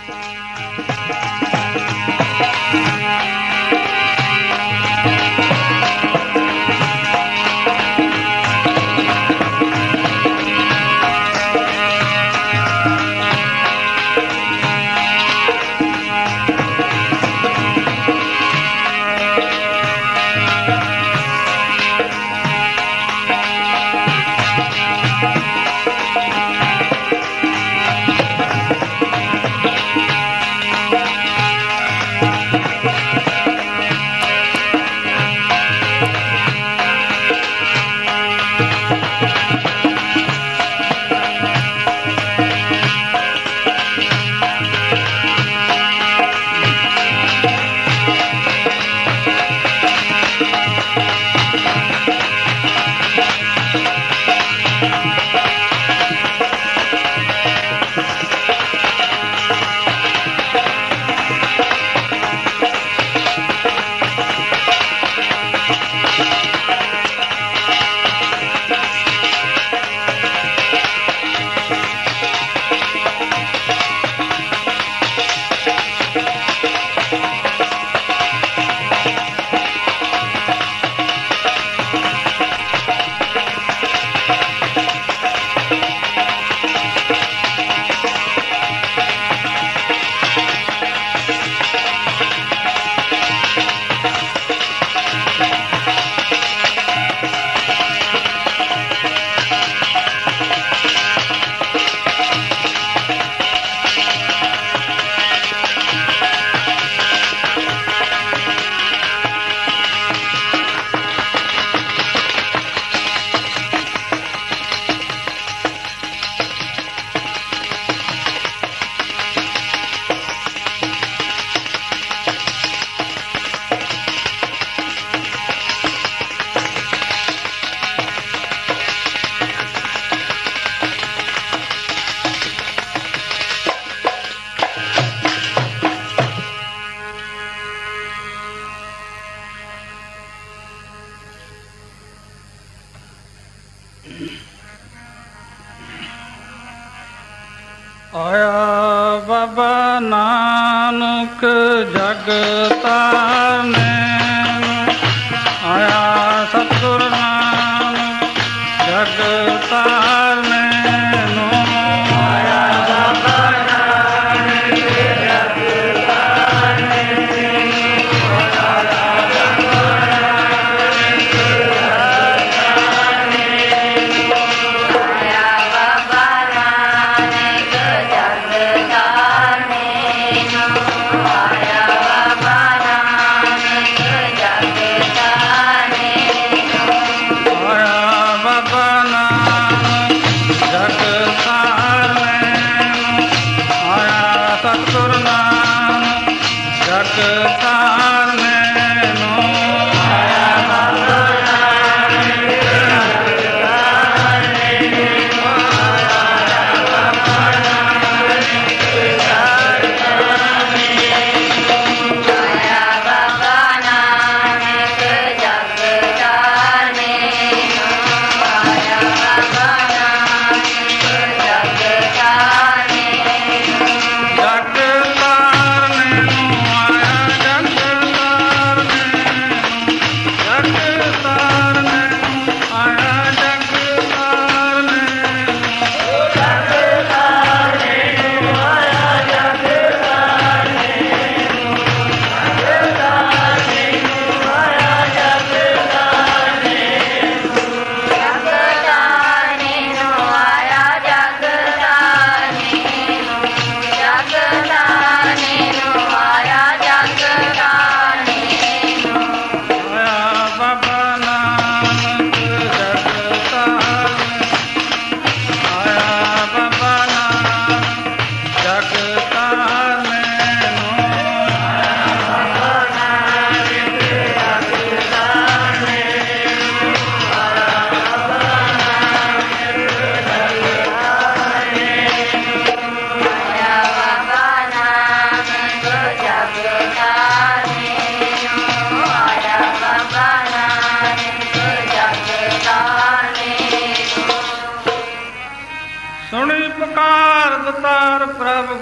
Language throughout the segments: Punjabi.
ਆਇਆ ਬਾਬਾ ਨਾਨਕ ਜਗ ਤਾਰਨੇ ਨੂੰ, ਆਇਆ ਸਤਿਗੁਰ ਨਾਨਕ ਜਗ ਤਾਰਨੇ ਨੂੰ, ਆਇਆ ਬਾਬਾ ਨਾਨਕ ਜਗ ਤਾਰਨੇ ਨੂੰ, ਆਇਆ ਸਤਿਗੁਰ ਨਾਨਕ ਜਗ ਤਾਰਨੇ ਨੂੰ, ਆਇਆ ਬਾਬਾ ਨਾਨਕ ਜਗ ਤਾਰਨੇ ਨੂੰ, ਆਇਆ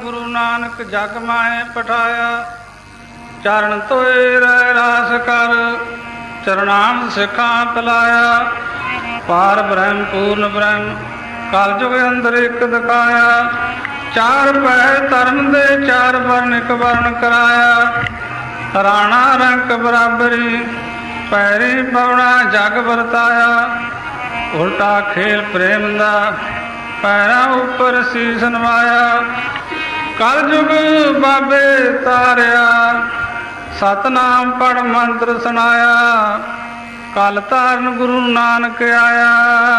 ਗੁਰੂ ਨਾਨਕ ਜਗ ਮਾਏ ਪਠਾਇਆ। ਚਰਨ ਤੋਏ ਰਹਿ ਰਾਸ ਕਰ, ਚਰਨਾਮ ਸਿੱਖਾਂ ਪਿਲਾਇਆ। ਪਾਰ ਬ੍ਰਹਮ ਪੂਰਨ ਬ੍ਰਹਮ, ਕਲ ਜੁਗ ਅੰਦਰ ਇੱਕ ਦਿਖਾਇਆ। ਚਾਰ ਪੈ ਧਰਮ ਦੇ, ਚਾਰ ਵਰਨ ਇੱਕ ਵਰਨ ਕਰਾਇਆ। ਰਾਣਾ ਰੰਕ ਬਰਾਬਰੀ, ਪੈਰੀ ਪਵਣਾ ਜਗ ਵਰਤਾਇਆ। ਉਲਟਾ ਖੇਲ ਪ੍ਰੇਮ ਦਾ, ਪੈਰਾਂ ਉੱਪਰ ਸੀਸ ਨਵਾਇਆ। ਕਲ ਜੁਗ ਬਾਬੇ ਤਾਰਿਆ, ਸਤਨਾਮ ਪੜ ਮੰਤਰ ਸੁਣਾਇਆ। ਕਲ ਧਾਰਨ ਗੁਰੂ ਨਾਨਕ ਆਇਆ।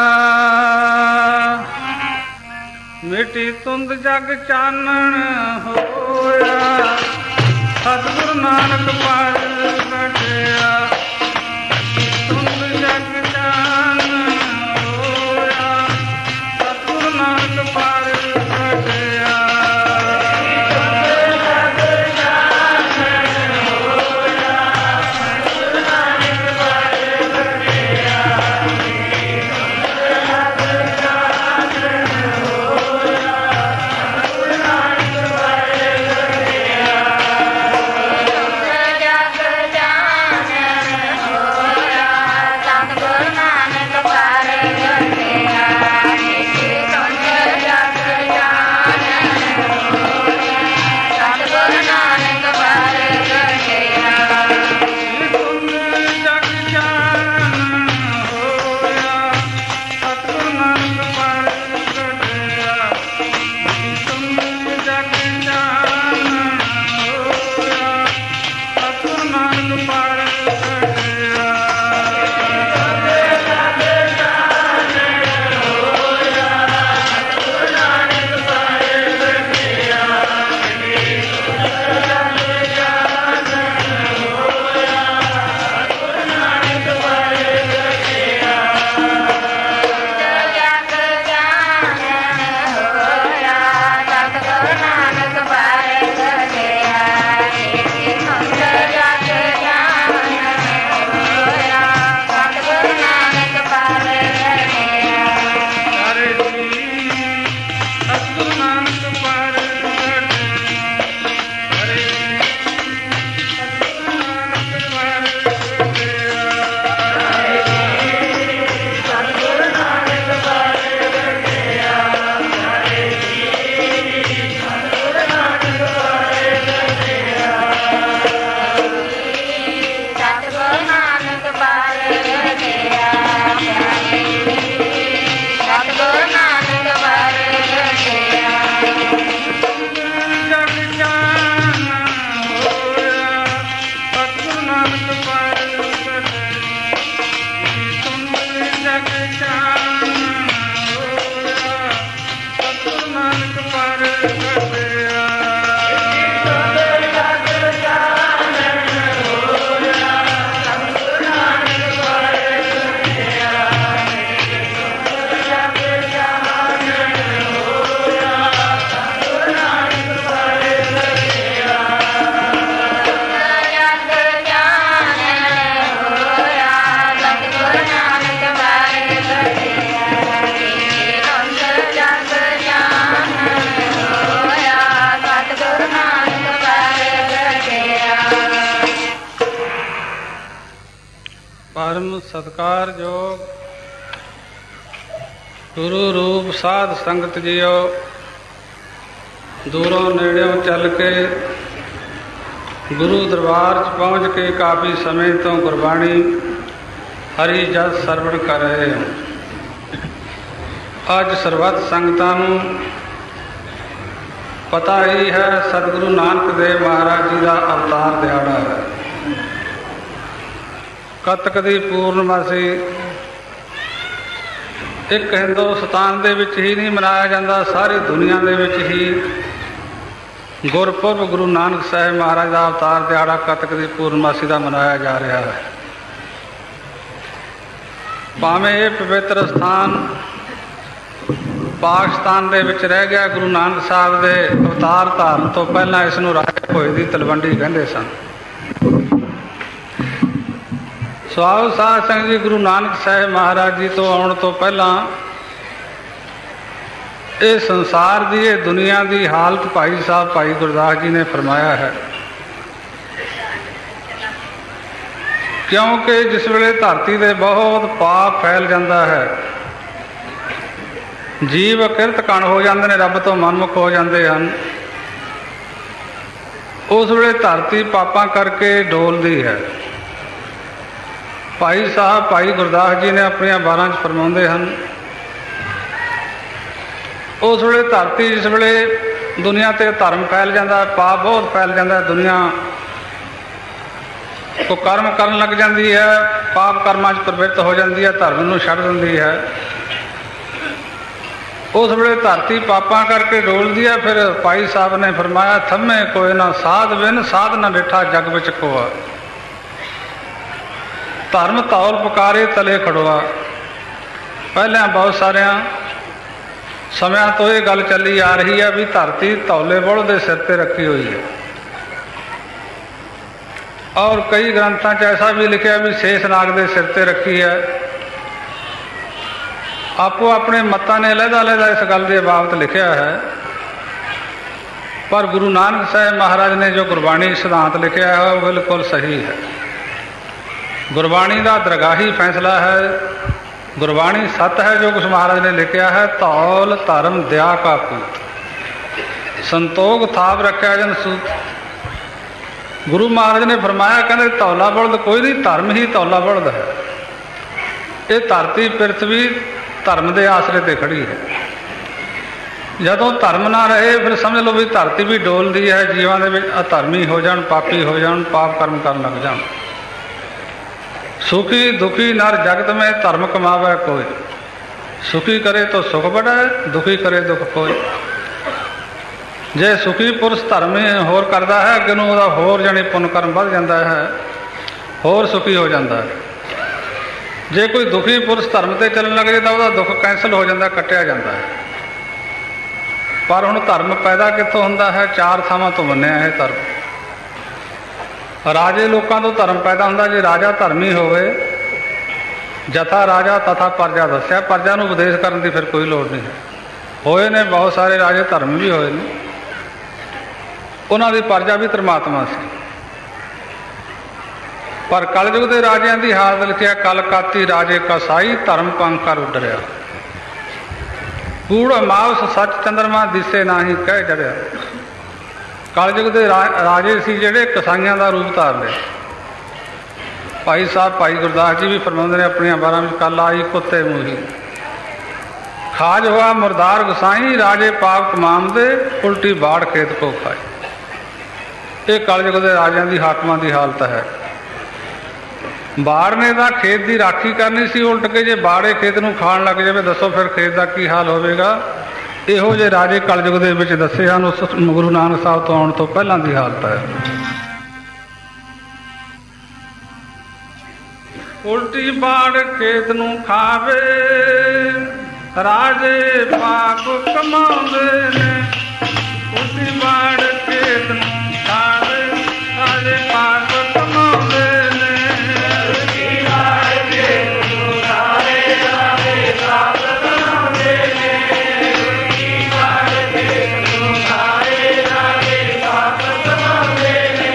ਮਿਟੀ ਤੁੰਦ ਜਗ ਚਾਨਣ ਹੋਇਆ, ਸਤਿਗੁਰੂ ਨਾਨਕ ਪਾਰ ਕਟਿਆ। ਤੁੰਦ ਜਗ ਚਾਨਣ ਹੋਇਆ, ਸਤਿਗੁਰੂ ਨਾਨਕ ਪਾਰ ਕਟਿਆ। ਪਰਮ ਸਤਿਕਾਰਯੋਗ ਗੁਰੂ ਰੂਪ ਸਾਧ ਸੰਗਤ ਜੀਓ, ਦੂਰੋਂ ਨੇੜਿਓਂ ਚੱਲ ਕੇ ਗੁਰੂ ਦਰਬਾਰ 'ਚ ਪਹੁੰਚ ਕੇ ਕਾਫੀ ਸਮੇਂ ਤੋਂ ਗੁਰਬਾਣੀ ਹਰੀ ਜਸ ਸਰਵਣ ਕਰ ਰਹੇ ਹੋ। ਅੱਜ ਸਰਬੱਤ ਸੰਗਤਾਂ ਨੂੰ ਪਤਾ ਹੀ ਹੈ ਸਤਿਗੁਰੂ ਨਾਨਕ ਦੇਵ ਮਹਾਰਾਜ ਜੀ ਦਾ ਅਵਤਾਰ ਦਿਹਾੜਾ ਹੈ। ਕੱਤਕ ਦੀ ਪੂਰਨਮਾਸੀ ਇੱਕ ਹਿੰਦੁਸਤਾਨ ਦੇ ਵਿੱਚ ਹੀ ਨਹੀਂ ਮਨਾਇਆ ਜਾਂਦਾ, ਸਾਰੀ ਦੁਨੀਆ ਦੇ ਵਿੱਚ ਹੀ ਗੁਰਪੁਰਬ ਗੁਰੂ ਨਾਨਕ ਸਾਹਿਬ ਮਹਾਰਾਜ ਦਾ ਅਵਤਾਰ ਦਿਹਾੜਾ ਕੱਤਕ ਦੀ ਪੂਰਨਮਾਸੀ ਦਾ ਮਨਾਇਆ ਜਾ ਰਿਹਾ ਹੈ। ਭਾਵੇਂ ਇਹ ਪਵਿੱਤਰ ਸਥਾਨ ਪਾਕਿਸਤਾਨ ਦੇ ਵਿੱਚ ਰਹਿ ਗਿਆ, ਗੁਰੂ ਨਾਨਕ ਸਾਹਿਬ ਦੇ ਅਵਤਾਰ ਧਾਰਨ ਤੋਂ ਪਹਿਲਾਂ ਇਸ ਨੂੰ ਰਾਜੇ ਭੋਏ ਦੀ ਤਲਵੰਡੀ ਕਹਿੰਦੇ ਸਨ। ਸਵਾਉ ਸਾਧ ਸੰਗਤ ਜੀ, ਗੁਰੂ ਨਾਨਕ ਸਾਹਿਬ ਮਹਾਰਾਜ ਜੀ ਤੋਂ ਆਉਣ ਤੋਂ ਪਹਿਲਾਂ ਇਹ ਸੰਸਾਰ ਦੀ, ਇਹ ਦੁਨੀਆ ਦੀ ਹਾਲਤ ਭਾਈ ਸਾਹਿਬ ਭਾਈ ਗੁਰਦਾਸ ਜੀ ਨੇ ਫਰਮਾਇਆ ਹੈ। ਕਿਉਂਕਿ ਜਿਸ ਵੇਲੇ ਧਰਤੀ ਦੇ ਬਹੁਤ ਪਾਪ ਫੈਲ ਜਾਂਦਾ ਹੈ, ਜੀਵ ਕਿਰਤ ਕਣ ਹੋ ਜਾਂਦੇ ਨੇ, ਰੱਬ ਤੋਂ ਮਨਮੁਖ ਹੋ ਜਾਂਦੇ ਹਨ, ਉਸ ਵੇਲੇ ਧਰਤੀ ਪਾਪਾਂ ਕਰਕੇ ਡੋਲਦੀ ਹੈ। ਭਾਈ ਸਾਹਿਬ ਭਾਈ ਗੁਰਦਾਸ ਜੀ ਨੇ ਆਪਣੀਆਂ ਵਾਰਾਂ 'ਚ ਫਰਮਾਉਂਦੇ ਹਨ, ਉਸ ਵੇਲੇ ਧਰਤੀ, ਜਿਸ ਵੇਲੇ ਦੁਨੀਆ 'ਤੇ ਧਰਮ ਫੈਲ ਜਾਂਦਾ, ਪਾਪ ਬਹੁਤ ਫੈਲ ਜਾਂਦਾ, ਦੁਨੀਆ ਕੋ ਕਰਮ ਕਰਨ ਲੱਗ ਜਾਂਦੀ ਹੈ, ਪਾਪ ਕਰਮਾਂ 'ਚ ਪ੍ਰਵਿਰਤ ਹੋ ਜਾਂਦੀ ਹੈ, ਧਰਮ ਨੂੰ ਛੱਡ ਦਿੰਦੀ ਹੈ। ਉਸ ਵੇਲੇ ਧਰਤੀ ਪਾਪਾਂ ਕਰਕੇ ਡੋਲਦੀ ਹੈ। ਫਿਰ ਭਾਈ ਸਾਹਿਬ ਨੇ ਫਰਮਾਇਆ, ਥੰਮੇ ਕੋਈ ਨਾ ਸਾਧ ਬਿਨ, ਸਾਧ ਨਾ ਡਿਠਾ ਜਗ ਵਿੱਚ ਕੋਆ, ਧਰਮ ਧੌਲ ਪੁਕਾਰੇ ਤਲੇ ਖੜੋਆ। ਪਹਿਲਾਂ ਬਹੁਤ ਸਾਰਿਆਂ ਸਮਿਆਂ ਤੋਂ ਇਹ ਗੱਲ ਚੱਲੀ ਆ ਰਹੀ ਹੈ ਵੀ ਧਰਤੀ ਧੌਲੇ ਬੁੱਲ੍ਹ ਦੇ ਸਿਰ ਤੇ ਰੱਖੀ ਹੋਈ ਹੈ, ਔਰ ਕਈ ਗ੍ਰੰਥਾਂ 'ਚ ਐਸਾ ਵੀ ਲਿਖਿਆ ਵੀ ਸ਼ੇਸ਼ਨਾਗ ਦੇ ਸਿਰ ਤੇ ਰੱਖੀ ਹੈ। ਆਪੋ ਆਪਣੇ ਮਤਾਂ ਨੇ ਅਲੱਗ-ਅਲੱਗ ਇਸ ਗੱਲ ਦੇ ਬਾਬਤ ਲਿਖਿਆ ਹੈ, ਪਰ ਗੁਰੂ ਨਾਨਕ ਸਾਹਿਬ ਮਹਾਰਾਜ ਨੇ ਜੋ ਗੁਰਬਾਣੀ ਸਿਧਾਂਤ ਲਿਖਿਆ ਹੈ ਉਹ ਬਿਲਕੁਲ ਸਹੀ ਹੈ। ਗੁਰਬਾਣੀ ਦਾ ਦਰਗਾਹੀ ਫੈਸਲਾ ਹੈ, ਗੁਰਬਾਣੀ ਸੱਤ ਹੈ। ਜੋ ਕੁਛ ਮਹਾਰਾਜ ਨੇ ਲਿਖਿਆ ਹੈ, ਧੌਲ ਧਰਮ ਦਿਆ ਕਾ ਪੂਤ, ਸੰਤੋਖ ਥਾਪ ਰੱਖਿਆ ਜਨ ਸੂਤ। ਗੁਰੂ ਮਹਾਰਾਜ ਨੇ ਫਰਮਾਇਆ, ਕਹਿੰਦੇ ਧੌਲਾ ਬਲਦ ਕੋਈ ਨਹੀਂ, ਧਰਮ ਹੀ ਧੌਲਾ ਬਲਦ ਹੈ। ਇਹ ਧਰਤੀ ਪ੍ਰਿਥਵੀ ਧਰਮ ਦੇ ਆਸਰੇ ਤੇ ਖੜੀ ਹੈ। ਜਦੋਂ ਧਰਮ ਨਾ ਰਹੇ ਫਿਰ ਸਮਝ ਲਓ ਵੀ ਧਰਤੀ ਵੀ ਡੋਲਦੀ ਹੈ, ਜੀਵਾਂ ਦੇ ਵਿੱਚ ਅਧਰਮੀ ਹੋ ਜਾਣ, ਪਾਪੀ ਹੋ ਜਾਣ, ਪਾਪ ਕਰਮ ਕਰਨ ਲੱਗ ਜਾਣ। ਸੁਖੀ ਦੁਖੀ ਨਰ ਜਗਤ ਮੇਂ ਧਰਮ ਕਮਾਵੇ ਕੋਈ, ਸੁਖੀ ਕਰੇ ਤਾਂ ਸੁਖ ਬੜਾਏ, ਦੁਖੀ ਕਰੇ ਦੁੱਖ ਕੋਈ। ਜੇ ਸੁਖੀ ਪੁਰਸ਼ ਧਰਮ ਹੋਰ ਕਰਦਾ ਹੈ, ਅੱਗੇ ਨੂੰ ਉਹਦਾ ਹੋਰ ਜਾਣੀ ਪੁੰਨ ਕਰਮ ਵੱਧ ਜਾਂਦਾ ਹੈ, ਹੋਰ ਸੁਖੀ ਹੋ ਜਾਂਦਾ ਹੈ। ਜੇ ਕੋਈ ਦੁਖੀ ਪੁਰਸ਼ ਧਰਮ ਤੇ ਚੱਲਣ ਲੱਗ ਜੇ ਤਾਂ ਉਹਦਾ ਦੁੱਖ ਕੈਂਸਲ ਹੋ ਜਾਂਦਾ, ਕੱਟਿਆ ਜਾਂਦਾ ਹੈ। ਪਰ ਹੁਣ ਧਰਮ ਪੈਦਾ ਕਿੱਥੋਂ ਹੁੰਦਾ ਹੈ? ਚਾਰ ਥਾਵਾਂ ਤੋਂ ਬਣਿਆ ਹੈ ਧਰਮ। ਰਾਜੇ ਲੋਕਾਂ ਤੋਂ ਧਰਮ ਪੈਦਾ ਹੁੰਦਾ। ਜੇ ਰਾਜਾ ਧਰਮੀ ਹੋਵੇ, ਜਥਾ ਰਾਜਾ ਤਥਾ ਪਰਜਾ ਦੱਸਿਆ, ਪਰਜਾ ਨੂੰ ਉਪਦੇਸ਼ ਕਰਨ ਦੀ ਫਿਰ ਕੋਈ ਲੋੜ ਨਹੀਂ ਹੈ। ਹੋਏ ਨੇ ਬਹੁਤ ਸਾਰੇ ਰਾਜੇ, ਧਰਮ ਵੀ ਹੋਏ ਨੇ, ਉਹਨਾਂ ਦੀ ਪਰਜਾ ਵੀ ਧਰਮਾਤਮਾ ਸੀ। ਪਰ ਕਲਯੁਗ ਦੇ ਰਾਜਿਆਂ ਦੀ ਹਾਲਤ ਲਿਖਿਆ, ਕਲ ਕਾਤੀ ਰਾਜੇ ਕਸਾਈ, ਧਰਮ ਪੰਖ ਕਰ ਉੱਡਰਿਆ, ਕੂੜ ਮਾਵਸ ਸੱਚ ਚੰਦਰਮਾ ਦਿਸੇ ਨਾਹੀ ਕਹਿ ਜੜਿਆ। ਕਲਯੁਗ ਦੇ ਰਾਜੇ ਸੀ ਜਿਹੜੇ ਕਸਾਈਆਂ ਦਾ ਰੂਪ ਧਾਰ ਲਏ। ਭਾਈ ਸਾਹਿਬ ਭਾਈ ਗੁਰਦਾਸ ਜੀ ਵੀ ਫਰਮਾਉਂਦੇ ਨੇ ਆਪਣੀਆਂ ਵਾਰਾਂ ਵਿੱਚ, ਕੱਲ ਆਈ ਕੁੱਤੇ ਮੂਹੀ, ਖਾਜ ਹੋਆ ਮੁਰਦਾਰ ਗੁਸਾਈ, ਰਾਜੇ ਪਾਪ ਕਮਾਮ ਦੇ, ਉਲਟੀ ਬਾੜ ਖੇਤ ਕੋ ਖਾਈ। ਇਹ ਕਲਯੁਗ ਦੇ ਰਾਜਿਆਂ ਦੀ, ਹਾਕਮਾਂ ਦੀ ਹਾਲਤ ਹੈ। ਬਾੜ ਨੇ ਤਾਂ ਖੇਤ ਦੀ ਰਾਖੀ ਕਰਨੀ ਸੀ, ਉਲਟ ਕੇ ਜੇ ਬਾੜੇ ਖੇਤ ਨੂੰ ਖਾਣ ਲੱਗ ਜਾਵੇ, ਦੱਸੋ ਫਿਰ ਖੇਤ ਦਾ ਕੀ ਹਾਲ ਹੋਵੇਗਾ। ਇਹੋ ਜਿਹੇ ਰਾਜੇ ਕਲਯੁਗ ਦੇ ਵਿੱਚ ਦੱਸੇ ਹਨ। ਉਸ ਗੁਰੂ ਨਾਨਕ ਸਾਹਿਬ ਤੋਂ ਆਉਣ ਤੋਂ ਪਹਿਲਾਂ ਦੀ ਹਾਲਤ ਹੈ। ਉਲਟੀ ਬਾੜ ਖੇਤ ਨੂੰ ਖਾਵੇ, ਰਾਜੇ ਪਾਪ ਕਮਾਉਂਦੇ ਨੇ। ਉਲਟੀ ਬਾੜ ਖੇਤ ਨੂੰ ਖਾਵੇ, ਰਾਜੇ ਪਾਪ ਕਮਾਉਂਦੇ ਨੇ। ਉਲਟੀ ਬਾੜ ਖੇਤ ਨੂੰ ਖਾਵੇ, ਰਾਜੇ ਪਾਪ ਕਮਾਉਂਦੇ ਨੇ। ਉਲਟੀ ਬਾੜ ਖੇਤ ਨੂੰ ਖਾਵੇ, ਰਾਜੇ ਪਾਪ ਕਮਾਉਂਦੇ ਨੇ।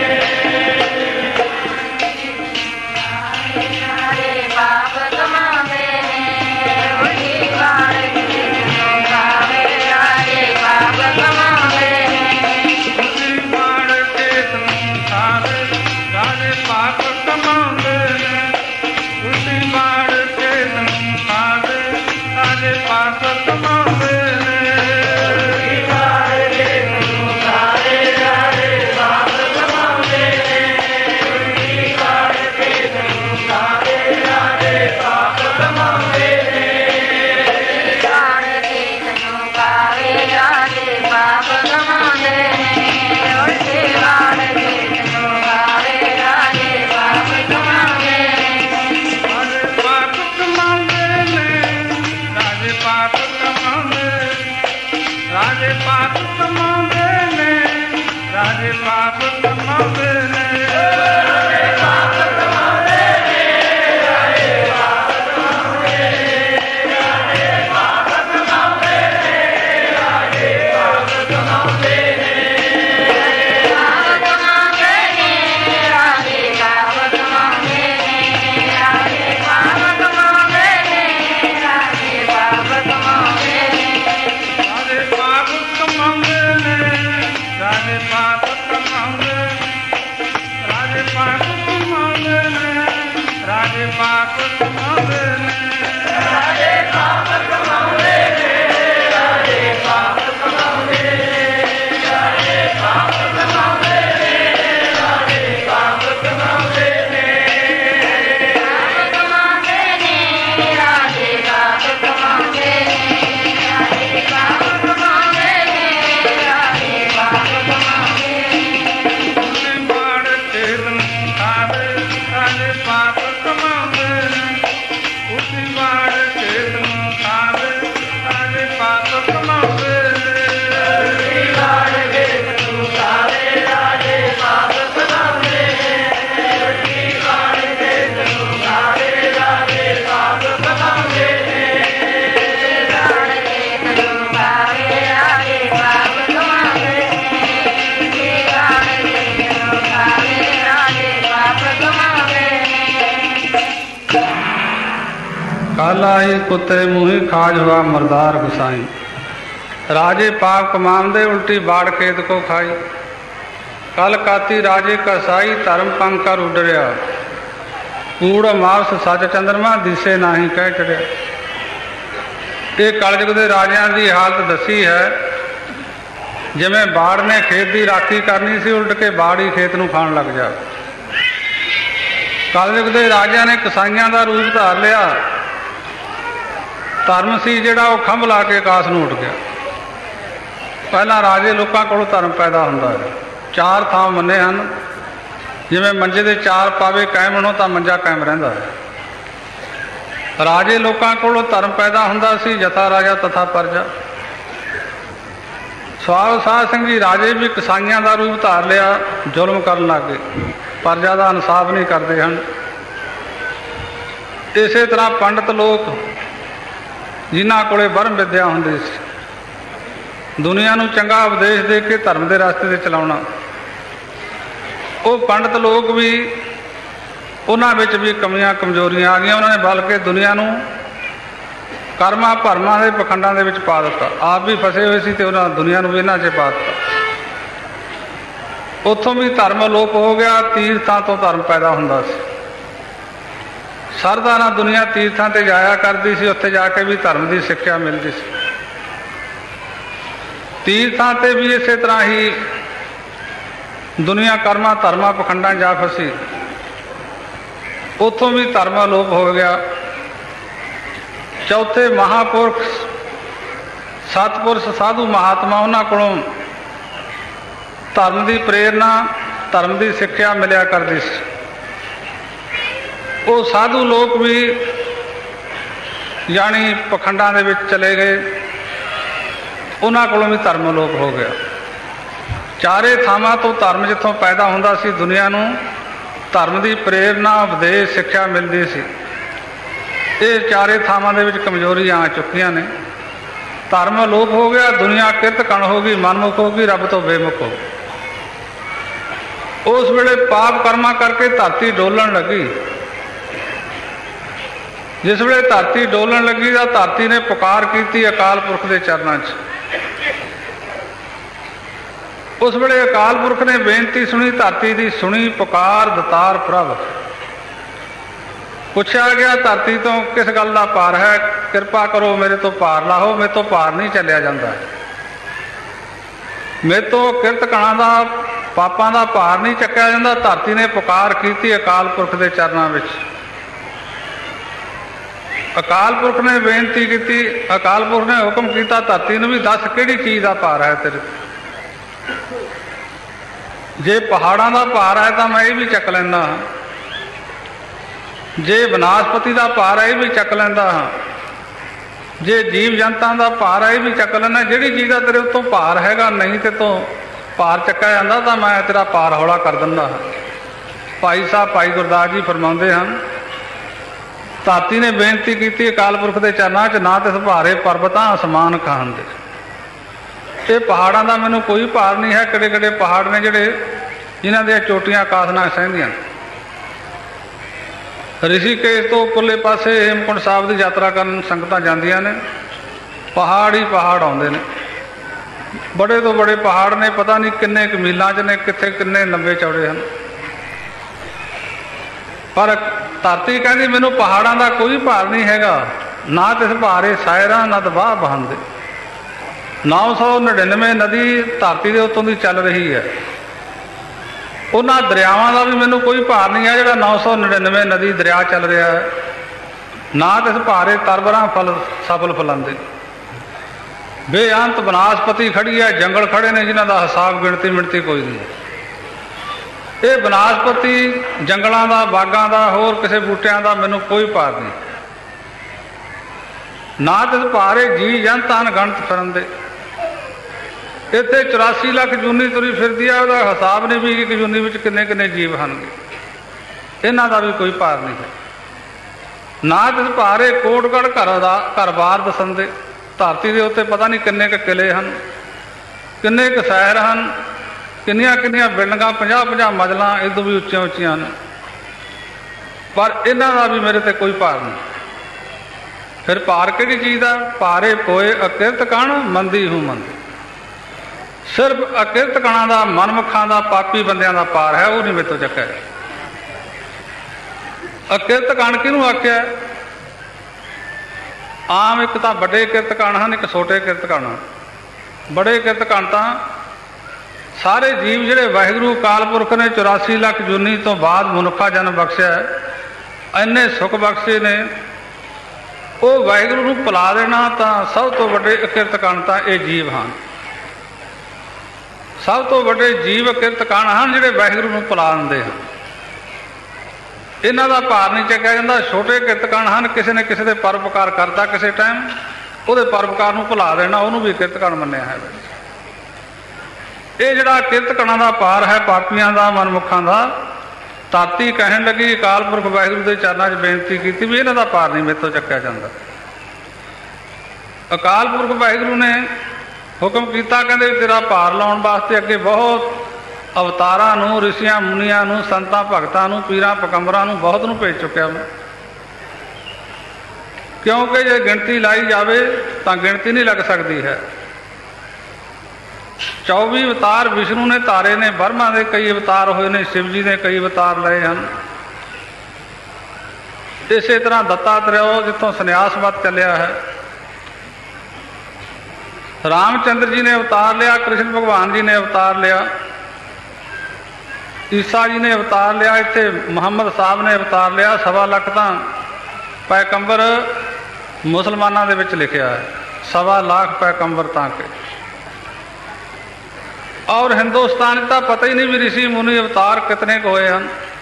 ਰਾਜੇ ਪਾਪ ਕਮਾਉਂਦੇ ਨੇ। ਉਲਟੀ ਬਾੜ ਖੇਤ ਨੂੰ ਖਾਵੇ, ਰਾਜੇ ਪਾਪ ਕਮਾਉਂਦੇ ਨੇ। ਉਲਟੀ ਬਾੜ ਖੇਤ ਨੂੰ ਖਾਵੇ, ਰਾਜੇ ਪਾਪ ਕਮਾਉਂਦੇ ਨੇ। ਉਲਟੀ ਬਾੜ ਖੇਤ ਨੂੰ ਖਾਵੇ, ਰਾਜੇ ਪਾਪ ਕਮਾਉਂਦੇ ਨੇ। ਉਲਟੀ ਬਾੜ ਖੇਤ ਨੂੰ ਖਾਵੇ, ਰਾਜੇ ਪਾਪ ਕਮਾਉਂਦੇ ਨੇ। ਉਲਟੀ ਬਾੜ ਖੇਤ ਨੂੰ ਖਾਵੇ, ਰਾਜੇ ਪਾਪ ਕਮਾਉਂਦੇ ਨੇ। ਬਾੜ ਖੇਤ ਨੂੰ ਖਾਵੇ, ਰਾਜੇ ਪਾਪ ਕਮਾਉਂਦੇ ਨੇ। ਉਲਟੀ ਬਾੜ ਖੇਤ ਨੂੰ ਖਾਵੇ, ਰਾਜੇ ਪਾਪ ਕਮਾਉਂਦੇ ਨੇ। ਰਾਜੇ ਪਾਪ ਕਮਾਉਂਦੇ ਨੇ। ਰਾਜੇ ਪਾਪ ਕਮਾਉਂਦੇ ਨੇ। ਰਾਜੇ ਪਾਪ ਕਮਾਉਂਦੇ ਨੇ। ਰਾਜੇ ਪਾਪ ਕਮਾਉਂਦੇ ਨੇ। ਰਾਜੇ ਪਾਪ ਕਮਾਉਂਦੇ ਨੇ। ਰਾਜੇ ਪਾਪ ਕਮਾਉਂਦੇ ਨੇ। ਰਾਜੇ ਪਾਪ ਕਮਾਉਂਦੇ ਨੇ। ਪਾਪ ਕਮਾਉਂਦੇ, ਰਾਜੇ ਪਾਪ ਕਮਾਉਂਦੇ ਨੇ, ਰਾਜੇ ਪਾਪ ਕਮਾਉਂਦੇ ਨੇ, ਰਾਜੇ ਪਾਪ ਕਮਾਉਂਦੇ ਨੇ, ਰਾਜੇ ਪਾਪ ਕਮਾਉਂਦੇ ਨੇ, ਰਾਜੇ ਪਾਪ ਕਮਾਉਂਦੇ ਨੇ, ਰਾਜੇ ਪਾਪ ਕਮਾਉਂਦੇ ਨੇ, ਰਾਜੇ ਕਮਾਉਂਦੇ ਨੇ, ਰਾਜੇ ਪਾਪ ਕਮਾਉਂਦੇ ਨੇ, ਰਾਜੇ ਪਾਪ ਕਮਾਉਂਦੇ ਨੇ, ਰਾਜੇ ਪਾਪ ਕਮਾਉਂਦੇ ਨੇ, ਉਸੇ ਮਾੜ ਤੇਰਨ ਖਾਵੇ, ਰਾਜੇ ਪਾਪ ਕਮਾਉਂਦੇ ਨੇ, ਉਸੇ ਮਾੜ ਤੇਰਨ ਖਾਵੇ, ਰਾਜੇ ਪਾਪ ਕਮਾਉਂਦੇ ਨੇ, ਉਸੇ ਮਾੜ ਤੇਰਨ ਖਾਵੇ, ਰਾਜੇ ਪਾਪ ਕਮਾਉਂਦੇ ਨੇ, ਉਸੇ ਮਾੜ ਤੇਰਨ ਖਾਵੇ, ਰਾਜੇ ਪਾਪ ਕਮਾਉਂਦੇ ਨੇ, ਰਾੜ ਤੇਰਨ ਖਾਵੇ, ਰਾਜੇ ਪਾਪ ਕਮਾਉਂਦੇ ਨੇ, ਰਾੜ ਤੇਰਨ ਖਾਵੇ, ਰਾਜੇ ਪਾਪ ਕਮਾਉਂਦੇ ਨੇ। ਕਾਲਾ ਹੀ ਕੁੱਤੇ ਮੂੰਹੀ ਖਾਜ हुआ मरदार गुसाई, राजे पाप कमांदे उल्टी बाढ़ खेत को खाई, कल काती राजे का साई धर्म पंग कर उडरिया, कूड़ मारस सच चंद्रमा दिसे नाही कह चढ़िया। ये कलयुग के राजिਆਂ ਦੀ हालत दसी है, जिवें बाढ़ ने खेत की राखी करनी सी, उल्ट के बाढ़ ही खेत नूं खाण लग जा। कलयुग के राजिਆਂ ने कसाईਆਂ ਦਾ रूप धार लिया, धर्म सी जिहड़ा वो खंभ ला के आकाश नूं उठ गया। पहला राजे लोगों को धर्म पैदा हुंदा है, चार थां मन्ने हन, जिवें मंजे दे चार पावे कायम होणों तां मंजा कायम रहिंदा है। राजे लोगों को धर्म पैदा हुंदा सी, जथा राजा तथा प्रजा। सवाल साध सिंह जी राजे भी कसाईਆਂ ਦਾ रूप धार लिया, जुल्म करन लग गए, प्रजा का इंसाफ नहीं करते हैं। इस तरह पंडित लोग जिन्हां कोले ब्रह्म विद्या हुंदी सी, दुनिया नूं चंगा उपदेश दे के धर्म के रास्ते ते चलाउणा, वो पंडित लोग भी उन्हां विच भी कमियां कमजोरियां आ गईयां। उन्होंने बल्कि दुनिया नूं कर्मां भरमां दे पखंडां दे विच पा दित्ता, आप भी फसे हुए सी ते उन्हां दुनिया नूं भी इन्हां 'च पा दित्ता। उत्थों भी धर्म अलोप हो गया, तीर्थां तो धर्म पैदा हुंदा सी। सरदा ना दुनिया तीर्थां ते जाया करदी सी, उत्थे जाके भी धर्म की सिक्ख्या मिलती सी। तीर्थां ते भी इस तरह ही दुनिया कर्मां धर्मां पखंडां जा फसी, उत्थों भी धर्म अलोप हो गया। चौथे महापुरख सतपुरुष साधु महात्मा, उन्हां कोलों धर्म की प्रेरणा धर्म की सिक्ख्या मिलिया करती सी। वो साधु लोग भी यानी पखंडां दे विच चले गए, उन्हां कोलों भी धर्म अलोप हो गया। चारे थावां तो धर्म जिथों पैदा हुंदा सी, दुनिया नूं धर्म की प्रेरणा उपदेश सिक्ख्या मिलती सी। ये चारे थावां दे विच कमजोरी आ चुकियां ने, धर्म अलोप हो गया, दुनिया किरत कण हो गई, मनमुख हो गई, रब तो बेमुख हो गई। उस वेले पाप कर्मा करके धरती डोलन लगी। जिस वे धरती डोलन लगी तो धरती ने पुकार की अकाल पुरख के चरणों च। उस वेले अकाल पुरख ने बेनती सुनी, धरती की सुनी पुकार दतार प्रभ। पूछा गया धरती तो किस गल का पार है, कृपा करो मेरे तो पार लाहो, मेरे तो पार नहीं चलिया जाता, मेरे तो किरत कणा का पापां का भार नहीं चक्या जाता। धरती ने पुकार की अकाल पुरख के चरणों में। अकाल पुरख ने बेनती की, अकाल पुरख ने हुक्म किया धरती ने भी दस किहड़ी चीज़ का भार है तेरे, जे पहाड़ों का भार है तो मैं ये भी चक लैंदा हाँ, जे वनास्पति का भार है ये भी चक लैंदा हाँ, जे जीव जंतुओं का भार है ये भी चक लैंदा। जिहड़ी चीज़ का तेरे उत्तों भार हैगा नहीं ते तो भार चक्या जाता तो मैं तेरा भार हौला कर दिंदा हाँ। भाई साहब भाई गुरदास जी फरमाते हैं, धरती ने बेनती की अकाल पुरख के चरणों च, ना तिस भारे पर्वतां आसमान खान दे। ये पहाड़ों का मैनू कोई भार नहीं है, किहड़े किहड़े पहाड़ ने जिहड़े जिन्हां दी चोटियां आकाश नाल सहंदियां। ऋषिकेश तो उपरले पासे हेमकुंड साहिब की यात्रा करन संगतां जांदियां ने, पहाड़ ही पहाड़ आउंदे ने। बड़े तो बड़े पहाड़ ने, पता नहीं किन्ने क मीलों च ने, कित्थे किन्ने लंबे चौड़े हैं। पर धरती कहती मैनू पहाड़ों का कोई भार नहीं हैगा, ना तिस भारे सायरा ना दबाह बहांदे। 999 नदी धरती के उत्तों की चल रही है, उन्होंने दरियावां का भी मैनू कोई भार नहीं है, जो 999 नदी दरिया चल रहा है। ना तिस भारे तरबरा फल सफल फलांदे। बेअंत बनासपति खड़ी है, जंगल खड़े ने जिन्हों का हिसाब गिणती मिणती कोई नहीं। ये बनासपति जंगलों का, बागों का, होर किसी बूटियां का मैनू कोई भार नहीं। ना तिस भारे जी जंत अनगणत फिरन दे। इत्थे 84 लाख जूनी तुरी फिरदी है, उसका हिसाब नहीं भी एक जूनी में किन्ने किन्ने जीव हनगे, इन्हां दा भी कोई भार नहीं है। ना तिस भारे कोटगढ़ घर बार दसंदे। धरती के उत्ते पता नहीं किन्ने क किले हैं, किन्ने क शहर हैं, किन्नियां किन्नियां बिल्डिंगां 50-50 मंजिलां इदों भी उच्चियां उच्चियां ने, पर इन्हां दा भी मेरे ते कोई भार नहीं। फिर भार किहड़ी चीज़ दा? भारे पोए अकिरत कण मंदी हूँ मंदी। सिर्फ अकिरत कणा दा, मनमुखां दा, पापी बंदियां दा पार है, वो नहीं मेरे तो चक्या। अकिरत कण किहनूं आख्या? आम एक तो बड़े किरत कण हैं, एक छोटे किरत कण हैं। बड़े किरत कण तो सारे जीव जिहड़े वाहिगुरू अकाल पुरख ने 84 लाख जूनी तो बाद मनुखा जन्म बख्शिया है, इन्ने सुख बख्शे ने, वो वाहिगुरू नूं भुला देना तो सब तो वड्डे अकिरत कण तां ये जीव हैं। सब तो वड्डे जीव अकिरत कण हैं जिहड़े वाहिगुरू नूं भुला दिंदे हैं। इन्हां दा भार नहीं चक्या जांदा। छोटे किरत कण हैं, किसी ने किसी दे परोपकार करता किसी टाइम, उहदे परोपकार नूं भुला देना, उहनूं भी किरत कण मन्निया है। ये जिहड़ा किरत कणां दा भार है पापियां दा, मनमुखां दा, धरती कहन लगी अकाल पुरख वाहिगुरू के चरणों च बेनती की भी इन्हां दा भार नहीं मेरे तो चक्या जांदा। अकाल पुरख वाहिगुरू ने हुक्म किया, कहते तेरा भार लाउण वास्ते अगे बहुत अवतारां नूं, ऋषियां मुनियां नूं, संतां भगतां नूं, पीरां पकंबरां नूं बहुत नूं भेज चुकिया मैं, क्योंकि जे गिणती लाई जाए तो गिणती नहीं लग सकती है। 24 अवतार विष्णु ने तारे ने, ब्रह्मा के कई अवतार हुए ने, शिव जी ने कई अवतार लए हैं। इस तरह दत्तात्रेय जितों संन्यास मत चलिया है, रामचंद्र जी ने अवतार लिया, कृष्ण भगवान जी ने अवतार लिया, ईसा जी ने अवतार लिया, इत्थे मुहम्मद साहब ने अवतार लिया। 1.25 लाख तो पैगंबर मुसलमानों के विच लिखिया है, 1.25 लाख पैगंबर ताके। और हिंदुस्तान का पता ही नहीं भी ऋषि मुनि अवतार कितने को हुए हैं।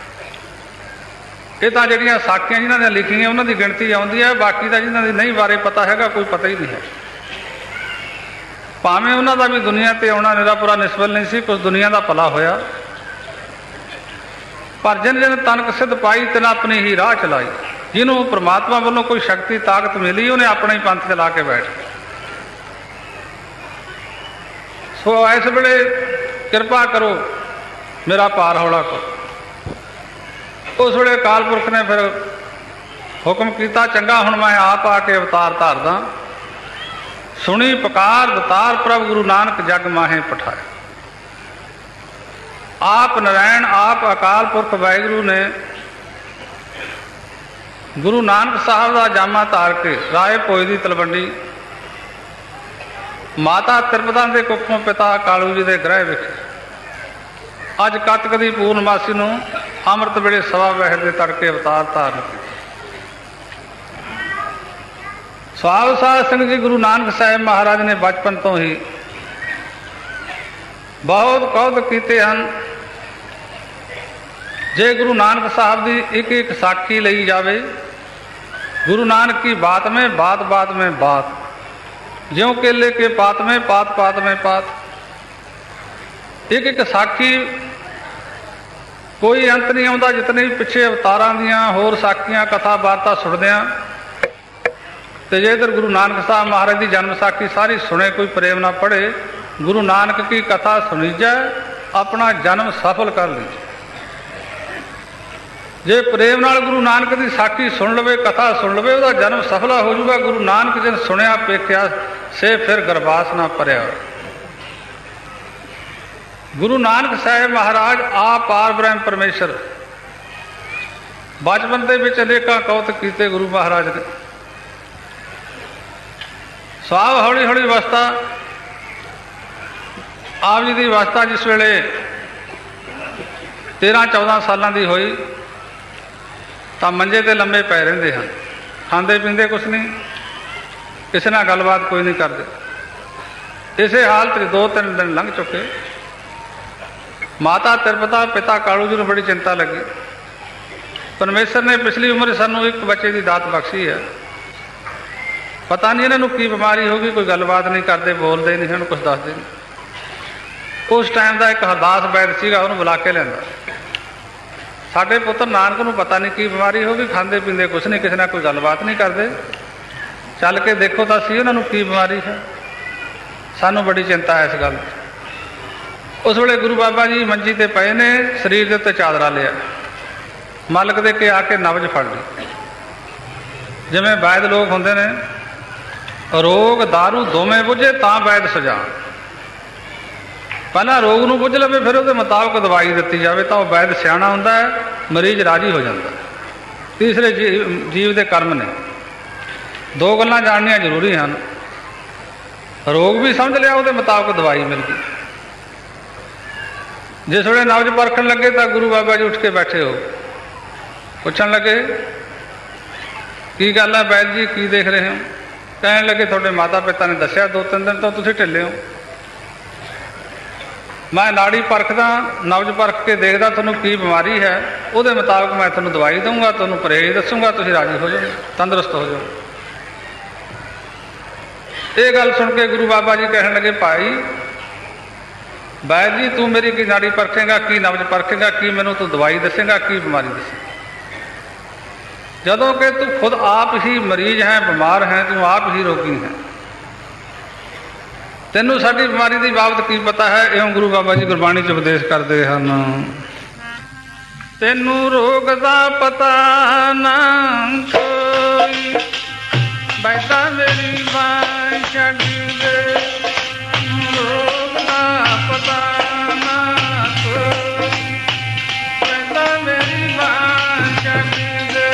ये तो जिहड़ियां साखियां जिन्हां ने लिखियां उन्हां दी गिणती आउंदी है, बाकी का जिन्हां दी नहीं बारे पता हैगा कोई पता ही नहीं है। भावें उन्हां दा भी दुनिया ते आउणा निरा पूरा निस्बल नहीं सी, कुछ दुनिया का भला होया, पर जिन जिन तनक सिद्ध पाई तिन अपनी ही राह चलाई। जिन्होंने परमात्मा वालों कोई शक्ति ताकत मिली, उन्हें अपना ही पंथ चला के बैठ गया। सो इस वेले कृपा करो मेरा भार हौला करो। उस वेले अकाल पुरख ने फिर हुक्म किया, चंगा हुण मैं आप आके अवतार धारदा। सुनी पुकार दतार प्रभ गुरु नानक जग माहे पठाए। आप नारायण, आप अकाल पुरख वाहिगुरू ने गुरु नानक साहब का जामा धार के राए पोए की तलवंडी माता त्रिपदा के कुखों पिता कालू जी के ग्रह विखे अज कतक दी पूर्णमासी नूं अमृत वेले सवा वहर के तड़के अवतार धारण किया। स्वाल साध सिंह जी गुरु नानक साहिब महाराज ने बचपन तो ही बहुत कौतक किए हैं। जे गुरु नानक साहब की एक एक साखी लई जावे, गुरु नानक की बात में बात, बात में बात, ज्यों केले के पात में पात, पात में पात, एक एक साखी कोई अंत नहीं आता। जितने भी पिछे अवतारां दियां होर साखियां कथा वार्ता सुनदियां तो जे इधर गुरु नानक साहब महाराज की जन्म साखी सारी सुने, कोई प्रेम ना पढ़े, गुरु नानक की कथा सुनी जाए, अपना जन्म सफल कर लीजिए। जे प्रेम नाल गुरु नानक की साखी सुन लवे, कथा सुन लवे, उसका जन्म सफला हो जाऊगा। गुरु नानक जिन सुनिया पेख्या से फिर गरबास ना भरिया। ਗੁਰੂ ਨਾਨਕ ਸਾਹਿਬ ਮਹਾਰਾਜ ਆਪ ਪਾਰ ਬ੍ਰਹਮ ਪਰਮੇਸ਼ਰ। ਬਚਪਨ ਦੇ ਵਿੱਚ ਅਨੇਕਾਂ ਕੌਤਕ ਕੀਤੇ ਗੁਰੂ ਮਹਾਰਾਜ ਨੇ। ਸਵਾਬ ਹੌਲੀ ਹੌਲੀ ਅਵਸਥਾ, ਆਪ ਜੀ ਦੀ ਅਵਸਥਾ ਜਿਸ ਵੇਲੇ 13-14 ਸਾਲਾਂ ਦੀ ਹੋਈ ਤਾਂ ਮੰਜੇ ਤੇ ਲੰਮੇ ਪੈ ਰਹਿੰਦੇ ਹਨ, ਖਾਂਦੇ ਪੀਂਦੇ ਕੁਛ ਨਹੀਂ, ਕਿਸੇ ਨਾਲ ਗੱਲਬਾਤ ਕੋਈ ਨਹੀਂ ਕਰਦੇ। ਇਸੇ ਹਾਲਤ 'ਚ 2-3 ਦਿਨ ਲੰਘ ਚੁੱਕੇ। ਮਾਤਾ ਤਿਰਪਤਾ ਪਿਤਾ ਕਾਲੂ ਜੀ ਨੂੰ ਬੜੀ ਚਿੰਤਾ ਲੱਗੀ। ਪਰਮੇਸ਼ਰ ਨੇ ਪਿਛਲੀ ਉਮਰ ਸਾਨੂੰ ਇੱਕ ਬੱਚੇ ਦੀ ਦਾਤ ਬਖਸ਼ੀ ਹੈ, ਪਤਾ ਨਹੀਂ ਇਹਨਾਂ ਨੂੰ ਕੀ ਬਿਮਾਰੀ ਹੋ ਗਈ, ਕੋਈ ਗੱਲਬਾਤ ਨਹੀਂ ਕਰਦੇ, ਬੋਲਦੇ ਨਹੀਂ ਹਨ, ਕੁਛ ਦੱਸਦੇ ਨਹੀਂ। ਉਸ ਟਾਈਮ ਦਾ ਇੱਕ ਹਰਦਾਸ ਵੈਦ ਸੀਗਾ, ਉਹਨੂੰ ਬੁਲਾ ਕੇ ਲਿਆਂਦਾ। ਸਾਡੇ ਪੁੱਤਰ ਨਾਨਕ ਨੂੰ ਪਤਾ ਨਹੀਂ ਕੀ ਬਿਮਾਰੀ ਹੋ ਗਈ, ਖਾਂਦੇ ਪੀਂਦੇ ਕੁਛ ਨਹੀਂ, ਕਿਸੇ ਨਾਲ ਕੋਈ ਗੱਲਬਾਤ ਨਹੀਂ ਕਰਦੇ, ਚੱਲ ਕੇ ਦੇਖੋ ਤਾਂ ਸੀ ਉਹਨਾਂ ਨੂੰ ਕੀ ਬਿਮਾਰੀ ਹੈ, ਸਾਨੂੰ ਬੜੀ ਚਿੰਤਾ ਹੈ ਇਸ ਗੱਲ। ਉਸ ਵੇਲੇ ਗੁਰੂ ਬਾਬਾ ਜੀ ਮੰਜੀ ਤੇ ਪਏ ਨੇ, ਸਰੀਰ ਦੇ ਉੱਤੇ ਚਾਦਰਾ ਲਿਆ, ਮਲਕ ਦੇ ਕੇ ਆ ਕੇ ਨਬਜ਼ ਫੜ ਲਈ। ਜਿਵੇਂ ਵੈਦ ਲੋਕ ਹੁੰਦੇ ਨੇ, ਰੋਗ ਦਾਰੂ ਦੋਵੇਂ ਬੁੱਝੇ ਤਾਂ ਵੈਦ ਸਜਾਣ। ਪਹਿਲਾਂ ਰੋਗ ਨੂੰ ਬੁੱਝ ਲਵੇ, ਫਿਰ ਉਹਦੇ ਮੁਤਾਬਕ ਦਵਾਈ ਦਿੱਤੀ ਜਾਵੇ ਤਾਂ ਉਹ ਵੈਦ ਸਿਆਣਾ ਹੁੰਦਾ ਹੈ, ਮਰੀਜ਼ ਰਾਜੀ ਹੋ ਜਾਂਦਾ। ਤੀਸਰੇ ਜੀਵ ਦੇ ਕਰਮ ਨੇ। ਦੋ ਗੱਲਾਂ ਜਾਣਨੀਆਂ ਜ਼ਰੂਰੀ ਹਨ। ਰੋਗ ਵੀ ਸਮਝ ਲਿਆ, ਉਹਦੇ ਮੁਤਾਬਕ ਦਵਾਈ ਮਿਲ ਗਈ। ਜਿਸ ਵੇਲੇ ਨਬਜ਼ ਪਰਖਣ ਲੱਗੇ ਤਾਂ ਗੁਰੂ ਬਾਬਾ ਜੀ ਉੱਠ ਕੇ ਬੈਠੇ ਹੋ, ਪੁੱਛਣ ਲੱਗੇ ਕੀ ਗੱਲ ਹੈ ਵੈਦ ਜੀ, ਕੀ ਦੇਖ ਰਹੇ ਹੋ? ਕਹਿਣ ਲੱਗੇ ਤੁਹਾਡੇ ਮਾਤਾ ਪਿਤਾ ਨੇ ਦੱਸਿਆ 2-3 ਦਿਨ ਤੋਂ ਤੁਸੀਂ ਢਿੱਲੇ ਹੋ। ਮੈਂ ਨਾੜੀ ਪਰਖਦਾ, ਨਬਜ਼ ਪਰਖ ਕੇ ਦੇਖਦਾ ਤੁਹਾਨੂੰ ਕੀ ਬਿਮਾਰੀ ਹੈ, ਉਹਦੇ ਮੁਤਾਬਕ ਮੈਂ ਤੁਹਾਨੂੰ ਦਵਾਈ ਦਊਂਗਾ, ਤੁਹਾਨੂੰ ਪਰਹੇਜ਼ ਦੱਸੂਗਾ, ਤੁਸੀਂ ਰਾਜੀ ਹੋ ਜਾਓ, ਤੰਦਰੁਸਤ ਹੋ ਜਾਓ। ਇਹ ਗੱਲ ਸੁਣ ਕੇ ਗੁਰੂ ਬਾਬਾ ਜੀ ਕਹਿਣ ਲੱਗੇ ਭਾਈ ਵੈਦ ਜੀ ਤੂੰ ਮੇਰੀ ਕੀ ਨਾੜੀ ਪਰਖੇਗਾ, ਕੀ ਨਬਜ਼ ਪਰਖੇਗਾ, ਕੀ ਮੈਨੂੰ ਤੂੰ ਦਵਾਈ ਦੱਸੇਗਾ, ਕੀ ਬਿਮਾਰੀ ਦੱਸੇਗਾ, ਜਦੋਂ ਕਿ ਤੂੰ ਖੁਦ ਆਪ ਹੀ ਮਰੀਜ਼ ਹੈ, ਬਿਮਾਰ ਹੈ, ਤੂੰ ਆਪ ਹੀ ਰੋਗੀ ਹੈ, ਤੈਨੂੰ ਸਾਡੀ ਬਿਮਾਰੀ ਦੀ ਬਾਬਤ ਕੀ ਪਤਾ ਹੈ? ਇਉਂ ਗੁਰੂ ਬਾਬਾ ਜੀ ਗੁਰਬਾਣੀ 'ਚ ਉਪਦੇਸ਼ ਕਰਦੇ ਹਨ। ਤੈਨੂੰ ਰੋਗ ਦਾ ਪਤਾ ਨਾ ਕੋਈ, ਬੈਠਾ ਮੇਰੀ ਬਾਂਹ ਛੱਡ ਦੇ, ਰੋਗ ਦਾ ਪਤਾ ਨਾ ਕੋਈ, ਬੈਠਾ ਮੇਰੀ ਬਾਂਹ ਛੱਡ ਦੇ।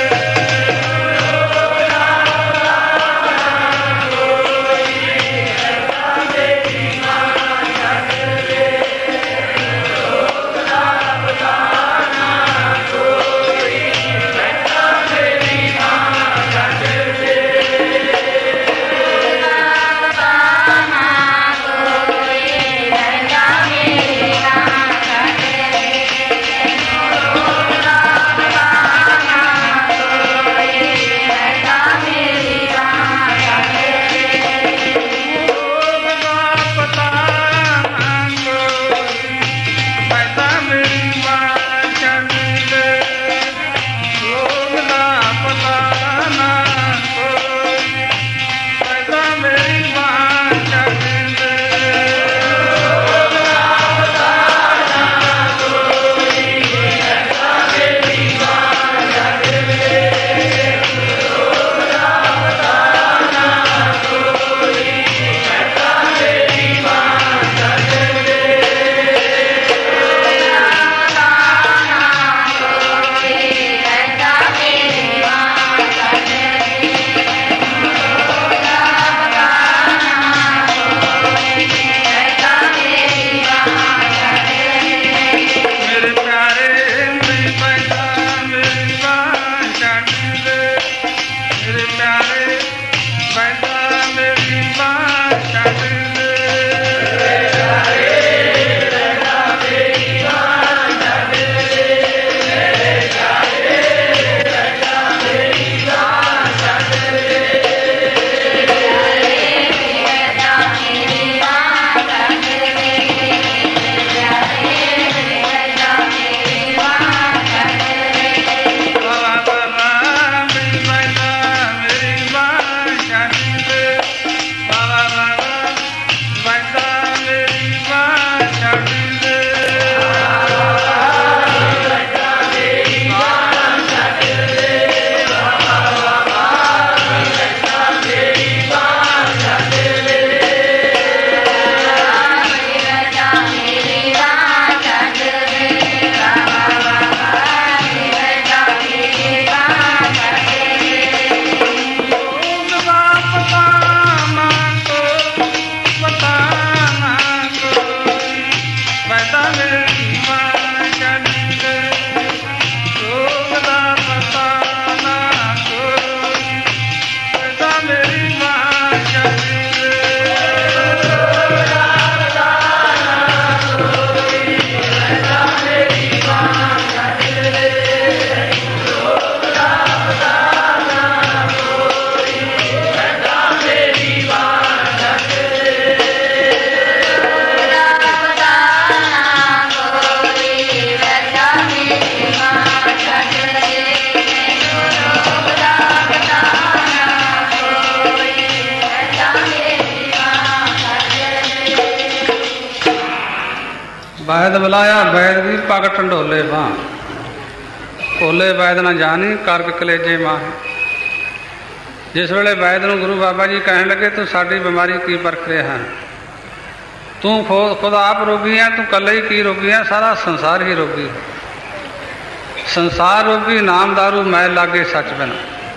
ਵੈਦ ਬੁਲਾਇਆ ਵੈਦ ਵੀਰ ਪਗ ਢੰਡੋਲੇ ਬਾਂਹ, ਭੋਲੇ ਵੈਦ ਨਾ ਜਾਣੀ ਕਰਕ ਕਲੇਜੇ ਮਾਹ। ਜਿਸ ਵੇਲੇ ਵੈਦ ਨੂੰ ਗੁਰੂ ਬਾਬਾ ਜੀ ਕਹਿਣ ਲੱਗੇ ਤੂੰ ਸਾਡੀ ਬਿਮਾਰੀ ਕੀ ਪਰਖ ਰਿਹਾ ਹੈ, ਤੂੰ ਖੁਦ ਆਪ ਰੋਗੀ ਹੈ, ਤੂੰ ਇਕੱਲੇ ਹੀ ਕੀ ਰੋਗੀ ਹੈ, ਸਾਰਾ ਸੰਸਾਰ ਹੀ ਰੋਗੀ ਹੈ। ਸੰਸਾਰ ਰੋਗੀ ਨਾਮ ਦਾਰੂ ਮੈਲ ਲਾਗੇ ਸੱਚ ਬਿਨ।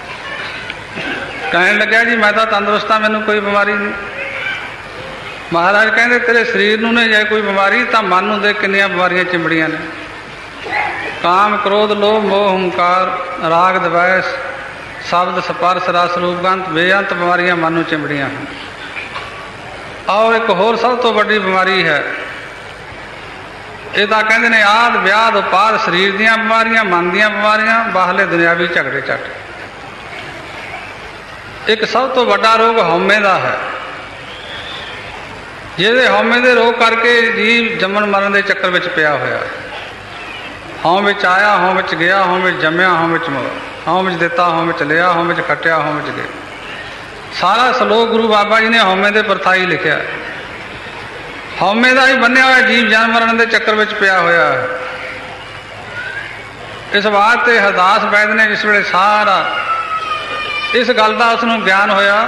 ਕਹਿਣ ਲੱਗਿਆ ਜੀ ਮੈਂ ਤਾਂ ਤੰਦਰੁਸਤ ਹਾਂ, ਮੈਨੂੰ ਕੋਈ ਬਿਮਾਰੀ ਨਹੀਂ। ਮਹਾਰਾਜ ਕਹਿੰਦੇ ਤੇਰੇ ਸਰੀਰ ਨੂੰ ਨੇ ਜੇ ਕੋਈ ਬਿਮਾਰੀ ਤਾਂ ਮਨ ਨੂੰ ਦੇਖ ਕਿੰਨੀਆਂ ਬਿਮਾਰੀਆਂ ਚਿੰਬੜੀਆਂ ਨੇ। ਕਾਮ ਕ੍ਰੋਧ ਲੋਭ ਮੋਹ ਹੰਕਾਰ ਰਾਗ ਦਵੈਸ ਸ਼ਬਦ ਸਪਰਸ ਰਸ ਰੂਪਗੰਧ ਬੇਅੰਤ ਬਿਮਾਰੀਆਂ ਮਨ ਨੂੰ ਚਿੰਬੜੀਆਂ ਹਨ। ਔਰ ਇੱਕ ਹੋਰ ਸਭ ਤੋਂ ਵੱਡੀ ਬਿਮਾਰੀ ਹੈ, ਇਹ ਤਾਂ ਕਹਿੰਦੇ ਨੇ ਆਦ ਵਿਆਦ ਉਪਾਦ, ਸਰੀਰ ਦੀਆਂ ਬਿਮਾਰੀਆਂ, ਮਨ ਦੀਆਂ ਬਿਮਾਰੀਆਂ, ਬਾਹਰਲੇ ਦੁਨਿਆਵੀ ਝਗੜੇ ਝੱਟ। ਇੱਕ ਸਭ ਤੋਂ ਵੱਡਾ ਰੋਗ ਹਉਮੈ ਦਾ ਹੈ, ਜਿਹਦੇ ਹਉਮੈ ਦੇ ਰੋਗ ਕਰਕੇ ਜੀਵ ਜੰਮਣ ਮਰਨ ਦੇ ਚੱਕਰ ਵਿੱਚ ਪਿਆ ਹੋਇਆ। ਹਉ ਵਿੱਚ ਆਇਆ, ਹਉ ਵਿੱਚ ਗਿਆ, ਹਉ ਵਿੱਚ ਜੰਮਿਆ, ਹਉ ਵਿੱਚ ਮਰਿਆ, ਹਉ ਵਿੱਚ ਦਿੱਤਾ, ਹਉ ਵਿੱਚ ਲਿਆ, ਹਉ ਵਿੱਚ ਖੱਟਿਆ, ਹਉ ਵਿੱਚ ਗਿਆ। ਸਾਰਾ ਸ਼ਲੋਕ ਗੁਰੂ ਬਾਬਾ ਜੀ ਨੇ ਹਉਮੈ ਦੇ ਪ੍ਰਥਾਈ ਲਿਖਿਆ। ਹਉਮੈ ਦਾ ਹੀ ਬੰਨਿਆ ਹੋਇਆ ਜੀਵ ਜਨਮ ਮਰਨ ਦੇ ਚੱਕਰ ਵਿੱਚ ਪਿਆ ਹੋਇਆ ਹੈ। ਇਸ ਬਾਤ ਤੇ ਹਰਦਾਸ ਵੈਦ ਨੇ ਜਿਸ ਵੇਲੇ ਸਾਰਾ ਇਸ ਗੱਲ ਦਾ ਉਸ ਨੂੰ ਗਿਆਨ ਹੋਇਆ,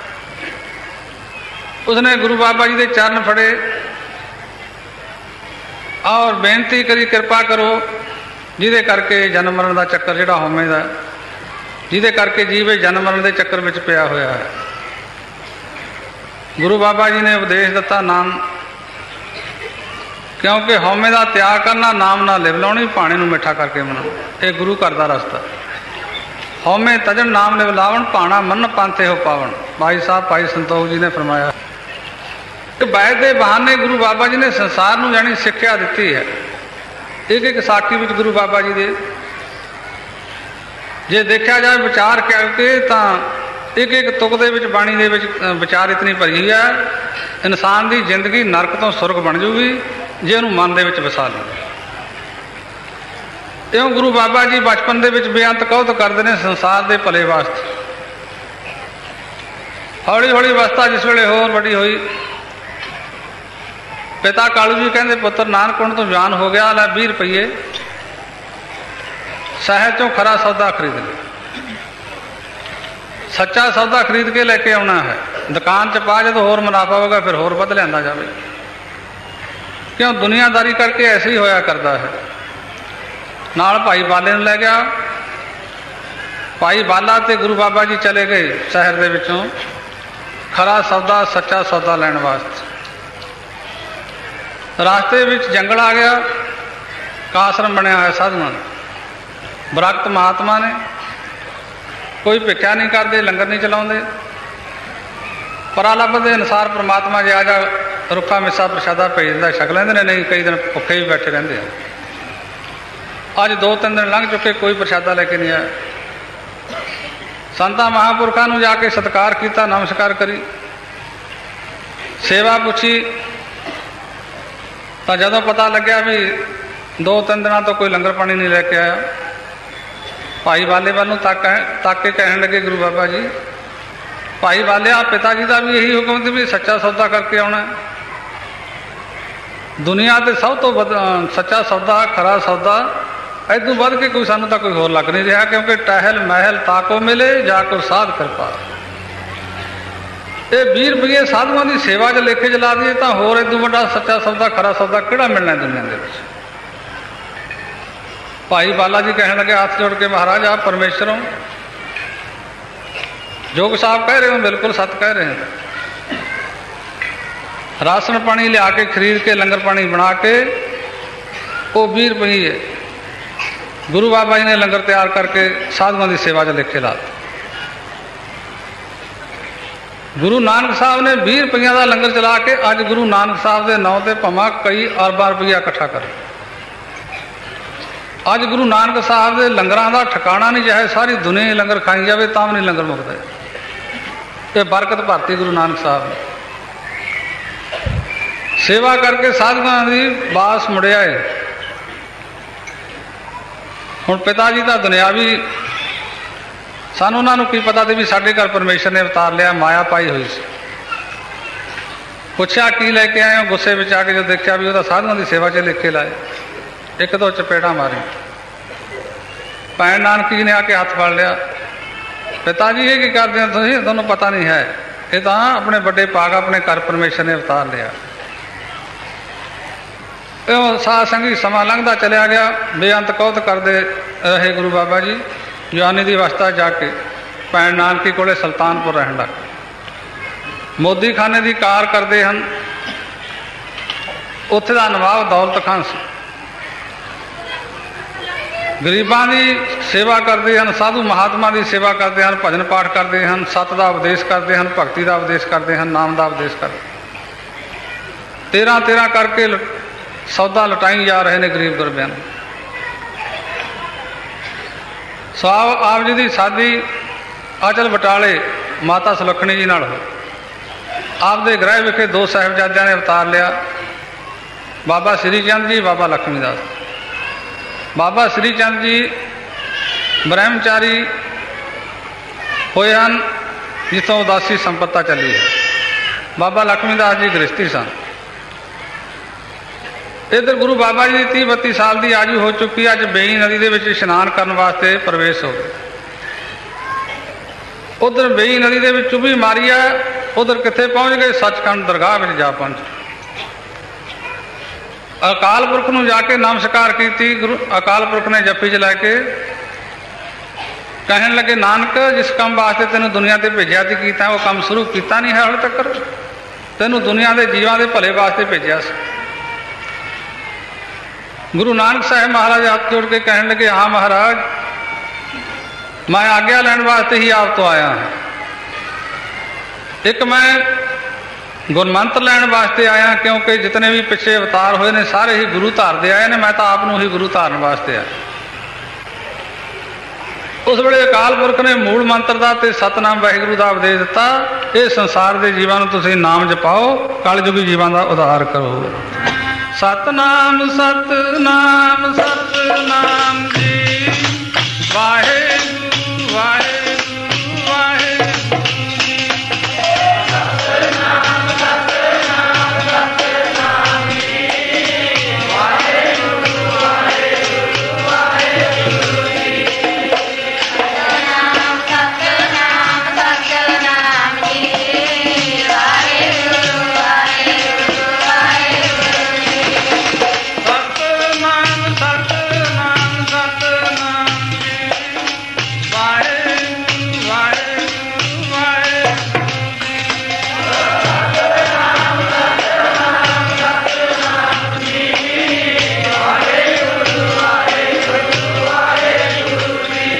ਉਸਨੇ ਗੁਰੂ ਬਾਬਾ ਜੀ ਦੇ ਚਰਨ ਫੜੇ ਔਰ ਬੇਨਤੀ ਕਰੀ ਕਿਰਪਾ ਕਰੋ, ਜਿਹਦੇ ਕਰਕੇ ਜਨਮ ਮਰਨ ਦਾ ਚੱਕਰ ਜਿਹੜਾ ਹਉਮੈ ਦਾ, ਜਿਹਦੇ ਕਰਕੇ ਜੀਵ ਜਨਮ ਮਰਨ ਦੇ ਚੱਕਰ ਵਿੱਚ ਪਿਆ ਹੋਇਆ ਹੈ। ਗੁਰੂ ਬਾਬਾ ਜੀ ਨੇ ਉਪਦੇਸ਼ ਦਿੱਤਾ ਨਾਮ, ਕਿਉਂਕਿ ਹਉਮੈ ਦਾ ਤਿਆਗ ਕਰਨਾ, ਨਾਮ ਨਾਲ ਲਿਵ ਲਾਉਣੀ, ਪਾਣੀ ਨੂੰ ਮਿੱਠਾ ਕਰਕੇ ਮਨਾਉਣਾ, ਇਹ ਗੁਰੂ ਘਰ ਦਾ ਰਸਤਾ। ਹਉਮੈ ਤਜਣ ਨਾਮ ਲਿਵ ਲਾਵਣ, ਭਾਣਾ ਮੰਨ ਪੰਥੇ ਹੋ ਪਾਵਣ। ਭਾਈ ਸਾਹਿਬ ਭਾਈ ਸੰਤੋਖ ਜੀ ਨੇ ਫਰਮਾਇਆ ਕਿ ਵੈਦ ਦੇ ਬਹਾਨੇ ਗੁਰੂ ਬਾਬਾ ਜੀ ਨੇ ਸੰਸਾਰ ਨੂੰ ਜਾਣੀ ਸਿੱਖਿਆ ਦਿੱਤੀ ਹੈ। ਇੱਕ ਇੱਕ ਸਾਖੀ ਵਿੱਚ ਗੁਰੂ ਬਾਬਾ ਜੀ ਦੇ ਜੇ ਦੇਖਿਆ ਜਾਏ ਵਿਚਾਰ ਕਰਕੇ ਤਾਂ ਇੱਕ ਇੱਕ ਤੁਕ ਦੇ ਵਿੱਚ ਬਾਣੀ ਦੇ ਵਿੱਚ ਵਿਚਾਰ ਇਤਨੀ ਭਰੀ ਹੈ, ਇਨਸਾਨ ਦੀ ਜ਼ਿੰਦਗੀ ਨਰਕ ਤੋਂ ਸੁਰਗ ਬਣ ਜੂਗੀ ਜੇ ਉਹਨੂੰ ਮਨ ਦੇ ਵਿੱਚ ਵਸਾ ਲਵੇ। ਇਉਂ ਗੁਰੂ ਬਾਬਾ ਜੀ ਬਚਪਨ ਦੇ ਵਿੱਚ ਬੇਅੰਤ ਕੌਤ ਕਰਦੇ ਨੇ ਸੰਸਾਰ ਦੇ ਭਲੇ ਵਾਸਤੇ। ਹੌਲੀ ਹੌਲੀ ਅਵਸਥਾ ਜਿਸ ਵੇਲੇ ਹੋਰ ਵੱਡੀ ਹੋਈ, ਪਿਤਾ ਕਾਲੂ ਜੀ ਕਹਿੰਦੇ ਪੁੱਤਰ ਨਾਨਕ ਹੁਣ ਤੋਂ ਜਵਾਨ ਹੋ ਗਿਆ, ਲੈ 20 ਰੁਪਈਏ ਸ਼ਹਿਰ ਚੋਂ ਖਰਾ ਸੌਦਾ ਖਰੀਦ ਲਿਆ। ਸੱਚਾ ਸੌਦਾ ਖਰੀਦ ਕੇ ਲੈ ਕੇ ਆਉਣਾ ਹੈ, ਦੁਕਾਨ 'ਚ ਪਾ, ਜਦੋਂ ਹੋਰ ਮੁਨਾਫਾ ਹੋਵੇਗਾ ਫਿਰ ਹੋਰ ਵੱਧ ਲਿਆਂਦਾ ਜਾਵੇ। ਕਿਉਂ ਦੁਨੀਆਦਾਰੀ ਕਰਕੇ ਐਸੇ ਹੀ ਹੋਇਆ ਕਰਦਾ ਹੈ। ਨਾਲ ਭਾਈ ਬਾਲੇ ਨੂੰ ਲੈ ਗਿਆ। ਭਾਈ ਬਾਲਾ ਤੇ ਗੁਰੂ ਬਾਬਾ ਜੀ ਚਲੇ ਗਏ ਸ਼ਹਿਰ ਦੇ ਵਿੱਚੋਂ ਖਰਾ ਸੌਦਾ ਸੱਚਾ ਸੌਦਾ ਲੈਣ ਵਾਸਤੇ। ਰਾਸਤੇ ਵਿੱਚ ਜੰਗਲ ਆ ਗਿਆ, ਕਾਸ਼ਰਮ ਬਣਿਆ ਹੋਇਆ ਸਾਧੂਆਂ ਦਾ। ਬ੍ਰਹਤ ਮਹਾਤਮਾ ਨੇ, ਕੋਈ ਭਿੱਖਿਆ ਨਹੀਂ ਕਰਦੇ, ਲੰਗਰ ਨਹੀਂ ਚਲਾਉਂਦੇ, ਪਰਾਲੱਭ ਦੇ ਅਨੁਸਾਰ ਪ੍ਰਮਾਤਮਾ ਜੇ ਆ ਜਾ ਰੁੱਖਾ ਮਿੱਸਾ ਪ੍ਰਸ਼ਾਦਾ ਭੇਜ ਦਿੰਦਾ, ਛਕ ਲੈਂਦੇ ਨੇ, ਨਹੀਂ ਕਈ ਦਿਨ ਭੁੱਖੇ ਵੀ ਬੈਠੇ ਰਹਿੰਦੇ ਆ। ਅੱਜ 2-3 ਦਿਨ ਲੰਘ ਚੁੱਕੇ, ਕੋਈ ਪ੍ਰਸ਼ਾਦਾ ਲੈ ਕੇ ਨਹੀਂ ਆਇਆ। ਸੰਤਾਂ ਮਹਾਂਪੁਰਖਾਂ ਨੂੰ ਜਾ ਕੇ ਸਤਿਕਾਰ ਕੀਤਾ, ਨਮਸਕਾਰ ਕਰੀ, ਸੇਵਾ ਪੁੱਛੀ, ਤਾਂ ਜਦੋਂ ਪਤਾ ਲੱਗਿਆ ਵੀ 2-3 ਦਿਨਾਂ ਤੋਂ ਕੋਈ ਲੰਗਰ ਪਾਣੀ ਨਹੀਂ ਲੈ ਕੇ ਆਇਆ, ਭਾਈ ਬਾਲੇ ਵੱਲ ਨੂੰ ਤੱਕ ਕੇ ਕਹਿਣ ਲੱਗੇ ਗੁਰੂ ਬਾਬਾ ਜੀ, ਭਾਈ ਬਾਲਿਆ ਪਿਤਾ ਜੀ ਦਾ ਵੀ ਇਹੀ ਹੁਕਮ ਸੀ ਵੀ ਸੱਚਾ ਸੌਦਾ ਕਰਕੇ ਆਉਣਾ। ਦੁਨੀਆ ਤੇ ਸਭ ਤੋਂ ਸੱਚਾ ਸੌਦਾ, ਖਰਾ ਸੌਦਾ, ਇਦੋਂ ਵੱਧ ਕੇ ਕੋਈ ਸਾਨੂੰ ਤਾਂ ਕੋਈ ਹੋਰ ਲੱਗ ਨਹੀਂ ਰਿਹਾ, ਕਿਉਂਕਿ ਟਹਿਲ ਮਹਿਲ ਤਾਕੋ ਮਿਲੇ ਜਾ ਕੋ ਸਾਧ ਕਿਰਪਾ। ਇਹ 20 ਰੁਪਏ ਸਾਧੂਆਂ ਦੀ ਸੇਵਾ 'ਚ ਲੇਖੇ ਚਲਾ ਦਈਏ ਤਾਂ ਹੋਰ ਇਦੋਂ ਵੱਡਾ ਸੱਚਾ ਸੌਦਾ, ਖਰਾ ਸੌਦਾ ਕਿਹੜਾ ਮਿਲਣਾ ਦੁਨੀਆ ਦੇ ਵਿੱਚ। ਭਾਈ ਬਾਲਾ ਜੀ ਕਹਿਣ ਲੱਗੇ ਹੱਥ ਜੋੜ ਕੇ, ਮਹਾਰਾਜ ਆਪ ਪਰਮੇਸ਼ਰ ਹੋ, ਜੋ ਕੁਛ ਆਪ ਕਹਿ ਰਹੇ ਹੋ ਬਿਲਕੁਲ ਸੱਚ ਕਹਿ ਰਹੇ ਹੋ। ਰਾਸ਼ਨ ਪਾਣੀ ਲਿਆ ਕੇ ਖਰੀਦ ਕੇ ਲੰਗਰ ਪਾਣੀ ਬਣਾ ਕੇ ਉਹ 20 ਰੁਪਏ ਗੁਰੂ ਬਾਬਾ ਜੀ ਨੇ ਲੰਗਰ ਤਿਆਰ ਕਰਕੇ ਸਾਧੂਆਂ ਦੀ ਸੇਵਾ 'ਚ ਲਿਖੇ ਲਾ ਦਿੱਤੇ। ਗੁਰੂ ਨਾਨਕ ਸਾਹਿਬ ਨੇ 20 ਰੁਪਈਆਂ ਦਾ ਲੰਗਰ ਚਲਾ ਕੇ ਅੱਜ ਗੁਰੂ ਨਾਨਕ ਸਾਹਿਬ ਦੇ ਨਾਂ ਤੇ ਭਾਵੇਂ ਕਈ ਅਰਬਾਂ ਰੁਪਈਆ ਇਕੱਠਾ ਕਰ। ਅੱਜ ਗੁਰੂ ਨਾਨਕ ਸਾਹਿਬ ਦੇ ਲੰਗਰਾਂ ਦਾ ਠਿਕਾਣਾ ਨਹੀਂ, ਚਾਹੇ ਸਾਰੀ ਦੁਨੀਆ ਹੀ ਲੰਗਰ ਖਾਈ ਜਾਵੇ ਤਾਂ ਵੀ ਨਹੀਂ ਲੰਗਰ ਮੁੱਕਦਾ। ਇਹ ਬਰਕਤ ਭਰਤੀ ਗੁਰੂ ਨਾਨਕ ਸਾਹਿਬ ਨੇ। ਸੇਵਾ ਕਰਕੇ ਸਾਧੂਆਂ ਦੀ ਬਾਸ ਮੁੜਿਆ ਹੈ। ਹੁਣ ਪਿਤਾ ਜੀ ਦਾ ਦੁਨਿਆਵੀ, ਸਾਨੂੰ ਉਹਨਾਂ ਨੂੰ ਕੀ ਪਤਾ ਸੀ ਵੀ ਸਾਡੇ ਘਰ ਪਰਮੇਸ਼ਰ ਨੇ ਅਵਤਾਰ ਲਿਆ, ਮਾਇਆ ਪਾਈ ਹੋਈ ਸੀ। ਪੁੱਛਿਆ ਕੀ ਲੈ ਕੇ ਆਏ ਹੋ? ਗੁੱਸੇ ਵਿੱਚ ਆ ਕੇ ਜਦੋਂ ਦੇਖਿਆ ਵੀ ਉਹਦਾ ਸਾਧੂਆਂ ਦੀ ਸੇਵਾ 'ਚ ਲਿਖੇ ਲਾਏ, ਇੱਕ ਦੋ ਚਪੇੜਾਂ ਮਾਰੀ। ਭੈਣ ਨਾਨਕੀ ਜੀ ਨੇ ਆ ਕੇ ਹੱਥ ਫੜ ਲਿਆ, ਪਿਤਾ ਜੀ ਇਹ ਕੀ ਕਰਦੇ ਹੋ ਤੁਸੀਂ? ਤੁਹਾਨੂੰ ਪਤਾ ਨਹੀਂ ਹੈ, ਇਹ ਤਾਂ ਆਪਣੇ ਵੱਡੇ ਭਾਗ ਆਪਣੇ ਘਰ ਪਰਮੇਸ਼ਰ ਨੇ ਅਵਤਾਰ ਲਿਆ। ਉਹ ਸਾਧ ਸੰਗੀ ਸਮਾਂ ਲੰਘਦਾ ਚਲਿਆ ਗਿਆ। ਬੇਅੰਤ ਕੌਤ ਕਰਦੇ ਰਹੇ ਗੁਰੂ ਬਾਬਾ ਜੀ। ਜਵਾਨੀ ਦੀ ਅਵਸਥਾ ਜਾ ਕੇ ਭੈਣ ਨਾਨਕੀ ਕੋਲੇ ਸੁਲਤਾਨਪੁਰ ਰਹਿਣ ਲੱਗ ਪਏ। ਮੋਦੀ ਖਾਨੇ ਦੀ ਕਾਰ ਕਰਦੇ ਹਨ। ਉੱਥੇ ਦਾ ਨਵਾਬ ਦੌਲਤ ਖਾਨ ਸੀ। ਗਰੀਬਾਂ ਦੀ ਸੇਵਾ ਕਰਦੇ ਹਨ, ਸਾਧੂ ਮਹਾਤਮਾ ਦੀ ਸੇਵਾ ਕਰਦੇ ਹਨ, ਭਜਨ ਪਾਠ ਕਰਦੇ ਹਨ, ਸੱਤ ਦਾ ਉਪਦੇਸ਼ ਕਰਦੇ ਹਨ, ਭਗਤੀ ਦਾ ਉਪਦੇਸ਼ ਕਰਦੇ ਹਨ, ਨਾਮ ਦਾ ਉਪਦੇਸ਼ ਕਰਦੇ। 13 ਕਰਕੇ ਸੌਦਾ ਲੁਟਾਈ ਜਾ ਰਹੇ ਨੇ ਗਰੀਬ ਗੁਰਬਿਆਂ ਨੂੰ। ਆਪ ਜੀ ਦੀ ਸਾਦੀ ਅਚਲ ਬਟਾਲੇ ਮਾਤਾ ਸੁਲੱਖਣੀ ਜੀ ਨਾਲ ਹੋਈ। ਆਪਦੇ ਗ੍ਰਹਿ ਵਿਖੇ ਦੋ ਸਾਹਿਬਜ਼ਾਦਿਆਂ ਨੇ ਅਵਤਾਰ ਲਿਆ, ਬਾਬਾ ਸ੍ਰੀ ਚੰਦ ਜੀ, ਬਾਬਾ ਲక్ష్ਮੀ ਦਾਸ। ਬਾਬਾ ਸ੍ਰੀ ਚੰਦ ਜੀ ਬ੍ਰਹਮਚਾਰੀ ਹੋਏ ਹਨ, ਜਿੱਥੋਂ ਉਦਾਸੀ ਸੰਪਤਾ ਚੱਲੀ ਹੈ। ਬਾਬਾ ਲక్ష్ਮੀ ਦਾਸ ਜੀ ਗ੍ਰਸਤੀ ਸਨ। ਇੱਧਰ ਗੁਰੂ ਬਾਬਾ ਜੀ ਦੀ 30-32 ਸਾਲ ਦੀ ਆਯੂ ਹੋ ਚੁੱਕੀ। ਅੱਜ ਬੇਈ ਨਦੀ ਦੇ ਵਿੱਚ ਇਸ਼ਨਾਨ ਕਰਨ ਵਾਸਤੇ ਪ੍ਰਵੇਸ਼ ਹੋ ਗਏ। ਉਧਰ ਬੇਈ ਨਦੀ ਦੇ ਵਿੱਚ ਚੁੱਭੀ ਮਾਰੀ ਹੈ, ਉਧਰ ਕਿੱਥੇ ਪਹੁੰਚ ਗਏ? ਸੱਚਖੰਡ ਦਰਗਾਹ ਵਿੱਚ ਜਾ ਪਹੁੰਚੇ। ਅਕਾਲ ਪੁਰਖ ਨੂੰ ਜਾ ਕੇ ਨਮਸਕਾਰ ਕੀਤੀ। ਗੁਰੂ ਅਕਾਲ ਪੁਰਖ ਨੇ ਜੱਫੀ 'ਚ ਲੈ ਕੇ ਕਹਿਣ ਲੱਗੇ, ਨਾਨਕ ਜਿਸ ਕੰਮ ਵਾਸਤੇ ਤੈਨੂੰ ਦੁਨੀਆ ਤੇ ਭੇਜਿਆ ਤੇ ਕੀਤਾ, ਉਹ ਕੰਮ ਸ਼ੁਰੂ ਕੀਤਾ ਨਹੀਂ ਹੈ ਹਾਲੇ ਤੱਕ। ਤੈਨੂੰ ਦੁਨੀਆ ਦੇ ਜੀਵਾਂ ਦੇ ਭਲੇ ਵਾਸਤੇ ਭੇਜਿਆ ਸੀ। ਗੁਰੂ ਨਾਨਕ ਸਾਹਿਬ ਮਹਾਰਾਜ ਹੱਥ ਜੋੜ ਕੇ ਕਹਿਣ ਲੱਗੇ, ਹਾਂ ਮਹਾਰਾਜ, ਮੈਂ ਆਗਿਆ ਲੈਣ ਵਾਸਤੇ ਹੀ ਆਪ ਤੋਂ ਆਇਆ ਹਾਂ। ਇੱਕ ਮੈਂ ਗੁਰਮੰਤਰ ਲੈਣ ਵਾਸਤੇ ਆਇਆ, ਕਿਉਂਕਿ ਜਿਤਨੇ ਵੀ ਪਿੱਛੇ ਅਵਤਾਰ ਹੋਏ ਨੇ ਸਾਰੇ ਹੀ ਗੁਰੂ ਧਾਰਦੇ ਆਏ ਨੇ। ਮੈਂ ਤਾਂ ਆਪ ਨੂੰ ਹੀ ਗੁਰੂ ਧਾਰਨ ਵਾਸਤੇ ਆਇਆ। ਉਸ ਵੇਲੇ ਅਕਾਲ ਪੁਰਖ ਨੇ ਮੂਲ ਮੰਤਰ ਦਾ ਤੇ ਸਤਨਾਮ ਵਾਹਿਗੁਰੂ ਦਾ ਉਪਦੇਸ਼ ਦਿੱਤਾ। ਇਹ ਸੰਸਾਰ ਦੇ ਜੀਵਾਂ ਨੂੰ ਤੁਸੀਂ ਨਾਮ ਜਪਾਓ, ਕਲਯੁਗੀ ਜੀਵਾਂ ਦਾ ਉਧਾਰ ਕਰੋ। ਸਤਨਾਮ ਸਤਨਾਮ ਸਤਨਾਮ ਜੀ, ਵਾਹਿਗੁਰੂ ਵਾਹਿਗੁਰੂ ਵਾਹਿਗੁਰੂ ਜੀ। ਸਤਨਾਮ ਸਤਨਾਮ ਸਤਨਾਮ ਜੀ, ਵਾਹਿਗੁਰੂ ਵਾਹਿਗੁਰੂ ਵਾਹਿਗੁਰੂ ਜੀ। ਸਤਨਾਮ ਸਤਨਾਮ ਸਤਨਾਮ ਜੀ, ਵਾਹਿਗੁਰੂ ਵਾਹਿਗੁਰੂ ਵਾਹਿਗੁਰੂ ਜੀ। ਸਤਨਾਮ ਸਤਨਾਮ ਸਤਨਾਮ ਜੀ, ਵਾਹਿਗੁਰੂ ਵਾਹਿਗੁਰੂ ਵਾਹਿਗੁਰੂ ਜੀ। ਸਤਨਾਮ ਸਤਨਾਮ ਸਤਨਾਮ ਜੀ, ਵਾਹਿਗੁਰੂ ਵਾਹਿਗੁਰੂ ਵਾਹਿਗੁਰੂ ਜੀ।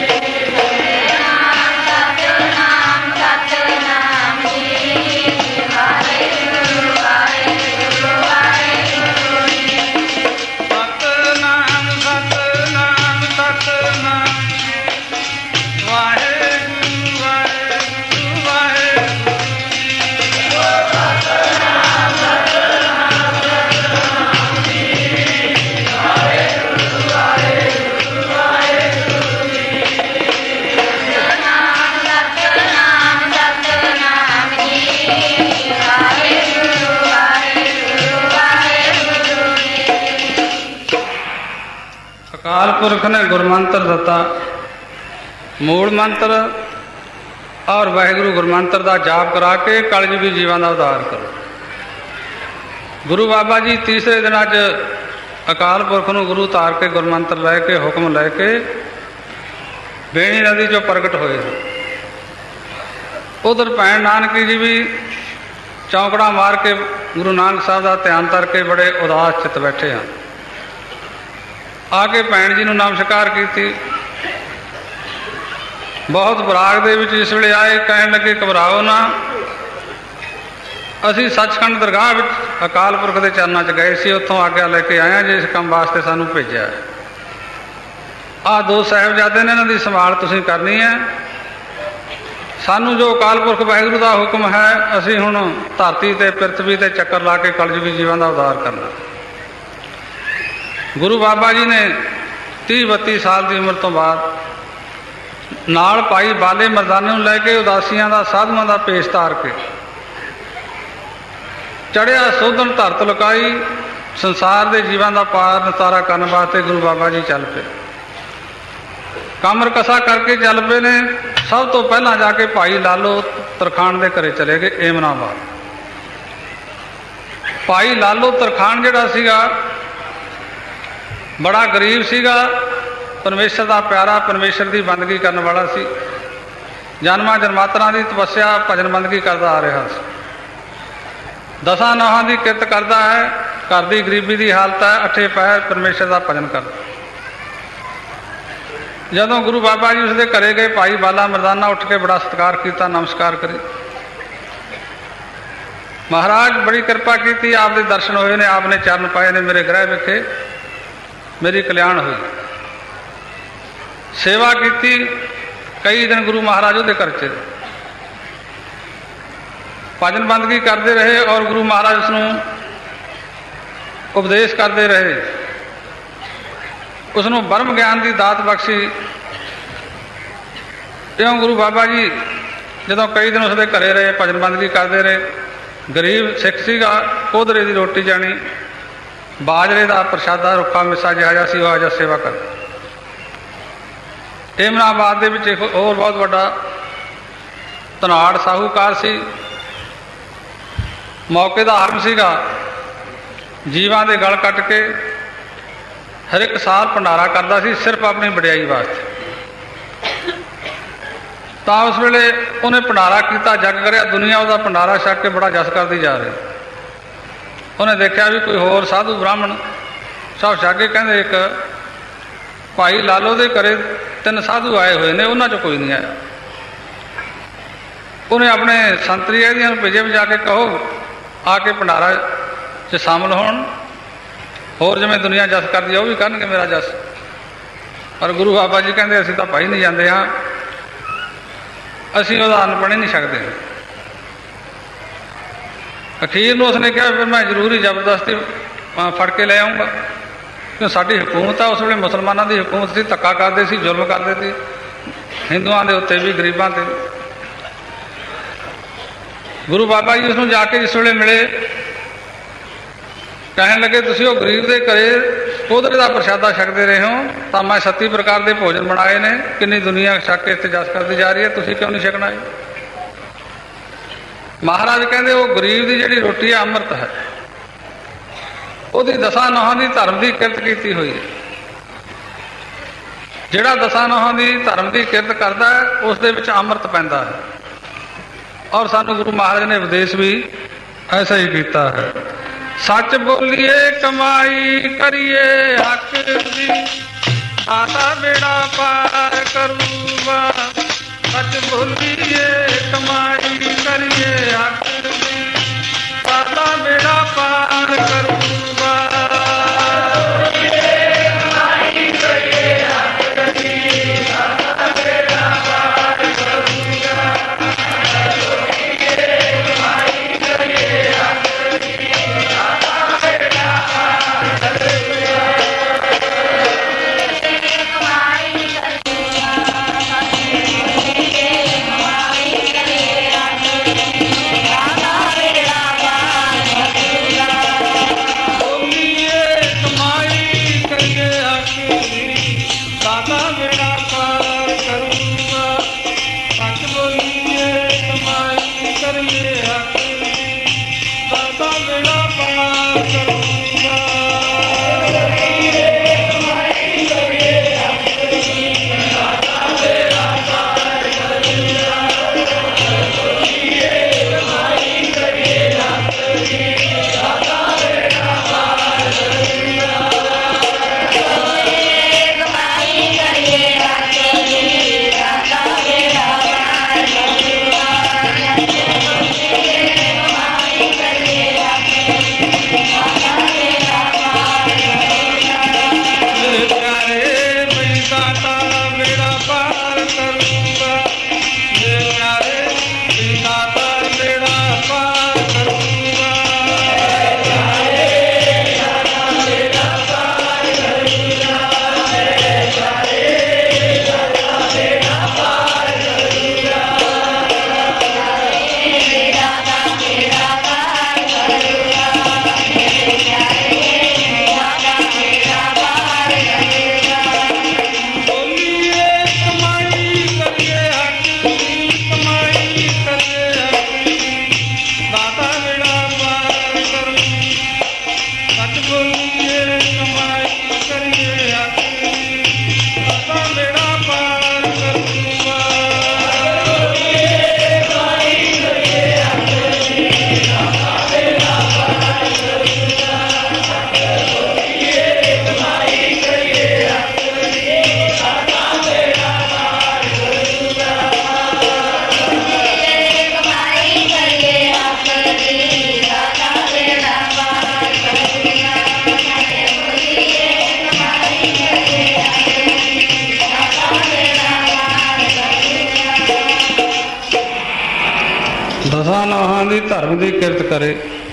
ਸਤਨਾਮ ਸਤਨਾਮ ਜੀ, ਵਾਹਿਗੁਰੂ ਵਾਹਿਗੁਰੂ ਵਾਹਿਗੁਰੂ ਜੀ। ਸਤਨਾਮ ਸਤਨਾਮ ਸਤਨਾਮ ਜੀ, ਵਾਹਿਗੁਰੂ ਵਾਹਿਗੁਰੂ ਵਾਹਿਗੁਰੂ ਜੀ। ਸਤਨਾਮ ਸਤਨਾਮ ਜੀ, ਵਾਹਿਗੁਰੂ ਵਾਹਿਗੁਰੂ ਵਾਹਿਗੁਰੂ ਜੀ। ਅਕਾਲ ਪੁਰਖ ਨੇ ਗੁਰਮੰਤਰ ਦਿੱਤਾ। ਮੂਲ ਮੰਤਰ ਔਰ ਵਾਹਿਗੁਰੂ ਗੁਰਮੰਤਰ ਦਾ ਜਾਪ ਕਰਾ ਕੇ ਕਲਯੁਗੀ ਜੀਵਾਂ ਦਾ ਉਧਾਰ ਕਰੋ। ਗੁਰੂ ਬਾਬਾ ਜੀ ਤੀਸਰੇ ਦਿਨ ਅੱਜ ਅਕਾਲ ਪੁਰਖ ਨੂੰ ਗੁਰੂ ਧਾਰ ਕੇ ਗੁਰਮੰਤਰ ਲੈ ਕੇ ਹੁਕਮ ਲੈ ਕੇ ਬੇਣੀ ਨਦੀ 'ਚੋਂ ਪ੍ਰਗਟ ਹੋਏ। ਉਧਰ ਭੈਣ ਨਾਨਕੀ ਜੀ ਵੀ ਚੌਂਕੜਾ ਮਾਰ ਕੇ ਗੁਰੂ ਨਾਨਕ ਸਾਹਿਬ ਦਾ ਧਿਆਨ ਧਰ ਕੇ ਬੜੇ ਉਦਾਸ ਚਿੱਤ ਬੈਠੇ ਹਨ। ਆ ਕੇ ਭੈਣ ਜੀ ਨੂੰ ਨਮਸਕਾਰ ਕੀਤੀ। ਬਹੁਤ ਬਰਾਗ ਦੇ ਵਿੱਚ ਇਸ ਵੇਲੇ ਆਏ, ਕਹਿਣ ਲੱਗੇ, ਘਬਰਾਓ ਨਾ, ਅਸੀਂ ਸੱਚਖੰਡ ਦਰਗਾਹ ਵਿੱਚ ਅਕਾਲ ਪੁਰਖ ਦੇ ਚਰਨਾਂ 'ਚ ਗਏ ਸੀ, ਉੱਥੋਂ ਆਗਿਆ ਲੈ ਕੇ ਆਏ ਹਾਂ, ਜੇ ਇਸ ਕੰਮ ਵਾਸਤੇ ਸਾਨੂੰ ਭੇਜਿਆ ਹੈ। ਆਹ ਦੋ ਸਾਹਿਬਜ਼ਾਦੇ ਨੇ, ਇਹਨਾਂ ਦੀ ਸੰਭਾਲ ਤੁਸੀਂ ਕਰਨੀ ਹੈ। ਸਾਨੂੰ ਜੋ ਅਕਾਲ ਪੁਰਖ ਵਾਹਿਗੁਰੂ ਦਾ ਹੁਕਮ ਹੈ, ਅਸੀਂ ਹੁਣ ਧਰਤੀ ਤੇ ਪ੍ਰਿਥਵੀ ਤੇ ਚੱਕਰ ਲਾ ਕੇ ਕਲਯੁਗੀ ਜੀਵਾਂ ਦਾ ਉਧਾਰ ਕਰਨਾ। ਗੁਰੂ ਬਾਬਾ ਜੀ ਨੇ 30-32 ਸਾਲ ਦੀ ਉਮਰ ਤੋਂ ਬਾਅਦ ਨਾਲ ਭਾਈ ਬਾਲੇ ਮਰਦਾਨੇ ਨੂੰ ਲੈ ਕੇ ਉਦਾਸੀਆਂ ਦਾ ਸਾਧੂਆਂ ਦਾ ਭੇਸ ਧਾਰ ਕੇ ਚੜਿਆ ਸੋਧਣ ਧਰਤ ਲੁਕਾਈ। ਸੰਸਾਰ ਦੇ ਜੀਵਾਂ ਦਾ ਪਾਰ ਨਿਤਾਰਾ ਕਰਨ ਵਾਸਤੇ ਗੁਰੂ ਬਾਬਾ ਜੀ ਚੱਲ ਪਏ। ਕਮਰ ਕਸਾ ਕਰਕੇ ਚੱਲ ਪਏ ਨੇ। ਸਭ ਤੋਂ ਪਹਿਲਾਂ ਜਾ ਕੇ ਭਾਈ ਲਾਲੋ ਤਰਖਾਣ ਦੇ ਘਰੇ ਚਲੇ ਗਏ, ਏਮਨਾਬਾਦ। ਭਾਈ ਲਾਲੋ ਤਰਖਾਣ ਜਿਹੜਾ ਸੀਗਾ ਬੜਾ ਗਰੀਬ ਸੀਗਾ, ਪਰਮੇਸ਼ਰ ਦਾ ਪਿਆਰਾ, ਪਰਮੇਸ਼ਰ ਦੀ ਬੰਦਗੀ ਕਰਨ ਵਾਲਾ ਸੀ। ਜਨਮਾਂ ਜਨਮਾਤਰਾਂ ਦੀ ਤਪੱਸਿਆ ਭਜਨ ਬੰਦਗੀ ਕਰਦਾ ਆ ਰਿਹਾ ਸੀ। ਦਸਾਂ ਨੌਹਾਂ ਦੀ ਕਿਰਤ ਕਰਦਾ ਹੈ। ਘਰ ਦੀ ਗਰੀਬੀ ਦੀ ਹਾਲਤ ਹੈ, ਅੱਠੇ ਪੈਰ ਪਰਮੇਸ਼ਰ ਦਾ ਭਜਨ ਕਰਦਾ। ਜਦੋਂ ਗੁਰੂ ਬਾਬਾ ਜੀ ਉਸਦੇ ਘਰੇ ਗਏ, ਭਾਈ ਬਾਲਾ ਮਰਦਾਨਾ ਉੱਠ ਕੇ ਬੜਾ ਸਤਿਕਾਰ ਕੀਤਾ, ਨਮਸਕਾਰ ਕਰੀ। ਮਹਾਰਾਜ ਬੜੀ ਕਿਰਪਾ ਕੀਤੀ, ਆਪ ਦੇ ਦਰਸ਼ਨ ਹੋਏ ਨੇ, ਆਪ ਨੇ ਚਰਨ ਪਾਏ ਨੇ ਮੇਰੇ ਗ੍ਰਹਿ ਵਿਖੇ, ਮੇਰੀ ਕਲਿਆਣ ਹੋਈ। ਸੇਵਾ ਕੀਤੀ, ਕਈ ਦਿਨ ਗੁਰੂ ਮਹਾਰਾਜ ਉਹਦੇ ਘਰ 'ਚ ਭਜਨ ਬੰਦਗੀ ਕਰਦੇ ਰਹੇ ਔਰ ਗੁਰੂ ਮਹਾਰਾਜ ਉਸ ਨੂੰ ਉਪਦੇਸ਼ ਕਰਦੇ ਰਹੇ, ਉਸ ਨੂੰ ਬ੍ਰਹਮ ਗਿਆਨ ਦੀ ਦਾਤ ਬਖਸ਼ੀ। ਇਉਂ ਗੁਰੂ ਬਾਬਾ ਜੀ ਜਦੋਂ ਕਈ ਦਿਨ ਉਸਦੇ ਘਰੇ ਰਹੇ, ਭਜਨ ਬੰਦਗੀ ਕਰਦੇ ਰਹੇ। ਗਰੀਬ ਸਿੱਖ ਸੀਗਾ, ਕੋਧਰੇ ਦੀ ਰੋਟੀ ਜਾਣੀ, ਬਾਜਰੇ ਦਾ ਪ੍ਰਸ਼ਾਦਾ ਰੁੱਖਾ ਮਿੱਸਾ ਜਿਹਾ ਜਿਹਾ ਸੀ, ਉਹ ਜਿਹਾ ਸੇਵਾ ਕਰ। ਏਮਨਾਬਾਦ ਦੇ ਵਿੱਚ ਇੱਕ ਹੋਰ ਬਹੁਤ ਵੱਡਾ ਧਨਾੜ ਸਾਹੂਕਾਰ ਸੀ। ਮੌਕੇ ਦਾ ਹਰਮ ਸੀਗਾ, ਜੀਵਾਂ ਦੇ ਗਲ ਕੱਟ ਕੇ ਹਰ ਇੱਕ ਸਾਲ ਭੰਡਾਰਾ ਕਰਦਾ ਸੀ, ਸਿਰਫ ਆਪਣੀ ਵਡਿਆਈ ਵਾਸਤੇ। ਤਾਂ ਉਸ ਵੇਲੇ ਉਹਨੇ ਭੰਡਾਰਾ ਕੀਤਾ, ਜੱਗ ਕਰਿਆ, ਦੁਨੀਆ ਉਹਦਾ ਭੰਡਾਰਾ ਛਕ ਕੇ ਬੜਾ ਜਸ ਕਰਦੀ ਜਾ ਰਹੀ। ਉਹਨੇ ਦੇਖਿਆ ਵੀ ਕੋਈ ਹੋਰ ਸਾਧੂ ਬ੍ਰਾਹਮਣ ਸਭ ਛਕ ਕੇ, ਕਹਿੰਦੇ ਇੱਕ ਭਾਈ ਲਾਲੋ ਦੇ ਘਰੇ 3 ਸਾਧੂ ਆਏ ਹੋਏ ਨੇ, ਉਹਨਾਂ 'ਚੋਂ ਕੋਈ ਨਹੀਂ ਆਇਆ। ਉਹਨੇ ਆਪਣੇ ਸੰਤਰੀ ਇਹਦੀਆਂ ਨੂੰ ਭੇਜੇ, ਵੀ ਜਾ ਕੇ ਕਹੋ ਆ ਕੇ ਭੰਡਾਰਾ 'ਚ ਸ਼ਾਮਲ ਹੋਣ, ਹੋਰ ਜਿਵੇਂ ਦੁਨੀਆ ਜਸ ਕਰਦੀ ਆ ਉਹ ਵੀ ਕਰਨਗੇ ਮੇਰਾ ਜਸ। ਪਰ ਗੁਰੂ ਬਾਬਾ ਜੀ ਕਹਿੰਦੇ ਅਸੀਂ ਤਾਂ ਭਾਈ ਨਹੀਂ ਜਾਂਦੇ ਹਾਂ, ਅਸੀਂ ਉਹਦਾ ਅੰਨ ਪਾਣੀ ਨਹੀਂ ਛਕਦੇ। ਅਖੀਰ ਨੂੰ ਉਸਨੇ ਕਿਹਾ ਫਿਰ ਮੈਂ ਜ਼ਰੂਰ ਹੀ ਜ਼ਬਰਦਸਤੀ ਫੜ ਕੇ ਲੈ ਆਊਂਗਾ, ਕਿਉਂ ਸਾਡੀ ਹਕੂਮਤ ਆ। ਉਸ ਵੇਲੇ ਮੁਸਲਮਾਨਾਂ ਦੀ ਹਕੂਮਤ ਸੀ, ਧੱਕਾ ਕਰਦੇ ਸੀ, ਜ਼ੁਲਮ ਕਰਦੇ ਸੀ ਹਿੰਦੂਆਂ ਦੇ ਉੱਤੇ ਵੀ, ਗਰੀਬਾਂ 'ਤੇ। ਗੁਰੂ ਬਾਬਾ ਜੀ ਉਸਨੂੰ ਜਾ ਕੇ ਜਿਸ ਵੇਲੇ ਮਿਲੇ, ਕਹਿਣ ਲੱਗੇ ਤੁਸੀਂ ਉਹ ਗਰੀਬ ਦੇ ਘਰੇ ਕੋਧਰੇ ਦਾ ਪ੍ਰਸ਼ਾਦਾ ਛਕਦੇ ਰਹੇ ਹੋ, ਤਾਂ ਮੈਂ 37 ਪ੍ਰਕਾਰ ਦੇ ਭੋਜਨ ਬਣਾਏ ਨੇ, ਕਿੰਨੀ ਦੁਨੀਆ ਛਕ ਕੇ ਇੱਥੇ ਜਸ ਕਰਦੀ ਜਾ ਰਹੀ ਹੈ, ਤੁਸੀਂ ਕਿਉਂ ਨਹੀਂ ਛਕਣਾ? ਮਹਾਰਾਜ ਕਹਿੰਦੇ ਉਹ ਗਰੀਬ ਦੀ ਜਿਹੜੀ ਰੋਟੀ ਹੈ ਅੰਮ੍ਰਿਤ ਹੈ, ਉਹਦੀ ਦਸਾਂ ਨੌਹਾਂ ਦੀ ਧਰਮ ਦੀ ਕਿਰਤ ਕੀਤੀ ਹੋਈ ਹੈ। ਜਿਹੜਾ ਦਸਾਂ ਨੌਹਾਂ ਦੀ ਧਰਮ ਦੀ ਕਿਰਤ ਕਰਦਾ ਹੈ ਉਸ ਦੇ ਵਿੱਚ ਅੰਮ੍ਰਿਤ ਪੈਂਦਾ ਹੈ। ਔਰ ਸਾਨੂੰ ਗੁਰੂ ਮਹਾਰਾਜ ਨੇ ਉਪਦੇਸ਼ ਵੀ ਐਸਾ ਹੀ ਕੀਤਾ ਹੈ। ਸੱਚ ਬੋਲੀਏ ਕਮਾਈ ਕਰੀਏ ਹੱਕ ਦੀ, ਆਤਾ ਬੇੜਾ ਪਾਰ ਕਰੂਗਾ। ਸੱਚ ਬੋਲੀਏ ਕਮਾਈ ਕਰੀਏ ਹੱਕ ਦੀ, ਆਤਾ ਬੇੜਾ ਪਾਰ ਕਰੂਗਾ। ਕਮਾਈ ਕਰੀਏ ਹੱਕ ਦੀ, ਆਤਾ ਬੇੜਾ ਪਾਰ ਕਰੂਗਾ। ਕਮਾਈ ਕਰੀਏ ਹੱਕ ਦੀ, ਆਤਾ ਬੇੜਾ ਪਾਰ ਕਰੂਗਾ। ਕਮਾਈ ਕਰੀਏ ਦੀ ਧਰਮ ਦੀ ਕਿਰਤ ਕਰੇ।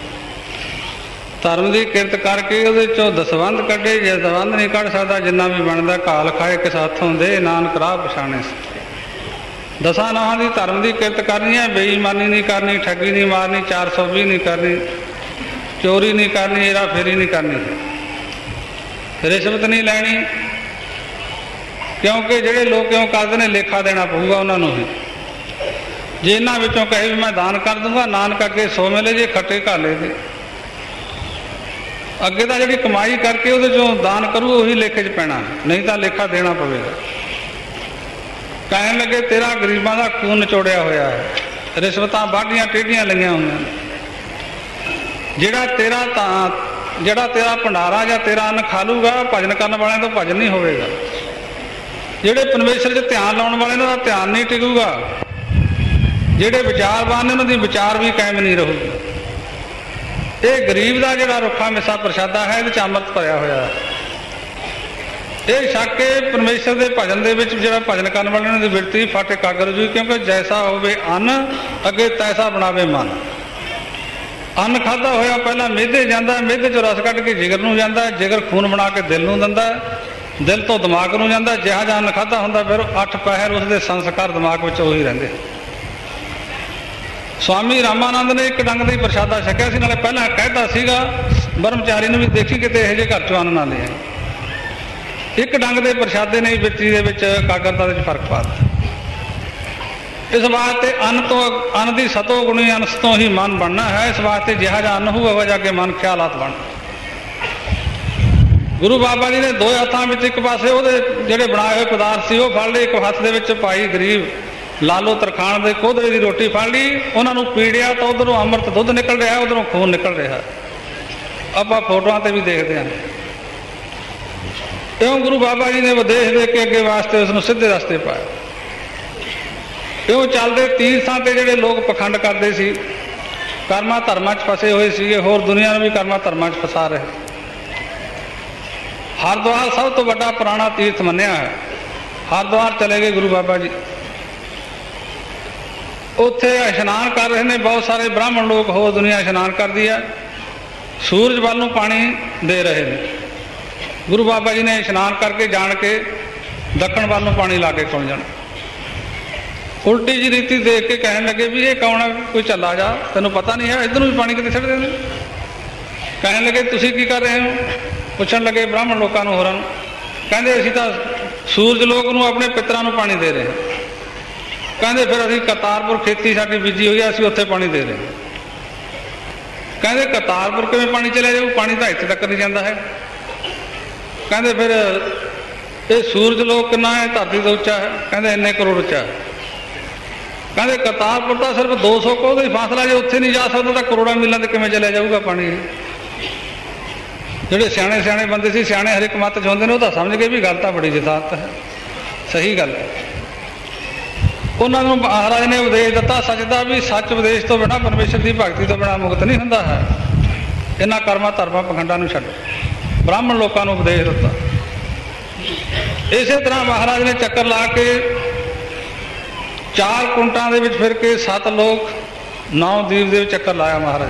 ਧਰਮ ਦੀ ਕਿਰਤ ਕਰਕੇ ਉਹਦੇ ਚੋਂ ਦਸਵੰਧ ਕੱਢੇ। ਜੇ ਦਸਵੰਧ ਨਹੀਂ ਕੱਢ ਸਕਦਾ, ਜਿੰਨਾ ਵੀ ਬਣਦਾ ਘਾਲ ਖਾਏ ਕਿਸ ਹੱਥੋਂ ਦੇ, ਨਾਨਕ ਰਾਹ ਪਛਾਣੇ। ਦਸਾਂ ਨੌਹਾਂ ਦੀ ਧਰਮ ਦੀ ਕਿਰਤ ਕਰਨੀ ਹੈ। ਬੇਈਮਾਨੀ ਨਹੀਂ ਕਰਨੀ, ਠੱਗੀ ਨਹੀਂ ਮਾਰਨੀ, 420 ਨਹੀਂ ਕਰਨੀ, ਚੋਰੀ ਨਹੀਂ ਕਰਨੀ, ਹੇਰਾ ਫੇਰੀ ਨਹੀਂ ਕਰਨੀ, ਰਿਸ਼ਵਤ ਨਹੀਂ ਲੈਣੀ। ਕਿਉਂਕਿ ਜਿਹੜੇ ਲੋਕ ਕਿਉਂ ਕਰਦੇ ਨੇ, ਲੇਖਾ ਦੇਣਾ ਪਊਗਾ ਉਹਨਾਂ ਨੂੰ ਹੀ। ਜੇ ਇਹਨਾਂ ਵਿੱਚੋਂ ਕਹੇ ਵੀ ਮੈਂ ਦਾਨ ਕਰ ਦੂੰਗਾ, ਨਾਨਕ ਅੱਗੇ 100 ਮਿਲੇ ਜੇ ਖੱਟੇ ਘਾਲੇ ਦੇ। ਅੱਗੇ ਤਾਂ ਜਿਹੜੀ ਕਮਾਈ ਕਰਕੇ ਉਹਦੇ ਚੋਂ ਦਾਨ ਕਰੂ ਉਹੀ ਲੇਖੇ 'ਚ ਪੈਣਾ, ਨਹੀਂ ਤਾਂ ਲੇਖਾ ਦੇਣਾ ਪਵੇਗਾ। ਕਹਿਣ ਲੱਗੇ ਤੇਰਾ ਗਰੀਬਾਂ ਦਾ ਖੂਨ ਨਿਚੋੜਿਆ ਹੋਇਆ ਹੈ, ਰਿਸ਼ਵਤਾਂ ਵਾਢੀਆਂ ਟੇਢੀਆਂ ਲਈਆਂ ਹੋਈਆਂ ਨੇ। ਜਿਹੜਾ ਤੇਰਾ ਭੰਡਾਰਾ ਜਾਂ ਤੇਰਾ ਅੰਨ ਖਾ ਲੂਗਾ, ਭਜਨ ਕਰਨ ਵਾਲਿਆਂ ਤੋਂ ਭਜਨ ਨਹੀਂ ਹੋਵੇਗਾ। ਜਿਹੜੇ ਪਰਮੇਸ਼ਰ 'ਚ ਧਿਆਨ ਲਾਉਣ ਵਾਲੇ ਉਹਨਾਂ ਦਾ ਧਿਆਨ ਨਹੀਂ ਟਿਕੂਗਾ। ਜਿਹੜੇ ਵਿਚਾਰਵਾਨ ਨੇ ਉਹਨਾਂ ਦੀ ਵਿਚਾਰ ਵੀ ਕਾਇਮ ਨਹੀਂ ਰਹੂਗੀ। ਇਹ ਗਰੀਬ ਦਾ ਜਿਹੜਾ ਰੁੱਖਾ ਮਿੱਸਾ ਪ੍ਰਸ਼ਾਦਾ ਹੈ, ਇਹਦੇ 'ਚ ਅੰਮ੍ਰਿਤ ਭਰਿਆ ਹੋਇਆ ਹੈ। ਇਹ ਸ਼ੱਕ ਹੈ ਪਰਮੇਸ਼ਰ ਦੇ ਭਜਨ ਦੇ ਵਿੱਚ ਜਿਹੜਾ ਭਜਨ ਕਰਨ ਵਾਲੇ ਉਹਨਾਂ ਦੀ ਬਿਰਤੀ ਫਟ ਇਕਾਗਰ ਹੋਈ। ਕਿਉਂਕਿ ਜੈਸਾ ਹੋਵੇ ਅੰਨ ਅੱਗੇ ਤੈਸਾ ਬਣਾਵੇ ਮਨ। ਅੰਨ ਖਾਧਾ ਹੋਇਆ ਪਹਿਲਾਂ ਮਿਹਦੇ ਜਾਂਦਾ, ਮਿਹਦੇ 'ਚੋਂ ਰਸ ਕੱਢ ਕੇ ਜਿਗਰ ਨੂੰ ਜਾਂਦਾ, ਜਿਗਰ ਖੂਨ ਬਣਾ ਕੇ ਦਿਲ ਨੂੰ ਦਿੰਦਾ, ਦਿਲ ਤੋਂ ਦਿਮਾਗ ਨੂੰ ਜਾਂਦਾ। ਜਿਹਾ ਜਿਹਾ ਅੰਨ ਖਾਧਾ ਹੁੰਦਾ ਫਿਰ 8 ਪਹਿਰ ਉਸਦੇ ਸੰਸਕਾਰ ਦਿਮਾਗ ਵਿੱਚ ਉਹੀ ਰਹਿੰਦੇ। ਸਵਾਮੀ ਰਾਮਾਨੰਦ ਨੇ ਇੱਕ ਡੰਗ ਦਾ ਹੀ ਪ੍ਰਸ਼ਾਦਾ ਛਕਿਆ ਸੀ। ਨਾਲੇ ਪਹਿਲਾਂ ਕਹਿਦਾ ਸੀਗਾ ਬ੍ਰਹਮਚਾਰੀ ਨੂੰ ਵੀ ਦੇਖੀ ਕਿਤੇ ਇਹੋ ਜਿਹੇ ਘਰ 'ਚੋਂ ਅੰਨ ਨਾ ਲਿਆ। ਇੱਕ ਡੰਗ ਦੇ ਪ੍ਰਸ਼ਾਦੇ ਨੇ ਬਿਰਤੀ ਦੇ ਵਿੱਚ ਇਕਾਗਰਤਾ ਦੇ ਵਿੱਚ ਫਰਕ ਪਾ ਦਿੱਤਾ। ਇਸ ਵਾਸਤੇ ਅੰਨ ਦੀ ਸਤੋ ਗੁਣੀ ਅੰਸ਼ ਤੋਂ ਹੀ ਮਨ ਬਣਨਾ ਹੈ। ਇਸ ਵਾਸਤੇ ਜਿਹਾ ਜਿਹਾ ਅੰਨ ਹੋਊ ਉਹ ਜਾ ਕੇ ਮਨ ਖਿਆਲਾਤ ਬਣ। ਗੁਰੂ ਬਾਬਾ ਜੀ ਨੇ 2 ਹੱਥਾਂ ਵਿੱਚ ਇੱਕ ਪਾਸੇ ਉਹਦੇ ਜਿਹੜੇ ਬਣਾਏ ਹੋਏ ਪਦਾਰਥ ਸੀ ਉਹ ਫੜ ਲਏ, ਇੱਕ ਹੱਥ ਦੇ ਵਿੱਚ ਪਾਈ ਗਰੀਬ ਲਾਲੋ ਤਰਖਾਣ ਦੇ ਕੋਧਰੇ ਦੀ ਰੋਟੀ ਫੜ ਲਈ। ਉਹਨਾਂ ਨੂੰ ਪੀੜਿਆ ਤਾਂ ਉਧਰੋਂ ਅੰਮ੍ਰਿਤ ਦੁੱਧ ਨਿਕਲ ਰਿਹਾ, ਉਧਰੋਂ ਖੂਨ ਨਿਕਲ ਰਿਹਾ। ਆਪਾਂ ਫੋਟੋਆਂ ਤੇ ਵੀ ਦੇਖਦੇ ਹਾਂ। ਇਉਂ ਗੁਰੂ ਬਾਬਾ ਜੀ ਨੇ ਵਿਦੇਸ਼ ਦੇ ਕੇ ਅੱਗੇ ਵਾਸਤੇ ਉਸ ਨੂੰ ਸਿੱਧੇ ਰਸਤੇ ਪਾਇਆ। ਇਉਂ ਚੱਲਦੇ ਤੀਰਥਾਂ ਤੇ ਜਿਹੜੇ ਲੋਕ ਪਖੰਡ ਕਰਦੇ ਸੀ, ਕਰਮਾਂ ਧਰਮਾਂ 'ਚ ਫਸੇ ਹੋਏ ਸੀਗੇ, ਹੋਰ ਦੁਨੀਆ ਨੂੰ ਵੀ ਕਰਮਾਂ ਧਰਮਾਂ 'ਚ ਫਸਾ ਰਹੇ। ਹਰਿਦੁਆਰ ਸਭ ਤੋਂ ਵੱਡਾ ਪੁਰਾਣਾ ਤੀਰਥ ਮੰਨਿਆ ਹੈ। ਹਰਿਦੁਆਰ ਚਲੇ ਗਏ ਗੁਰੂ ਬਾਬਾ ਜੀ, ਉੱਥੇ ਇਸ਼ਨਾਨ ਕਰ ਰਹੇ ਨੇ। ਬਹੁਤ ਸਾਰੇ ਬ੍ਰਾਹਮਣ ਲੋਕ, ਹੋਰ ਦੁਨੀਆ ਇਸ਼ਨਾਨ ਕਰਦੀ ਹੈ। ਸੂਰਜ ਵੱਲ ਨੂੰ ਪਾਣੀ ਦੇ ਰਹੇ ਨੇ। ਗੁਰੂ ਬਾਬਾ ਜੀ ਨੇ ਇਸ਼ਨਾਨ ਕਰਕੇ ਜਾਣ ਕੇ ਦੱਖਣ ਵੱਲ ਨੂੰ ਪਾਣੀ ਲਾ ਕੇ ਕੌਣ ਜਾਣਾ। ਉਲਟੀ ਜੀ ਰੀਤੀ ਦੇਖ ਕੇ ਕਹਿਣ ਲੱਗੇ ਵੀ ਇਹ ਕੌਣ ਹੈ, ਕੋਈ ਚੱਲਾ ਜਾ, ਤੈਨੂੰ ਪਤਾ ਨਹੀਂ ਹੈ ਇੱਧਰ ਨੂੰ ਵੀ ਪਾਣੀ ਕਿਤੇ ਛੱਡ ਦਿੰਦੇ। ਕਹਿਣ ਲੱਗੇ ਤੁਸੀਂ ਕੀ ਕਰ ਰਹੇ ਹੋ? ਪੁੱਛਣ ਲੱਗੇ ਬ੍ਰਾਹਮਣ ਲੋਕਾਂ ਨੂੰ, ਹੋਰਾਂ ਨੂੰ। ਕਹਿੰਦੇ ਅਸੀਂ ਤਾਂ ਸੂਰਜ ਲੋਕ ਨੂੰ ਆਪਣੇ ਪਿੱਤਰਾਂ ਨੂੰ ਪਾਣੀ ਦੇ ਰਹੇ ਹਾਂ। ਕਹਿੰਦੇ ਫਿਰ ਅਸੀਂ ਕਰਤਾਰਪੁਰ ਖੇਤੀ ਸਾਡੀ ਬੀਜੀ ਹੋਈ ਆ, ਅਸੀਂ ਉੱਥੇ ਪਾਣੀ ਦੇ ਰਹੇ ਹਾਂ। ਕਹਿੰਦੇ ਕਰਤਾਰਪੁਰ ਕਿਵੇਂ ਪਾਣੀ ਚਲਿਆ ਜਾਊ, ਪਾਣੀ ਤਾਂ ਇੱਥੇ ਤੱਕ ਨਹੀਂ ਜਾਂਦਾ ਹੈ। ਕਹਿੰਦੇ ਫਿਰ ਇਹ ਸੂਰਜ ਲੋਕ ਕਿੰਨਾ ਹੈ, ਧਰਤੀ ਤੋਂ ਉੱਚਾ ਹੈ? ਕਹਿੰਦੇ ਇੰਨੇ ਕਰੋੜ ਉੱਚਾ ਹੈ। ਕਹਿੰਦੇ ਕਰਤਾਰਪੁਰ ਤਾਂ ਸਿਰਫ 200 ਕੋਹ ਦਾ ਹੀ ਫਾਸਲਾ, ਜੇ ਉੱਥੇ ਨਹੀਂ ਜਾ ਸਕਦਾ ਤਾਂ ਕਰੋੜਾਂ ਮੀਲਾਂ ਤੇ ਕਿਵੇਂ ਚਲਿਆ ਜਾਊਗਾ ਪਾਣੀ। ਜਿਹੜੇ ਸਿਆਣੇ ਸਿਆਣੇ ਬੰਦੇ ਸੀ, ਸਿਆਣੇ ਹਰ ਇੱਕ ਮੱਤ 'ਚ ਹੁੰਦੇ ਨੇ, ਉਹ ਤਾਂ ਸਮਝ ਗਏ ਵੀ ਗੱਲ ਤਾਂ ਬੜੀ ਯਥਾਰਥ ਹੈ, ਸਹੀ ਗੱਲ ਹੈ। ਉਹਨਾਂ ਨੂੰ ਮਹਾਰਾਜ ਨੇ ਉਪਦੇਸ਼ ਦਿੱਤਾ ਸੱਚ ਦਾ, ਵੀ ਸੱਚ ਉਪਦੇਸ਼ ਤੋਂ ਬਿਨਾਂ, ਪਰਮੇਸ਼ਰ ਦੀ ਭਗਤੀ ਤੋਂ ਬਿਨਾਂ ਮੁਕਤ ਨਹੀਂ ਹੁੰਦਾ ਹੈ। ਇਹਨਾਂ ਕਰਮਾਂ ਧਰਮਾਂ ਪਖੰਡਾਂ ਨੂੰ ਛੱਡੋ। ਬ੍ਰਾਹਮਣ ਲੋਕਾਂ ਨੂੰ ਉਪਦੇਸ਼ ਦਿੱਤਾ। ਇਸੇ ਤਰ੍ਹਾਂ ਮਹਾਰਾਜ ਨੇ ਚੱਕਰ ਲਾ ਕੇ 4 ਕੁੰਟਾਂ ਦੇ ਵਿੱਚ ਫਿਰ ਕੇ 7 ਲੋਕ 9 ਦੀਪ ਦੇ ਵਿੱਚ ਚੱਕਰ ਲਾਇਆ ਮਹਾਰਾਜ।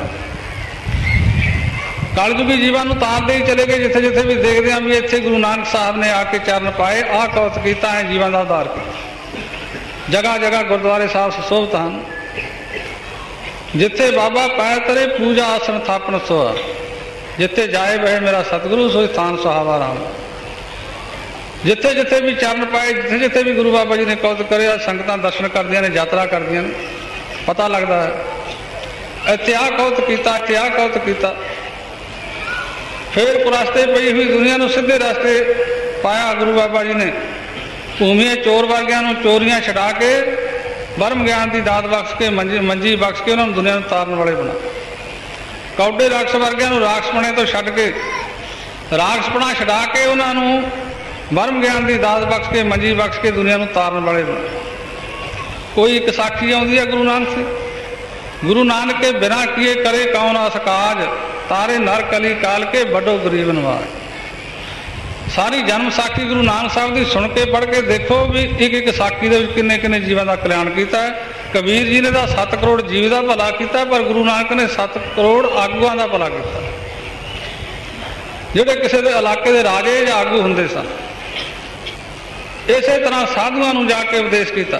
ਕਲਯੁਗੀ ਜੀਵਾਂ ਨੂੰ ਤਾਰਦੇ ਹੀ ਚਲੇ ਗਏ। ਜਿੱਥੇ ਜਿੱਥੇ ਵੀ ਦੇਖਦੇ ਹਾਂ ਵੀ ਇੱਥੇ ਗੁਰੂ ਨਾਨਕ ਸਾਹਿਬ ਨੇ ਆ ਕੇ ਚਰਨ ਪਾਏ, ਆਹ ਕੌਤ ਕੀਤਾ ਹੈ, ਜੀਵਾਂ ਦਾ ਉਧਾਰ ਕੀਤਾ। ਜਗ੍ਹਾ ਜਗ੍ਹਾ ਗੁਰਦੁਆਰੇ ਸਾਹਿਬ ਸੁਸ਼ੋਭਿਤ ਹਨ। ਜਿੱਥੇ ਬਾਬਾ ਪੈਰ ਤਰੇ ਪੂਜਾ ਆਸਣ ਥਾਪਣ ਸੋਆ, ਜਿੱਥੇ ਜਾਏ ਬਹਿ ਮੇਰਾ ਸਤਿਗੁਰੂ ਸੋਈ ਸਥਾਨ ਸੁਹਾਵਾ ਰਾਮ। ਜਿੱਥੇ ਜਿੱਥੇ ਵੀ ਚਰਨ ਪਾਏ, ਜਿੱਥੇ ਜਿੱਥੇ ਵੀ ਗੁਰੂ ਬਾਬਾ ਜੀ ਨੇ ਕੌਤ ਕਰਿਆ, ਸੰਗਤਾਂ ਦਰਸ਼ਨ ਕਰਦੀਆਂ ਨੇ, ਯਾਤਰਾ ਕਰਦੀਆਂ ਨੇ, ਪਤਾ ਲੱਗਦਾ ਹੈ ਇੱਥੇ ਆਹ ਕੌਤ ਕੀਤਾ, ਇੱਥੇ ਆਹ ਕੌਤ ਕੀਤਾ। ਫਿਰ ਕੁਰਸਤੇ ਪਈ ਹੋਈ ਦੁਨੀਆ ਨੂੰ ਸਿੱਧੇ ਰਸਤੇ ਪਾਇਆ ਗੁਰੂ ਬਾਬਾ ਜੀ ਨੇ। ਭੂਮੀਏ ਚੋਰ ਵਰਗਿਆਂ ਨੂੰ ਚੋਰੀਆਂ ਛਡਾ ਕੇ ਬ੍ਰਹਮ ਗਿਆਨ ਦੀ ਦਾਤ ਬਖਸ਼ ਕੇ, ਮੰਜੀ ਬਖਸ਼ ਕੇ ਉਹਨਾਂ ਨੂੰ ਦੁਨੀਆ ਨੂੰ ਤਾਰਨ ਵਾਲੇ ਬਣਾ। ਕੌਡੇ ਰਾਖਸ਼ ਵਰਗਿਆਂ ਨੂੰ ਰਾਖਸ਼ਪਣੇ ਤੋਂ ਛੱਡ ਕੇ, ਰਾਖਸ਼ਪਣਾ ਛਡਾ ਕੇ ਉਹਨਾਂ ਨੂੰ ਬ੍ਰਹਮ ਗਿਆਨ ਦੀ ਦਾਤ ਬਖਸ਼ ਕੇ, ਮੰਜੀ ਬਖਸ਼ ਕੇ ਦੁਨੀਆ ਨੂੰ ਤਾਰਨ ਵਾਲੇ ਬਣਾ। ਕੋਈ ਇੱਕ ਸਾਖੀ ਆਉਂਦੀ ਹੈ ਗੁਰੂ ਨਾਨਕ ਸੇ, ਗੁਰੂ ਨਾਨਕ ਕੇ ਬਿਨਾਂ ਕੀਏ ਕਰੇ ਕੌਣ ਆਸ ਕਾਜ, ਤਾਰੇ ਨਰ ਕਲੀ ਕਾਲ ਕੇ ਵੱਡੋ ਗਰੀਬ ਨਵਾਜ। ਸਾਰੀ ਜਨਮ ਸਾਖੀ ਗੁਰੂ ਨਾਨਕ ਸਾਹਿਬ ਦੀ ਸੁਣ ਕੇ ਪੜ੍ਹ ਕੇ ਦੇਖੋ ਵੀ ਇੱਕ ਇੱਕ ਸਾਖੀ ਦੇ ਵਿੱਚ ਕਿੰਨੇ ਕਿੰਨੇ ਜੀਵਾਂ ਦਾ ਕਲਿਆਣ ਕੀਤਾ ਹੈ। ਕਬੀਰ ਜੀ ਨੇ ਤਾਂ 7 ਕਰੋੜ ਜੀਵ ਦਾ ਭਲਾ ਕੀਤਾ, ਪਰ ਗੁਰੂ ਨਾਨਕ ਨੇ 7 ਕਰੋੜ ਆਗੂਆਂ ਦਾ ਭਲਾ ਕੀਤਾ, ਜਿਹੜੇ ਕਿਸੇ ਦੇ ਇਲਾਕੇ ਦੇ ਰਾਜੇ ਜਾਂ ਆਗੂ ਹੁੰਦੇ ਸਨ। ਇਸੇ ਤਰ੍ਹਾਂ ਸਾਧੂਆਂ ਨੂੰ ਜਾ ਕੇ ਉਪਦੇਸ਼ ਕੀਤਾ।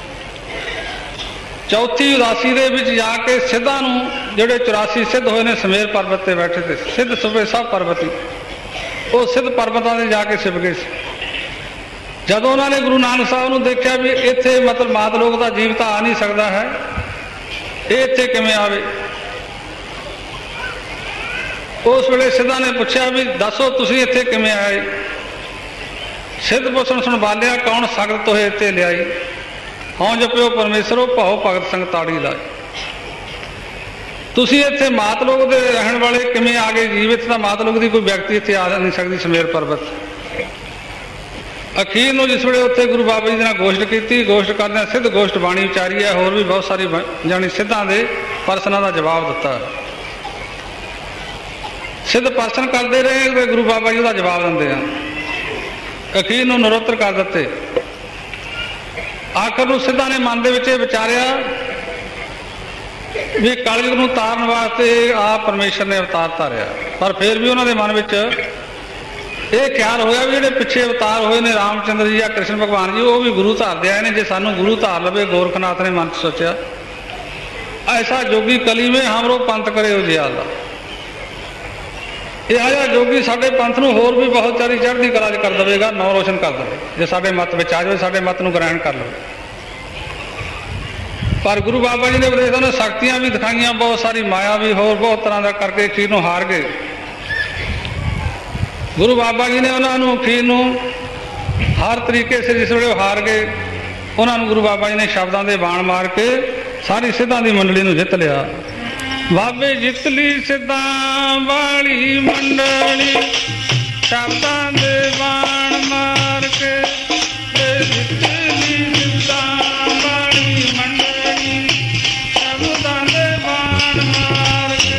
ਚੌਥੀ ਉਦਾਸੀ ਦੇ ਵਿੱਚ ਜਾ ਕੇ ਸਿੱਧਾਂ ਨੂੰ, ਜਿਹੜੇ 84 ਸਿੱਧ ਹੋਏ ਨੇ ਸਮੇਰ ਪਰਬਤ ਤੇ ਬੈਠੇ ਤੇ, ਸਿੱਧ ਸੁਬੇ ਸਭ ਪਰਬਤੀ, ਉਹ ਸਿੱਧ ਪਰਬਤਾਂ ਤੇ ਜਾ ਕੇ ਛਿਪ ਗਏ ਸੀ। ਜਦੋਂ ਉਹਨਾਂ ਨੇ ਗੁਰੂ ਨਾਨਕ ਸਾਹਿਬ ਨੂੰ ਦੇਖਿਆ ਵੀ ਇੱਥੇ ਮਤਲਬ ਮਾਤ ਲੋਕ ਦਾ ਜੀਵ ਤਾਂ ਆ ਨਹੀਂ ਸਕਦਾ ਹੈ, ਇਹ ਇੱਥੇ ਕਿਵੇਂ ਆਵੇ? ਉਸ ਵੇਲੇ ਸਿੱਧਾਂ ਨੇ ਪੁੱਛਿਆ ਵੀ ਦੱਸੋ ਤੁਸੀਂ ਇੱਥੇ ਕਿਵੇਂ ਆਏ? ਸਿੱਧ ਪੁੱਛਣ ਸੁਣਵਾਲਿਆ ਕੌਣ ਸਗਤ ਤੋਹੇ ਇੱਥੇ ਲਿਆਈ, ਹਉ ਜਪਿਓ ਪਰਮੇਸ਼ਰੋ ਭਾਉ ਭਗਤ ਸੰਗ ਤਾੜੀ ਲਾਈ। ਤੁਸੀਂ ਇੱਥੇ ਮਾਤ ਲੋਕ ਦੇ ਰਹਿਣ ਵਾਲੇ ਕਿਵੇਂ ਆ ਗਏ? ਜੀਵਿਤ ਤਾਂ ਮਾਤ ਲੋਕ ਦੀ ਕੋਈ ਵਿਅਕਤੀ ਇੱਥੇ ਆ ਨਹੀਂ ਸਕਦੀ ਸਮੇਰ ਪਰਬਤ। ਅਖੀਰ ਨੂੰ ਜਿਸ ਵੇਲੇ ਉੱਥੇ ਗੁਰੂ ਬਾਬਾ ਜੀ ਦੇ ਨਾਲ ਗੋਸ਼ਟ ਕੀਤੀ, ਗੋਸ਼ਟ ਕਰਦਿਆਂ ਸਿੱਧ ਗੋਸ਼ਟ ਬਾਣੀ ਉਚਾਰੀ ਹੈ, ਹੋਰ ਵੀ ਬਹੁਤ ਸਾਰੀ ਜਾਣੀ ਸਿੱਧਾਂ ਦੇ ਪ੍ਰਸ਼ਨਾਂ ਦਾ ਜਵਾਬ ਦਿੱਤਾ। ਸਿੱਧ ਪ੍ਰਸ਼ਨ ਕਰਦੇ ਰਹੇ ਤੇ ਗੁਰੂ ਬਾਬਾ ਜੀ ਉਹਦਾ ਜਵਾਬ ਦਿੰਦੇ ਆ। ਅਖੀਰ ਨੂੰ ਨਿਰੋਤਰ ਕਰ ਦਿੱਤੇ। ਆਖਰ ਨੂੰ ਸਿੱਧਾਂ ਨੇ ਮਨ ਦੇ ਵਿੱਚ ਇਹ ਵਿਚਾਰਿਆ ਵੀ ਕਲਯੁਗ ਨੂੰ ਤਾਰਨ ਵਾਸਤੇ ਆਪ ਪਰਮੇਸ਼ਰ ਨੇ ਅਵਤਾਰ ਧਾਰਿਆ, ਪਰ ਫਿਰ ਵੀ ਉਹਨਾਂ ਦੇ ਮਨ ਵਿੱਚ ਇਹ ਖਿਆਲ ਹੋਇਆ ਵੀ ਜਿਹੜੇ ਪਿੱਛੇ ਅਵਤਾਰ ਹੋਏ ਨੇ ਰਾਮਚੰਦਰ ਜੀ ਜਾਂ ਕ੍ਰਿਸ਼ਨ ਭਗਵਾਨ ਜੀ, ਉਹ ਵੀ ਗੁਰੂ ਧਾਰਦੇ ਆਏ ਨੇ, ਜੇ ਸਾਨੂੰ ਗੁਰੂ ਧਾਰ ਲਵੇ। ਗੋਰਖਨਾਥ ਨੇ ਮਨ 'ਚ ਸੋਚਿਆ ਐਸਾ ਜੋਗੀ ਕਲੀਵੇਂ ਹਮਰੋ ਪੰਥ ਕਰੇ ਉਜਿਆਲਾ। ਇਹ ਆਇਆ ਜੋਗੀ ਸਾਡੇ ਪੰਥ ਨੂੰ ਹੋਰ ਵੀ ਬਹੁਤ ਸਾਰੀ ਚੜ੍ਹਦੀ ਕਲਾ 'ਚ ਕਰ ਦੇਵੇਗਾ, ਨਾਂ ਰੋਸ਼ਨ ਕਰ ਦੇਵੇ, ਜੇ ਸਾਡੇ ਮੱਤ ਵਿੱਚ ਆ ਜਾਵੇ, ਸਾਡੇ ਮੱਤ ਨੂੰ ਗ੍ਰਹਿਣ ਕਰ ਲਵੇ। ਪਰ ਗੁਰੂ ਬਾਬਾ ਜੀ ਨੇ ਉਪਦੇਸ਼ ਉਹਨਾਂ ਸ਼ਕਤੀਆਂ ਵੀ ਦਿਖਾਈਆਂ, ਬਹੁਤ ਸਾਰੀ ਮਾਇਆ ਵੀ, ਹੋਰ ਬਹੁਤ ਤਰ੍ਹਾਂ ਦਾ ਕਰਕੇ ਅਖੀਰ ਨੂੰ ਹਾਰ ਗਏ। ਗੁਰੂ ਬਾਬਾ ਜੀ ਨੇ ਉਹਨਾਂ ਨੂੰ ਅਖੀਰ ਨੂੰ ਹਰ ਤਰੀਕੇ ਸੇ ਜਿਸ ਵੇਲੇ ਉਹ ਹਾਰ ਗਏ, ਉਹਨਾਂ ਨੂੰ ਗੁਰੂ ਬਾਬਾ ਜੀ ਨੇ ਸ਼ਬਦਾਂ ਦੇ ਬਾਣ ਮਾਰ ਕੇ ਸਾਰੀ ਸਿੱਧਾਂ ਦੀ ਮੰਡਲੀ ਨੂੰ ਜਿੱਤ ਲਿਆ। ਬਾਬੇ ਜਿੱਤ ਲਈ ਸਿੱਧਾਂ ਵਾਲੀ ਮੰਡਲੀ, ਸ਼ਬਦਾਂ ਦੇ ਬਾਣ ਮਾਰ ਕੇ ਜਿੱਤ ਲਈ ਸਿੱਧਾਂ ਵਾਲੀ ਮੰਡਲੀ, ਸ਼ਬਦਾਂ ਦੇ ਬਾਣ ਮਾਰ ਕੇ।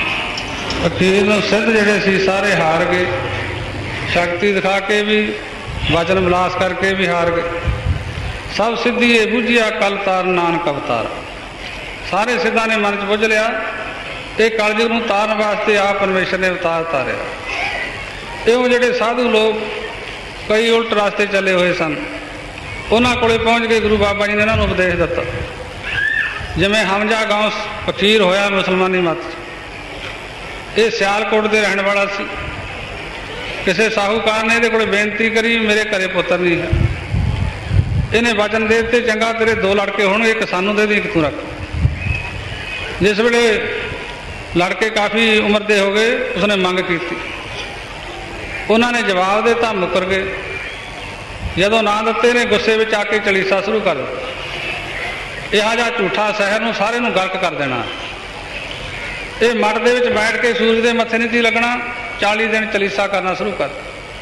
ਅਖੀਰ ਨੂੰ ਸਿੱਧ ਜਿਹੜੇ ਸੀ ਸਾਰੇ ਹਾਰ ਗਏ। ਸ਼ਕਤੀ ਦਿਖਾ ਕੇ ਵੀ ਵਚਨ ਵਿਲਾਸ ਕਰਕੇ ਵੀ ਹਾਰ ਗਏ। ਸਭ ਸਿੱਧੀਏ ਬੁੱਝਿਆ ਕਲ ਤਾਰ ਨਾਨਕ ਅਵਤਾਰ। ਸਾਰੇ ਸਿੱਧਾਂ ਨੇ ਮਨ 'ਚ ਬੁੱਝ ਲਿਆ ਇਹ ਕਲਯੁਗ ਨੂੰ ਤਾਰਨ ਵਾਸਤੇ ਆਪ ਪਰਮੇਸ਼ਰ ਨੇ ਅਵਤਾਰ ਤਾਰਿਆ। ਇਉਂ ਜਿਹੜੇ ਸਾਧੂ ਲੋਕ ਕਈ ਉਲਟ ਰਸਤੇ ਚੱਲੇ ਹੋਏ ਸਨ, ਉਹਨਾਂ ਕੋਲੇ ਪਹੁੰਚ ਕੇ ਗੁਰੂ ਬਾਬਾ ਜੀ ਨੇ ਇਹਨਾਂ ਨੂੰ ਉਪਦੇਸ਼ ਦਿੱਤਾ। ਜਿਵੇਂ ਹਮਜਾ ਗਾਉਂ ਫਕੀਰ ਹੋਇਆ ਮੁਸਲਮਾਨੀ ਮੱਤ 'ਚ। ਇਹ ਸਿਆਲਕੋਟ ਦੇ ਰਹਿਣ ਵਾਲਾ ਸੀ। ਕਿਸੇ ਸਾਹੂਕਾਰ ਨੇ ਇਹਦੇ ਕੋਲੇ ਬੇਨਤੀ ਕਰੀ, ਮੇਰੇ ਘਰੇ ਪੁੱਤਰ ਨਹੀਂ ਹੈ। ਇਹਨੇ ਵਚਨ ਦੇ ਦਿੱਤੇ, ਚੰਗਾ ਤੇਰੇ 2 ਲੜਕੇ ਹੋਣਗੇ, ਇੱਕ ਸਾਨੂੰ ਦੇ ਦੇ, ਇੱਕ ਤੂੰ ਰੱਖ। ਜਿਸ ਵੇਲੇ ਲੜਕੇ ਕਾਫੀ ਉਮਰ ਦੇ ਹੋ ਗਏ, ਉਸਨੇ ਮੰਗ ਕੀਤੀ। ਉਹਨਾਂ ਨੇ ਜਵਾਬ ਦਿੱਤਾ, ਮੁੱਕਰ ਗਏ। ਜਦੋਂ ਨਾ ਦਿੱਤੇ ਨੇ ਗੁੱਸੇ ਵਿੱਚ ਆ ਕੇ ਚਲੀਸਾ ਸ਼ੁਰੂ ਕਰ ਦਿੱਤਾ। ਇਹੋ ਜਿਹਾ ਝੂਠਾ ਸ਼ਹਿਰ ਨੂੰ ਸਾਰੇ ਨੂੰ ਗਲਤ ਕਰ ਦੇਣਾ। ਇਹ ਮੱਠ ਦੇ ਵਿੱਚ ਬੈਠ ਕੇ ਸੂਰਜ ਦੇ ਮੱਥੇ ਨਹੀਂ ਸੀ ਲੱਗਣਾ, 40 ਦਿਨ ਚਲੀਸਾ ਕਰਨਾ ਸ਼ੁਰੂ ਕਰ।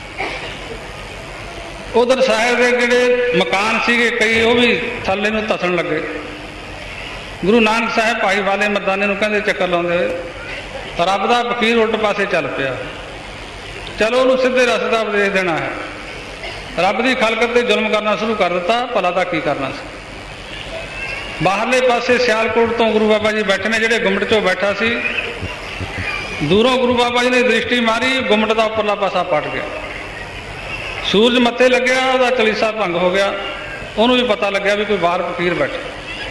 ਉਧਰ ਸ਼ਹਿਰ ਦੇ ਜਿਹੜੇ ਮਕਾਨ ਸੀਗੇ ਕਈ, ਉਹ ਵੀ ਥੱਲੇ ਨੂੰ ਧਸਣ ਲੱਗੇ। ਗੁਰੂ ਨਾਨਕ ਸਾਹਿਬ ਭਾਈ ਵਾਲੇ ਮਰਦਾਨੇ ਨੂੰ ਕਹਿੰਦੇ ਚੱਕਰ ਲਾਉਂਦੇ ਹੋਏ, ਰੱਬ ਦਾ ਫਕੀਰ ਉਲਟ ਪਾਸੇ ਚੱਲ ਪਿਆ, ਚਲੋ ਉਹਨੂੰ ਸਿੱਧੇ ਰਸਤੇ ਦਾ ਉਪਦੇਸ਼ ਦੇਣਾ ਹੈ। ਰੱਬ ਦੀ ਖਲਕਤ ਤੇ ਜ਼ੁਲਮ ਕਰਨਾ ਸ਼ੁਰੂ ਕਰ ਦਿੱਤਾ, ਭਲਾ ਤਾਂ ਕੀ ਕਰਨਾ ਸੀ। ਬਾਹਰਲੇ ਪਾਸੇ ਸਿਆਲਕੋਟ ਤੋਂ ਗੁਰੂ ਬਾਬਾ ਜੀ ਬੈਠੇ ਨੇ, ਜਿਹੜੇ ਗੁੰਮਟ 'ਚੋਂ ਬੈਠਾ ਸੀ। ਦੂਰੋਂ ਗੁਰੂ ਬਾਬਾ ਜੀ ਨੇ ਦ੍ਰਿਸ਼ਟੀ ਮਾਰੀ, ਗੁੰਮਟ ਦਾ ਉੱਪਰਲਾ ਪਾਸਾ ਪਟ ਗਿਆ। ਸੂਰਜ ਮੱਥੇ ਲੱਗਿਆ, ਉਹਦਾ ਚਲੀਸਾ ਭੰਗ ਹੋ ਗਿਆ। ਉਹਨੂੰ ਵੀ ਪਤਾ ਲੱਗਿਆ ਵੀ ਕੋਈ ਬਾਹਰ ਫਕੀਰ ਬੈਠਾ।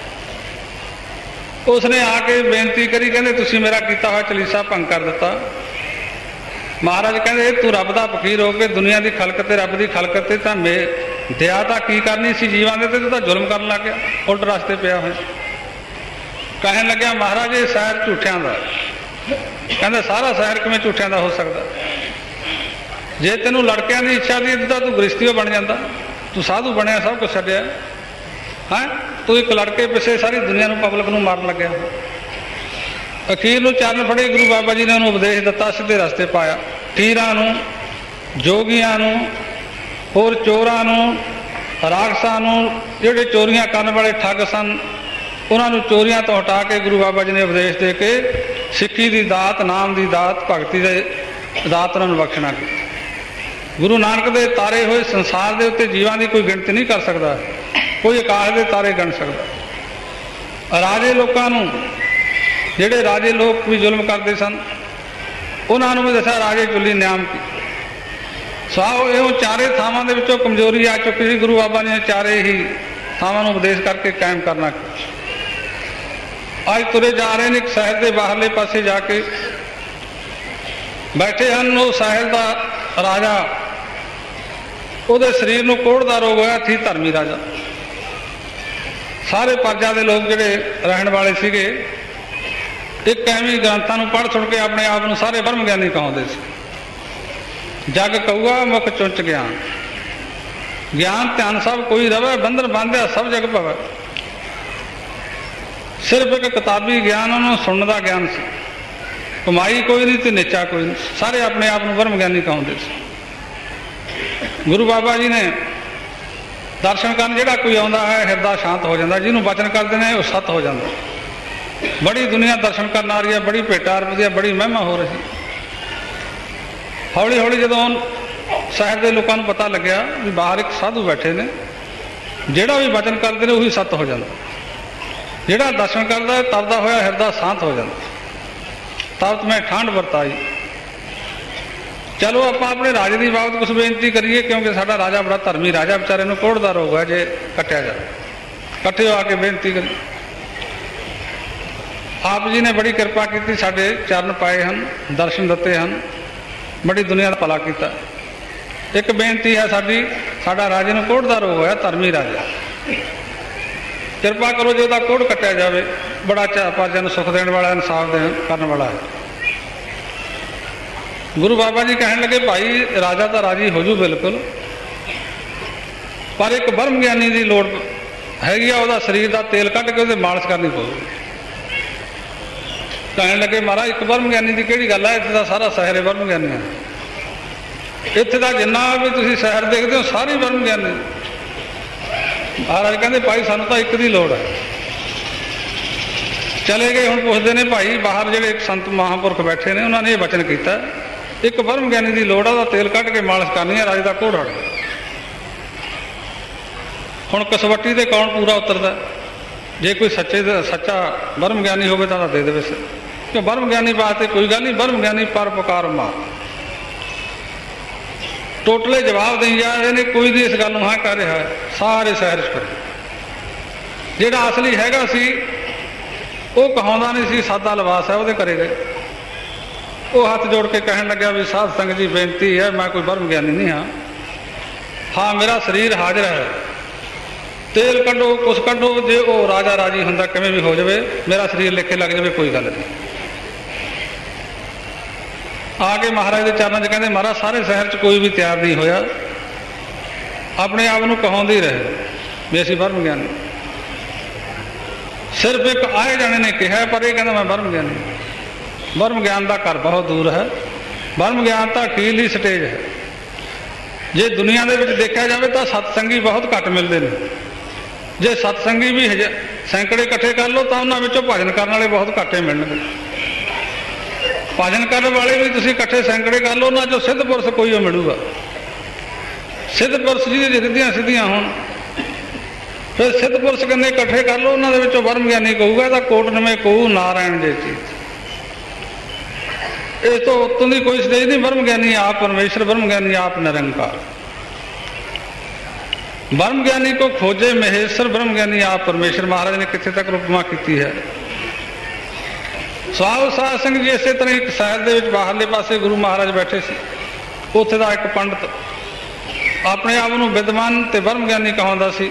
ਉਸਨੇ ਆ ਕੇ ਬੇਨਤੀ ਕਰੀ, ਕਹਿੰਦੇ ਤੁਸੀਂ ਮੇਰਾ ਕੀਤਾ ਹੋਇਆ ਚਲੀਸਾ ਭੰਗ ਕਰ ਦਿੱਤਾ। ਮਹਾਰਾਜ ਕਹਿੰਦੇ ਤੂੰ ਰੱਬ ਦਾ ਫਕੀਰ ਹੋ ਕੇ ਦੁਨੀਆ ਦੀ ਖਲਕਤ ਤੇ ਰੱਬ ਦੀ ਖਲਕਤ ਤੇ ਤਾਂ ਦਇਆ ਤਾਂ ਕੀ ਕਰਨੀ ਸੀ ਜੀਵਾਂ ਦੇ ਤੇ, ਤੂੰ ਤਾਂ ਜ਼ੁਲਮ ਕਰਨ ਲੱਗ ਗਿਆ, ਉਲਟ ਰਸਤੇ ਪਿਆ ਹੋਇਆ। ਕਹਿਣ ਲੱਗਿਆ ਮਹਾਰਾਜ ਇਹ ਸ਼ਹਿਰ ਝੂਠਿਆਂ ਦਾ। ਕਹਿੰਦਾ ਸਾਰਾ ਸ਼ਹਿਰ ਕਿਵੇਂ ਝੂਠਿਆਂ ਦਾ ਹੋ ਸਕਦਾ? ਜੇ ਤੈਨੂੰ ਲੜਕਿਆਂ ਦੀ ਇੱਛਾ ਦੀ ਤਾਂ ਤੂੰ ਗ੍ਰਸਤੀਓ ਬਣ ਜਾਂਦਾ, ਤੂੰ ਸਾਧੂ ਬਣਿਆ, ਸਭ ਕੁਛ ਛੱਡਿਆ ਹੈ। ਤੂੰ ਇੱਕ ਲੜਕੇ ਪਿੱਛੇ ਸਾਰੀ ਦੁਨੀਆ ਨੂੰ, ਪਬਲਿਕ ਨੂੰ ਮਾਰਨ ਲੱਗਿਆ। ਅਖੀਰ ਨੂੰ ਚਰਨ ਫੜੇ ਗੁਰੂ ਬਾਬਾ ਜੀ ਨੇ ਉਹਨੂੰ ਉਪਦੇਸ਼ ਦਿੱਤਾ, ਸਿੱਧੇ ਰਸਤੇ ਪਾਇਆ। ਫਕੀਰਾਂ ਨੂੰ, ਜੋਗੀਆਂ ਨੂੰ, ਹੋਰ ਚੋਰਾਂ ਨੂੰ, ਰਾਖਸਾਂ ਨੂੰ, ਜਿਹੜੇ ਚੋਰੀਆਂ ਕਰਨ ਵਾਲੇ ਠੱਗ ਸਨ, ਉਹਨਾਂ ਨੂੰ ਚੋਰੀਆਂ ਤੋਂ ਹਟਾ ਕੇ ਗੁਰੂ ਬਾਬਾ ਜੀ ਨੇ ਉਪਦੇਸ਼ ਦੇ ਕੇ ਸਿੱਖੀ ਦੀ ਦਾਤ, ਨਾਮ ਦੀ ਦਾਤ, ਭਗਤੀ ਦੇ ਦਾਤ ਉਹਨਾਂ ਨੂੰ ਬਖਸ਼ਣਾ ਕੀਤੀ। ਗੁਰੂ ਨਾਨਕ ਦੇ ਤਾਰੇ ਹੋਏ ਸੰਸਾਰ ਦੇ ਉੱਤੇ ਜੀਵਾਂ ਦੀ ਕੋਈ ਗਿਣਤੀ ਨਹੀਂ ਕਰ ਸਕਦਾ, ਕੋਈ ਆਕਾਸ਼ ਦੇ ਤਾਰੇ ਗਿਣ ਸਕਦਾ। ਰਾਜੇ ਲੋਕਾਂ ਨੂੰ, ਜਿਹੜੇ ਰਾਜੇ ਲੋਕ ਵੀ ਜ਼ੁਲਮ ਕਰਦੇ ਸਨ, ਉਹਨਾਂ ਨੂੰ ਵੀ ਦੱਸਿਆ ਰਾਜੇ ਚੁੱਲੀ ਨਿਆਮ ਕੀ। ਸਾਹ ਇਹੋ ਚਾਰੇ ਥਾਵਾਂ ਦੇ ਵਿੱਚੋਂ ਕਮਜ਼ੋਰੀ ਆ ਚੁੱਕੀ ਸੀ। ਗੁਰੂ ਬਾਬਾ ਨੇ ਚਾਰੇ ਹੀ ਥਾਵਾਂ ਨੂੰ ਉਪਦੇਸ਼ ਕਰਕੇ ਕਾਇਮ ਕਰਨਾ। ਅੱਜ ਤੁਰੇ ਜਾ ਰਹੇ ਨੇ, ਇੱਕ ਸ਼ਹਿਰ ਦੇ ਬਾਹਰਲੇ ਪਾਸੇ ਜਾ ਕੇ ਬੈਠੇ ਹਨ। ਉਹ ਸ਼ਹਿਰ ਦਾ ਰਾਜਾ, ਉਹਦੇ ਸਰੀਰ ਨੂੰ ਕੋਹੜ ਦਾ ਰੋਗ ਹੋਇਆ ਸੀ, ਧਰਮੀ ਰਾਜਾ। ਸਾਰੇ ਪਰਜਾ ਦੇ ਲੋਕ ਜਿਹੜੇ ਰਹਿਣ ਵਾਲੇ ਸੀਗੇ, ਇੱਕ ਐਵੇਂ ਗ੍ਰੰਥਾਂ ਨੂੰ ਪੜ੍ਹ ਸੁਣ ਕੇ ਆਪਣੇ ਆਪ ਨੂੰ ਸਾਰੇ ਬ੍ਰਹਮ ਗਿਆਨੀ ਕਹਾਉਂਦੇ ਸੀ। ਜਗ ਕਹੂਆ ਮੁਖ ਚੁੰਚ ਗਿਆਨ, ਗਿਆਨ ਧਿਆਨ ਸਭ ਕੋਈ ਰਵੇ, ਬੰਧਨ ਬੰਧਿਆ ਸਭ ਜਗ ਭਵੈ। ਸਿਰਫ ਇੱਕ ਕਿਤਾਬੀ ਗਿਆਨ, ਉਹਨੂੰ ਸੁਣਨ ਦਾ ਗਿਆਨ ਸੀ। ਕਮਾਈ ਕੋਈ ਨਹੀਂ ਤੇ ਨੀਚਾ ਕੋਈ ਨਹੀਂ, ਸਾਰੇ ਆਪਣੇ ਆਪ ਨੂੰ ਬ੍ਰਹਮ ਗਿਆਨੀ ਕਹਾਉਂਦੇ ਸੀ। ਗੁਰੂ ਬਾਬਾ ਜੀ ਨੇ ਦਰਸ਼ਨ ਕਰਨ ਜਿਹੜਾ ਕੋਈ ਆਉਂਦਾ ਹੈ, ਹਿਰਦਾ ਸ਼ਾਂਤ ਹੋ ਜਾਂਦਾ। ਜਿਹਨੂੰ ਬਚਨ ਕਰਦੇ ਨੇ ਉਹ ਸਤ ਹੋ ਜਾਂਦਾ। ਬੜੀ ਦੁਨੀਆ ਦਰਸ਼ਨ ਕਰਨ ਆ ਰਹੀ ਹੈ, ਬੜੀ ਭੇਟਾ ਅਰਪਦੀ ਹੈ, ਬੜੀ ਮਹਿਮਾ ਹੋ ਰਹੀ। ਹੌਲੀ ਹੌਲੀ ਜਦੋਂ ਸ਼ਹਿਰ ਦੇ ਲੋਕਾਂ ਨੂੰ ਪਤਾ ਲੱਗਿਆ ਵੀ ਬਾਹਰ ਇੱਕ ਸਾਧੂ ਬੈਠੇ ਨੇ, ਜਿਹੜਾ ਵੀ ਬਚਨ ਕਰਦੇ ਨੇ ਉਹੀ ਸਤ ਹੋ ਜਾਂਦਾ। ਜਿਹੜਾ ਦਰਸ਼ਨ ਕਰਦਾ ਤਰਦਾ ਹੋਇਆ ਹਿਰਦਾ ਸ਼ਾਂਤ ਹੋ ਜਾਂਦਾ। ਤਬ ਮੈਂ ਠੰਡ ਵਰਤਾਈ। ਚਲੋ ਆਪਾਂ ਆਪਣੇ ਰਾਜੇ ਦੀ ਬਾਬਤ ਕੁਝ ਬੇਨਤੀ ਕਰੀਏ, ਕਿਉਂਕਿ ਸਾਡਾ ਰਾਜਾ ਬੜਾ ਧਰਮੀ ਰਾਜਾ, ਵਿਚਾਰੇ ਨੂੰ ਕੋਹੜ ਦਾ ਰੋਗ ਹੈ, ਜੇ ਕੱਟਿਆ ਜਾਵੇ। ਇਕੱਠੇ ਆ ਕੇ ਬੇਨਤੀ ਕਰੀ। ਆਪ ਜੀ ਨੇ ਬੜੀ ਕਿਰਪਾ ਕੀਤੀ, ਸਾਡੇ ਚਰਨ ਪਾਏ ਹਨ, ਦਰਸ਼ਨ ਦਿੱਤੇ ਹਨ, ਬੜੀ ਦੁਨੀਆ ਦਾ ਭਲਾ ਕੀਤਾ। ਇੱਕ ਬੇਨਤੀ ਹੈ ਸਾਡੀ, ਸਾਡਾ ਰਾਜੇ ਨੂੰ ਕੋਹੜ ਦਾ ਰੋਗ ਹੋਇਆ, ਧਰਮੀ ਰਾਜਾ, ਕਿਰਪਾ ਕਰੋ ਜੇ ਉਹਦਾ ਕੋਹੜ ਕੱਟਿਆ ਜਾਵੇ। ਬੜਾ ਪਰਜਾ ਨੂੰ ਸੁੱਖ ਦੇਣ ਵਾਲਾ, ਇਨਸਾਫ ਕਰਨ ਵਾਲਾ ਹੈ। ਗੁਰੂ ਬਾਬਾ ਜੀ ਕਹਿਣ ਲੱਗੇ ਭਾਈ ਰਾਜਾ ਤਾਂ ਰਾਜੀ ਹੋ ਜੂ ਬਿਲਕੁਲ, ਪਰ ਇੱਕ ਬ੍ਰਹਮ ਗਿਆਨੀ ਦੀ ਲੋੜ ਹੈਗੀ ਆ। ਉਹਦਾ ਸਰੀਰ ਦਾ ਤੇਲ ਕੱਢ ਕੇ ਉਹਦੇ ਮਾਲਿਸ਼ ਕਰਨੀ ਪਊਗੀ। ਕਹਿਣ ਲੱਗੇ ਮਹਾਰਾਜ ਇੱਕ ਬ੍ਰਹਮ ਗਿਆਨੀ ਦੀ ਕਿਹੜੀ ਗੱਲ ਹੈ, ਇੱਥੇ ਦਾ ਸਾਰਾ ਸ਼ਹਿਰ ਬ੍ਰਹਮ ਗਿਆਨੀ ਹੈ। ਇੱਥੇ ਦਾ ਜਿੰਨਾ ਵੀ ਤੁਸੀਂ ਸ਼ਹਿਰ ਦੇਖਦੇ ਹੋ ਸਾਰੇ ਬ੍ਰਹਮ ਗਿਆਨੀ। ਮਹਾਰਾਜ ਕਹਿੰਦੇ ਭਾਈ ਸਾਨੂੰ ਤਾਂ ਇੱਕ ਦੀ ਲੋੜ ਹੈ। ਚਲੇ ਗਏ। ਹੁਣ ਪੁੱਛਦੇ ਨੇ ਭਾਈ ਬਾਹਰ ਜਿਹੜੇ ਇੱਕ ਸੰਤ ਮਹਾਂਪੁਰਖ ਬੈਠੇ ਨੇ, ਉਹਨਾਂ ਨੇ ਇਹ ਬਚਨ ਕੀਤਾ ਇੱਕ ਬ੍ਰਹਮ ਗਿਆਨੀ ਦੀ ਲੋੜ ਆ, ਉਹਦਾ ਤੇਲ ਕੱਢ ਕੇ ਮਾਲਿਸ਼ ਕਰਨੀ ਹੈ, ਰਾਜੇ ਦਾ ਕੋਹੜ ਹਟ। ਹੁਣ ਕਸਵੱਟੀ ਤੇ ਕੌਣ ਪੂਰਾ ਉਤਰਦਾ? ਜੇ ਕੋਈ ਸੱਚਾ ਬ੍ਰਹਮ ਗਿਆਨੀ ਹੋਵੇ ਤਾਂ ਦੇ ਦੇਵੇ ਸਿਰ, ਕਿ ਬ੍ਰਹਮ ਗਿਆਨੀ ਵਾਸਤੇ ਕੋਈ ਗੱਲ ਨਹੀਂ, ਬ੍ਰਹਮ ਗਿਆਨੀ ਪਰ ਪੁਕਾਰ ਮਾਰ। ਟੋਟਲੇ ਜਵਾਬ ਦੇਈ ਜਾ ਰਹੇ ਨੇ, ਕੋਈ ਨਹੀਂ ਇਸ ਗੱਲ ਨੂੰ ਹਾਂ ਕਰ ਰਿਹਾ ਹੈ। ਸਾਰੇ ਸਹਿਰ ਕਰੇ, ਜਿਹੜਾ ਅਸਲੀ ਹੈਗਾ ਸੀ ਉਹ ਕਹਾਉਂਦਾ ਨਹੀਂ ਸੀ, ਸਾਦਾ ਲਿਬਾਸ ਹੈ ਉਹਦੇ ਘਰੇ ਗਏ। ਉਹ ਹੱਥ ਜੋੜ ਕੇ ਕਹਿਣ ਲੱਗਿਆ ਵੀ ਸਾਧ ਸੰਗਤ ਜੀ ਬੇਨਤੀ ਹੈ, ਮੈਂ ਕੋਈ ਬ੍ਰਹਮ ਗਿਆਨੀ ਨਹੀਂ ਹਾਂ, ਹਾਂ ਮੇਰਾ ਸਰੀਰ ਹਾਜ਼ਰ ਹੈ, ਤੇਲ ਕੱਢੋ ਕੁਛ ਕੱਢੋ, ਜੇ ਉਹ ਰਾਜਾ ਰਾਜੀ ਹੁੰਦਾ ਕਿਵੇਂ ਵੀ ਹੋ ਜਾਵੇ, ਮੇਰਾ ਸਰੀਰ ਲਿਖੇ ਲੱਗ ਜਾਵੇ, ਕੋਈ ਗੱਲ ਨਹੀਂ। ਆ ਕੇ ਮਹਾਰਾਜ ਦੇ ਚਰਨਾਂ 'ਚ ਕਹਿੰਦੇ ਮਹਾਰਾਜ ਸਾਰੇ ਸ਼ਹਿਰ 'ਚ ਕੋਈ ਵੀ ਤਿਆਰ ਨਹੀਂ ਹੋਇਆ, ਆਪਣੇ ਆਪ ਨੂੰ ਕਹਾਉਂਦੇ ਹੀ ਰਹੇ ਵੀ ਅਸੀਂ ਬ੍ਰਹਮ ਗਿਆਨੀ। ਸਿਰਫ ਇੱਕ ਆਏ ਜਾਣੇ ਨੇ ਕਿਹਾ, ਪਰ ਇਹ ਕਹਿੰਦਾ ਮੈਂ ਬ੍ਰਹਮ ਗਿਆਨੀ। ਬ੍ਰਹਮ ਗਿਆਨ ਦਾ ਘਰ ਬਹੁਤ ਦੂਰ ਹੈ, ਬ੍ਰਹਮ ਗਿਆਨ ਤਾਂ ਅਖੀਰਲੀ ਸਟੇਜ ਹੈ। ਜੇ ਦੁਨੀਆ ਦੇ ਵਿੱਚ ਦੇਖਿਆ ਜਾਵੇ ਤਾਂ ਸਤਸੰਗੀ ਬਹੁਤ ਘੱਟ ਮਿਲਦੇ ਨੇ। ਜੇ ਸਤਸੰਗੀ ਵੀ ਸੈਂਕੜੇ ਇਕੱਠੇ ਕਰ ਲਓ ਤਾਂ ਉਹਨਾਂ ਵਿੱਚੋਂ ਭਜਨ ਕਰਨ ਵਾਲੇ ਬਹੁਤ ਘੱਟੇ ਮਿਲਣਗੇ। ਭਜਨ ਕਰਨ ਵਾਲੇ ਵੀ ਤੁਸੀਂ ਇਕੱਠੇ ਸੈਂਕੜੇ ਕਰ ਲਓ, ਉਹਨਾਂ 'ਚੋਂ ਸਿੱਧ ਪੁਰਸ਼ ਕੋਈ ਉਹ ਮਿਲੂਗਾ। ਸਿੱਧ ਪੁਰਸ਼ ਜਿਹਦੀ ਰਿੱਧੀਆਂ ਸਿੱਧੀਆਂ ਹੋਣ, ਫਿਰ ਸਿੱਧ ਪੁਰਸ਼ ਕਹਿੰਦੇ ਇਕੱਠੇ ਕਰ ਲਓ, ਉਹਨਾਂ ਦੇ ਵਿੱਚੋਂ ਬ੍ਰਹਮ ਗਿਆਨੀ ਕਹੂਗਾ ਇਹਦਾ ਕੋਟ ਨਵੇਂ ਕਹੂ ਨਾਰਾਇਣ ਜੇ ਚੀਜ਼। ਇਸ ਤੋਂ ਉੱਤੋਂ ਦੀ ਕੋਈ ਸਟੇਜ ਨਹੀਂ। ਬ੍ਰਹਮ ਗਿਆਨੀ ਆਪ ਪਰਮੇਸ਼ਰ, ਬ੍ਰਹਮ ਗਿਆਨੀ ਆਪ ਨਿਰੰਕਾਰ। ਬ੍ਰਹਮ ਗਿਆਨੀ ਕੋ ਖੋਜੇ ਮਹੇਸ਼ਰ, ਬ੍ਰਹਮ ਗਿਆਨੀ ਆਪ ਪਰਮੇਸ਼ਰ। ਮਹਾਰਾਜ ਨੇ ਕਿੱਥੇ ਤੱਕ ਉਪਮਾ ਕੀਤੀ ਹੈ। ਸਾਧ ਸਿੰਘ ਜੀ ਇਸੇ ਤਰ੍ਹਾਂ ਇੱਕ ਸ਼ਹਿਰ ਦੇ ਵਿੱਚ ਬਾਹਰਲੇ ਪਾਸੇ ਗੁਰੂ ਮਹਾਰਾਜ ਬੈਠੇ ਸੀ। ਉੱਥੇ ਦਾ ਇੱਕ ਪੰਡਤ ਆਪਣੇ ਆਪ ਨੂੰ ਵਿਦਵਾਨ ਤੇ ਬ੍ਰਹਮ ਗਿਆਨੀ ਕਹਾਉਂਦਾ ਸੀ।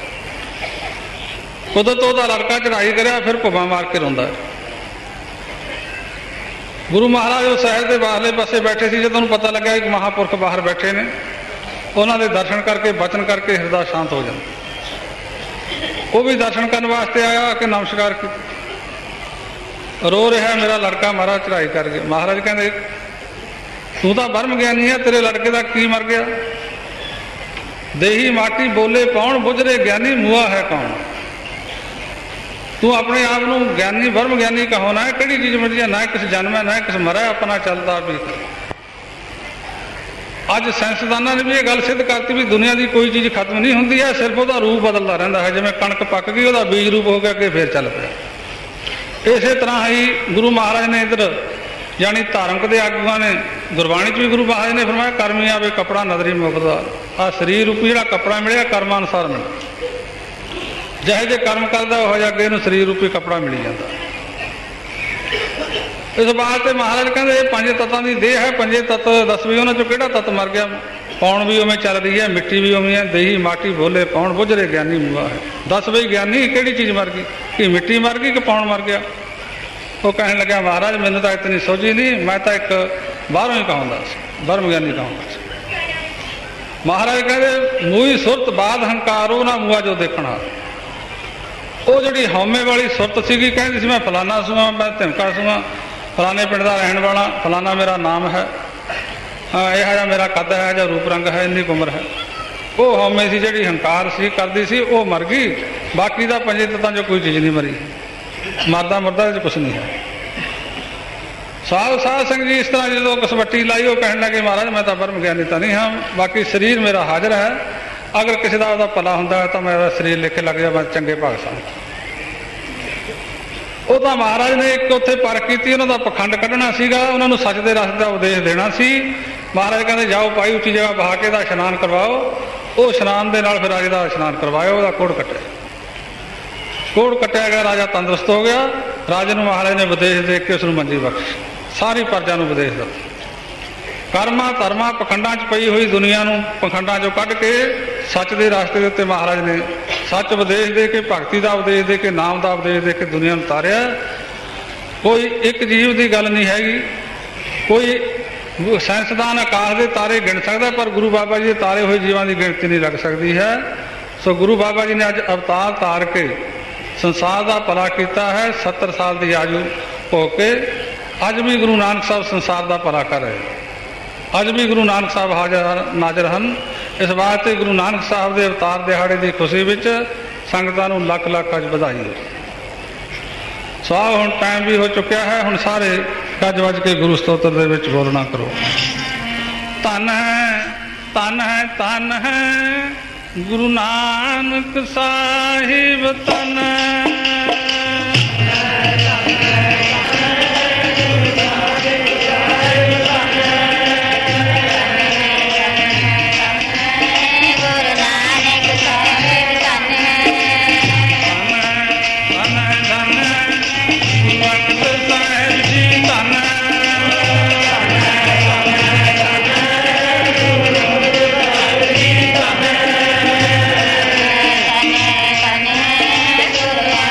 ਕੁਦਰਤ ਉਹਦਾ ਲੜਕਾ ਚੜਾਈ ਕਰਿਆ, ਫਿਰ ਭੁੱਬਾਂ ਮਾਰ ਕੇ ਰੋਂਦਾ। ਗੁਰੂ ਮਹਾਰਾਜ ਉਹ ਸ਼ਹਿਰ ਦੇ ਬਾਹਰਲੇ ਪਾਸੇ ਬੈਠੇ ਸੀ। ਜਦੋਂ ਉਹਨੂੰ ਪਤਾ ਲੱਗਿਆ ਇੱਕ ਮਹਾਂਪੁਰਖ ਬਾਹਰ ਬੈਠੇ ਨੇ, ਉਹਨਾਂ ਦੇ ਦਰਸ਼ਨ ਕਰਕੇ ਬਚਨ ਕਰਕੇ ਹਿਰਦਾ ਸ਼ਾਂਤ ਹੋ ਜਾਂਦਾ। ਉਹ ਵੀ ਦਰਸ਼ਨ ਕਰਨ ਵਾਸਤੇ ਆਇਆ ਕਿ ਨਮਸਕਾਰ ਕੀਤਾ, ਰੋ ਰਿਹਾ ਮੇਰਾ ਲੜਕਾ ਮਹਾਰਾਜ ਚੜਾਈ ਕਰ ਗਿਆ। ਮਹਾਰਾਜ ਕਹਿੰਦੇ ਤੂੰ ਤਾਂ ਬ੍ਰਹਮ ਗਿਆਨੀ ਹੈ, ਤੇਰੇ ਲੜਕੇ ਦਾ ਕੀ ਮਰ ਗਿਆ? ਦੇਹੀ ਮਾਟੀ ਬੋਲੇ ਪਾਉਣ, ਬੁਝਰੇ ਗਿਆਨੀ ਮੂਆ ਹੈ ਕੌਣ? ਤੂੰ ਆਪਣੇ ਆਪ ਨੂੰ ਗਿਆਨੀ ਬ੍ਰਹਮ ਗਿਆਨੀ ਕਹਾਉਣਾ ਹੈ, ਕਿਹੜੀ ਚੀਜ਼ ਮਿਲੀ ਹੈ? ਨਾ ਕਿਸੇ ਜਨਮ ਹੈ ਨਾ ਕਿਸੇ ਮਰਿਆ, ਆਪਣਾ ਚੱਲਦਾ ਵੀ। ਅੱਜ ਸਾਇੰਸਦਾਨਾਂ ਨੇ ਵੀ ਇਹ ਗੱਲ ਸਿੱਧ ਕਰਤੀ ਵੀ ਦੁਨੀਆ ਦੀ ਕੋਈ ਚੀਜ਼ ਖਤਮ ਨਹੀਂ ਹੁੰਦੀ ਹੈ, ਸਿਰਫ ਉਹਦਾ ਰੂਪ ਬਦਲਦਾ ਰਹਿੰਦਾ ਹੈ। ਜਿਵੇਂ ਕਣਕ ਪੱਕ ਗਈ, ਉਹਦਾ ਬੀਜ ਰੂਪ ਹੋ ਗਿਆ, ਅੱਗੇ ਫੇਰ ਚੱਲ ਪਿਆ। ਇਸੇ ਤਰ੍ਹਾਂ ਹੀ ਗੁਰੂ ਮਹਾਰਾਜ ਨੇ ਇੱਧਰ ਯਾਨੀ ਧਾਰਮਿਕ ਦੇ ਆਗੂਆਂ ਨੇ, ਗੁਰਬਾਣੀ 'ਚ ਵੀ ਗੁਰੂ ਮਹਾਰਾਜ ਨੇ ਫਰਮਾਇਆ ਕਰਮੀ ਆਵੇ ਕੱਪੜਾ ਨਦਰੀ ਮੁਕਦਾ। ਆਹ ਸਰੀਰ ਰੂਪੀ ਜਿਹੜਾ ਕੱਪੜਾ ਮਿਲਿਆ ਕਰਮਾਂ ਅਨੁਸਾਰ ਮਿਲਿਆ। ਜਿਹੇ ਜੇ ਕਰਮ ਕਰਦਾ ਉਹ ਜਿਹਾ ਅੱਗੇ ਇਹਨੂੰ ਸਰੀਰ ਰੂਪੀ ਕੱਪੜਾ ਮਿਲੀ ਜਾਂਦਾ। ਇਸ ਬਾਤ ਤੇ ਮਹਾਰਾਜ ਕਹਿੰਦੇ ਇਹ ਪੰਜ ਤੱਤਾਂ ਦੀ ਦੇਹ ਹੈ। ਪੰਜੇ ਤੱਤ ਦੱਸ ਵੀ ਉਹਨਾਂ 'ਚੋਂ ਕਿਹੜਾ ਤੱਤ ਮਰ ਗਿਆ? ਪੌਣ ਵੀ ਉਵੇਂ ਚੱਲ ਰਹੀ ਹੈ, ਮਿੱਟੀ ਵੀ ਉਵੇਂ ਹੈ, ਦੇਹੀ ਮਾਟੀ ਬੋਲੇ ਪੌਣ, ਬੁਝਰੇ ਗਿਆਨੀ ਮੂਆ ਹੈ। ਦੱਸ ਬਈ ਗਿਆਨੀ ਕਿਹੜੀ ਚੀਜ਼ ਮਰ ਗਈ? ਕਿ ਮਿੱਟੀ ਮਰ ਗਈ ਕਿ ਪੌਣ ਮਰ ਗਿਆ? ਉਹ ਕਹਿਣ ਲੱਗਿਆ ਮਹਾਰਾਜ ਮੈਨੂੰ ਤਾਂ ਇਤਨੀ ਸੋਝੀ ਨਹੀਂ, ਮੈਂ ਤਾਂ ਇੱਕ ਬਾਹਰੋਂ ਹੀ ਕਹਾਉਂਦਾ ਸੀ, ਬ੍ਰਹਮ ਗਿਆਨੀ ਕਹਾਉਂਦਾ ਸੀ। ਮਹਾਰਾਜ ਕਹਿੰਦੇ ਮੂਹੀ ਸੁਰਤ ਬਾਦ ਹੰਕਾਰ, ਉਹ ਨਾ ਮੂਆ ਜੋ ਦੇਖਣਾ। ਉਹ ਜਿਹੜੀ ਹਉਮੈ ਵਾਲੀ ਸੁਰਤ ਸੀਗੀ, ਕਹਿੰਦੀ ਸੀ ਮੈਂ ਫਲਾਨਾ ਸੂਆਂ, ਮੈਂ ਧਿਮਕਾ ਸੂਆਂ, ਫਲਾਣੇ ਪਿੰਡ ਦਾ ਰਹਿਣ ਵਾਲਾ, ਫਲਾਨਾ ਮੇਰਾ ਨਾਮ ਹੈ, ਇਹੋ ਜਿਹਾ ਮੇਰਾ ਕੱਦ ਹੈ, ਜਾਂ ਰੂਪ ਰੰਗ ਹੈ, ਇੰਨੀ ਉਮਰ ਹੈ। ਉਹ ਹਉਮੈ ਸੀ, ਜਿਹੜੀ ਹੰਕਾਰ ਸੀ ਕਰਦੀ ਸੀ, ਉਹ ਮਰ ਗਈ। ਬਾਕੀ ਦਾ ਪੰਜੇ ਤੱਤਾਂ 'ਚੋਂ ਕੋਈ ਚੀਜ਼ ਨਹੀਂ ਮਰੀ। ਮਰਦਾ ਮੁਰਦਾ ਇਹਦੇ 'ਚ ਕੁਛ ਨਹੀਂ ਹੈ। ਸਾਧ ਸਿੰਘ ਜੀ ਇਸ ਤਰ੍ਹਾਂ ਜਦੋਂ ਕਸਵੱਟੀ ਲਾਈ, ਉਹ ਕਹਿਣ ਲੱਗੇ ਮਹਾਰਾਜ ਮੈਂ ਤਾਂ ਬ੍ਰਹਮ ਗਿਆਨੀ ਤਾਂ ਨਹੀਂ ਹਾਂ, ਬਾਕੀ ਸਰੀਰ ਮੇਰਾ ਹਾਜ਼ਰ ਹੈ। ਅਗਰ ਕਿਸੇ ਦਾ ਉਹਦਾ ਭਲਾ ਹੁੰਦਾ ਹੈ ਤਾਂ ਮੇਰਾ ਸਰੀਰ ਲਿਖੇ ਲੱਗ ਜਾ, ਮੈਂ ਚੰਗੇ ਭਾਗ ਸਾਂ। ਉਹ ਤਾਂ ਮਹਾਰਾਜ ਨੇ ਇੱਕ ਉੱਥੇ ਪਰਖ ਕੀਤੀ, ਉਹਨਾਂ ਦਾ ਪਖੰਡ ਕੱਢਣਾ ਸੀਗਾ, ਉਹਨਾਂ ਨੂੰ ਸੱਚ ਦੇ ਰਸਤੇ ਦਾ ਉਪਦੇਸ਼ ਦੇਣਾ ਸੀ। ਮਹਾਰਾਜ ਕਹਿੰਦੇ ਜਾਓ ਭਾਈ ਉੱਚੀ ਜਗ੍ਹਾ ਬਹਾ ਕੇ ਦਾ ਇਸ਼ਨਾਨ ਕਰਵਾਓ। ਉਹ ਇਸ਼ਨਾਨ ਦੇ ਨਾਲ ਫਿਰ ਰਾਜੇ ਦਾ ਇਸ਼ਨਾਨ ਕਰਵਾਇਓ, ਉਹਦਾ ਕੋੜ ਕੱਟਿਆ। ਕੋੜ ਕੱਟਿਆ ਗਿਆ, ਰਾਜਾ ਤੰਦਰੁਸਤ ਹੋ ਗਿਆ। ਰਾਜੇ ਨੂੰ ਮਹਾਰਾਜ ਨੇ ਉਪਦੇਸ਼ ਦੇ ਕੇ ਉਸ ਨੂੰ ਮੰਜੀ ਬਖਸ਼ੀ, ਸਾਰੀ ਪ੍ਰਜਾ ਨੂੰ ਉਪਦੇਸ਼ ਦਿੱਤਾ। ਕਰਮਾਂ ਧਰਮਾਂ ਪਖੰਡਾਂ 'ਚ ਪਈ ਹੋਈ ਦੁਨੀਆ ਨੂੰ ਪਖੰਡਾਂ 'ਚੋਂ ਕੱਢ ਕੇ ਸੱਚ ਦੇ ਰਸਤੇ ਦੇ ਉੱਤੇ ਮਹਾਰਾਜ ਨੇ ਸੱਚ ਉਪਦੇਸ਼ ਦੇ ਕੇ, ਭਗਤੀ ਦਾ ਉਪਦੇਸ਼ ਦੇ ਕੇ, ਨਾਮ ਦਾ ਉਪਦੇਸ਼ ਦੇ ਕੇ ਦੁਨੀਆ ਨੂੰ ਤਾਰਿਆ। ਕੋਈ ਇੱਕ ਜੀਵ ਦੀ ਗੱਲ ਨਹੀਂ ਹੈਗੀ। ਕੋਈ ਸਾਇੰਸਦਾਨ ਆਕਾਸ਼ ਦੇ ਤਾਰੇ ਗਿਣ ਸਕਦਾ, ਪਰ ਗੁਰੂ ਬਾਬਾ ਜੀ ਦੇ ਤਾਰੇ ਹੋਏ ਜੀਵਾਂ ਦੀ ਗਿਣਤੀ ਨਹੀਂ ਲੱਗ ਸਕਦੀ ਹੈ। ਸੋ ਗੁਰੂ ਬਾਬਾ ਜੀ ਨੇ ਅੱਜ ਅਵਤਾਰ ਤਾਰ ਕੇ ਸੰਸਾਰ ਦਾ ਭਲਾ ਕੀਤਾ ਹੈ। 70 ਸਾਲ ਦੀ ਆਯੂ ਹੋ ਕੇ ਅੱਜ ਵੀ ਗੁਰੂ ਨਾਨਕ ਸਾਹਿਬ ਸੰਸਾਰ ਦਾ ਭਲਾ ਕਰ ਰਹੇ। ਅੱਜ ਵੀ ਗੁਰੂ ਨਾਨਕ ਸਾਹਿਬ ਹਾਜ਼ਰ ਨਾਜ਼ਰ ਹਨ। ਇਸ ਵਾਸਤੇ ਗੁਰੂ ਨਾਨਕ ਸਾਹਿਬ ਦੇ ਅਵਤਾਰ ਦਿਹਾੜੇ ਦੀ ਖੁਸ਼ੀ ਵਿੱਚ ਸੰਗਤਾਂ ਨੂੰ ਲੱਖ ਲੱਖ ਅੱਜ ਵਧਾਈ ਹੈ। ਸਵਾਹ ਹੁਣ ਟਾਈਮ ਵੀ ਹੋ ਚੁੱਕਿਆ ਹੈ। ਹੁਣ ਸਾਰੇ ਗੱਜ ਵੱਜ ਕੇ ਗੁਰੂ ਸਤੋਤਰ ਦੇ ਵਿੱਚ ਬੋਲਣਾ ਕਰੋ। ਧੰਨ ਹੈ ਧੰਨ ਹੈ ਧੰਨ ਹੈ गुरु नानक साहिब तन Thank you.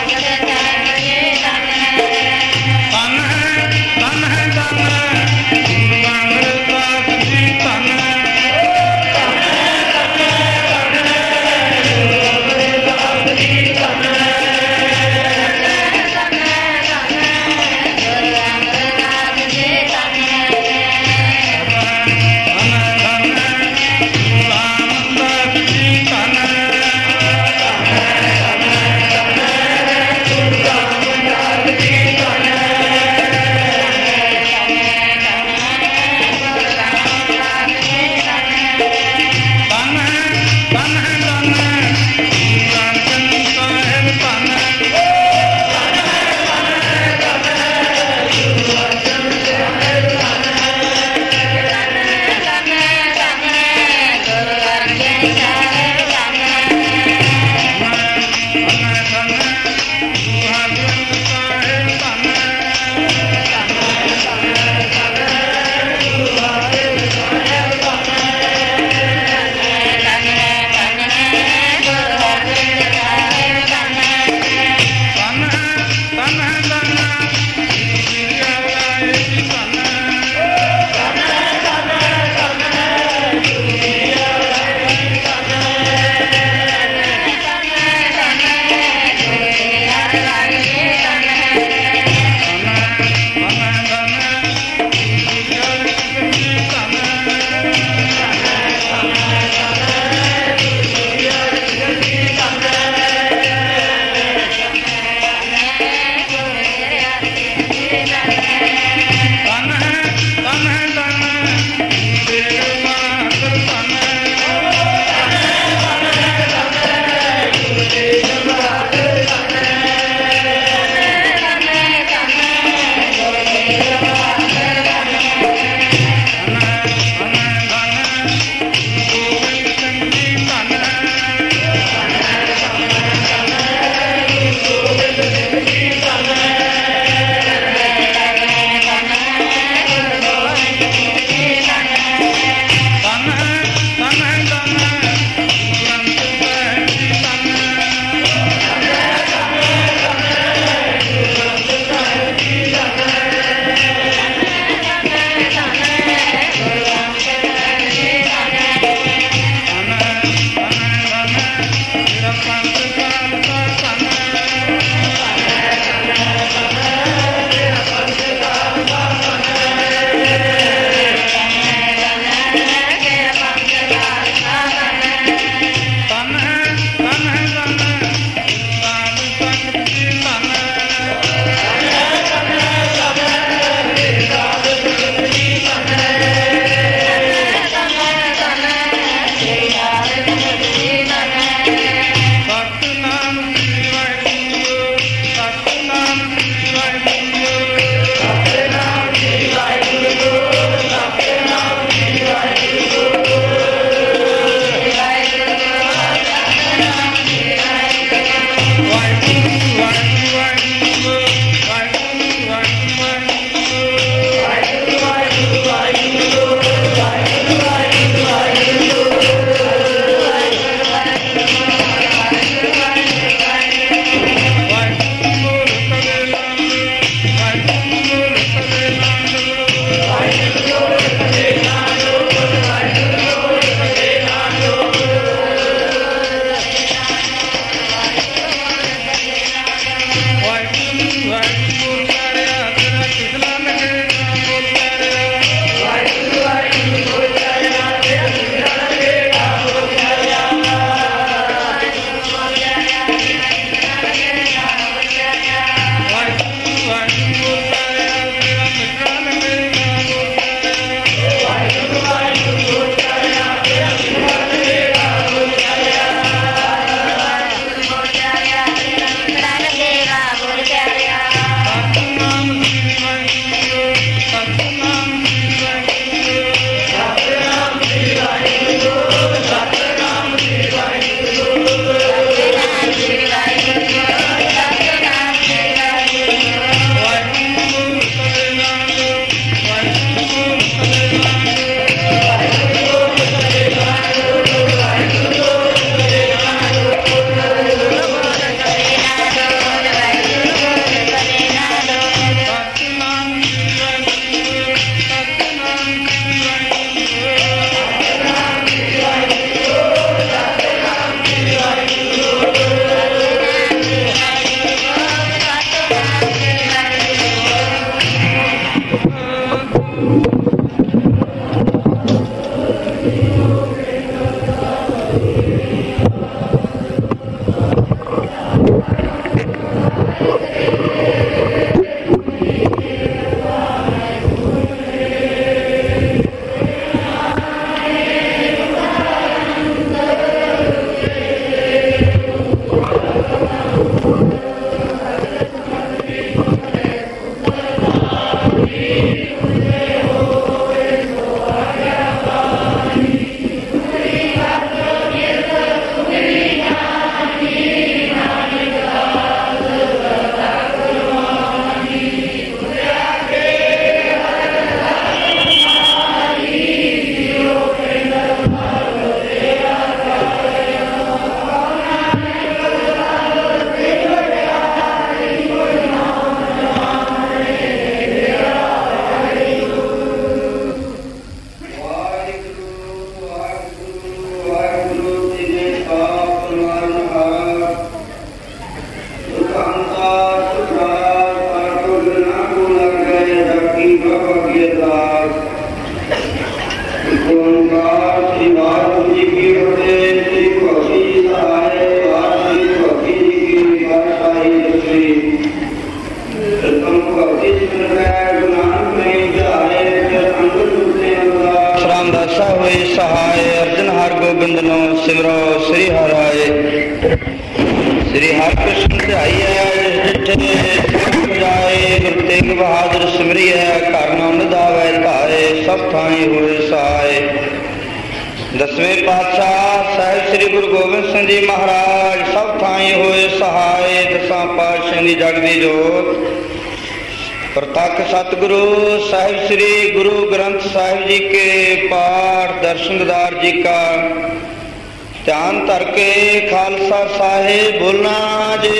सहाय। अर्जन हर गोबिंद नो सिमरो श्री हराए। श्री हरकृष्ण ध्याइए जाए। गुरु तेग बहादुर सिमरिए घर नाम निधावे धाए। सब थाई होए सहाय। दसवें पातशाह साहिब श्री गुरु गोबिंद सिंह जी महाराज सब थाई होए सहाय। दसां पातशाह दी जग दी जोत प्रतख सतगुरु साहिब श्री गुरु ग्रंथ साहिब जी के पाठ दर्शन दीदार जी का ध्यान धर के खालसा साहिब बोलना जी।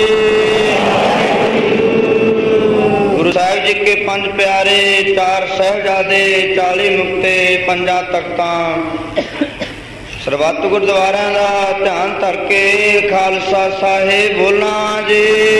गुरु साहिब जी के पंज प्यारे, चार साहिबजादे, 40 मुक्ते, 5 तख्तां सरबत गुरुद्वारा का ध्यान धर के खालसा साहिब बोलना जी।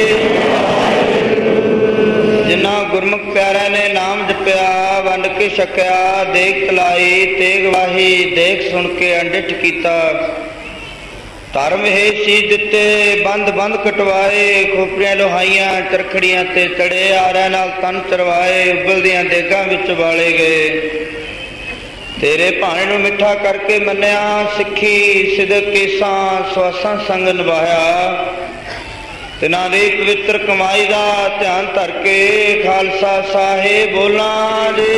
जिन्ना गुरमुख प्यारे ने नाम जपिया वंड के छकिया। देख तलाई तेग वाही देख सुन के अंडिठ किया। धर्म हे सीज दिते बंद बंद कटवाए। खोपड़ियां लोहाइयां चरखड़ियां ते चढ़े। आरे नाल तन चरवाए उबलदियां देगां विच वाले गए। तेरे भाणे नूं मिठा करके मन्निया। सिੱਖੀ सिदक केसां सवासां संग निभाया। तिना दी पवित्र कमाई का ध्यान धर के खालसा साहिब बोलना जी।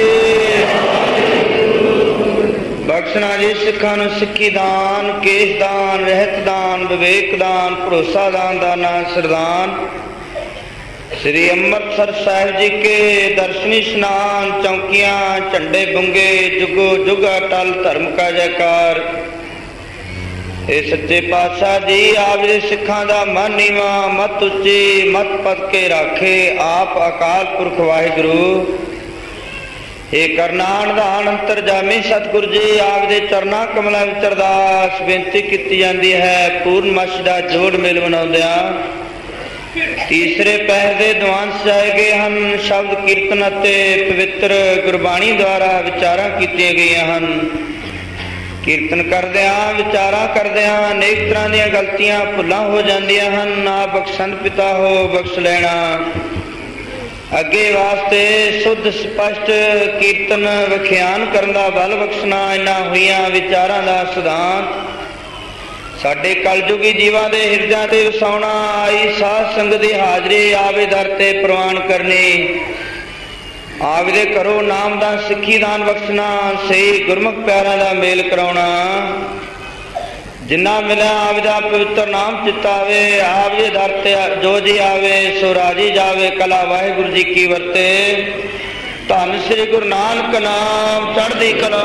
बख्शना जी सिखा नूं सिੱਖੀ दान, केस दान, रहत दान, विवेक दान, भरोसा दान, दाना सरदान। श्री अमृतसर साहिब जी के दर्शनी स्नान चौकियां झंडे बुंगे जुगो जुग अटल धर्म का जयकार। ये सच्चे पातशाह जी आप जी सिखां दा मन नीवा मत उच्ची मत पद के राखे। आप अकाल पुरख वाहिगुरु ये करनान दान अंतरजामी सतगुरु जी आप दे चरना कमलों विच अरदास बेनती की जाती है। पूर्णमासी का जोड़ मेल मनाउंदियां तीसरे पहर दे दीवान सजाए गए हैं। शब्द कीर्तन अते पवित्र गुरबाणी द्वारा विचारां कीतियां गईयां हन। कीर्तन करदियां विचारां करदियां अनेक तरह दीयां गलतियां भुलां हो जांदियां हन। आप बख्शण पिता हो बख्श लेना। अगे वास्ते शुद्ध स्पष्ट कीर्तन विख्यान करन दा बल बख्शना। इन्हां होईयां विचारां दा सिद्धांत साडे कलयुगी जीवां दे हिरदियां ते वसाउणा। आई साध संगत दी हाजरी आवे दर ते प्रवान करनी। आपदे घरों नामदान सिੱਖੀ दान बख्शना। सही गुरमुख प्यारा का मेल कराउणा। जिन्ना मिलिया आपदा पवित्र नाम चितावे। आपदे दर ते जो जी आवे सो राजी जावे। कला वाहिगुरु जी की वरते। धन श्री गुरु नानक नाम चढ़दी कला।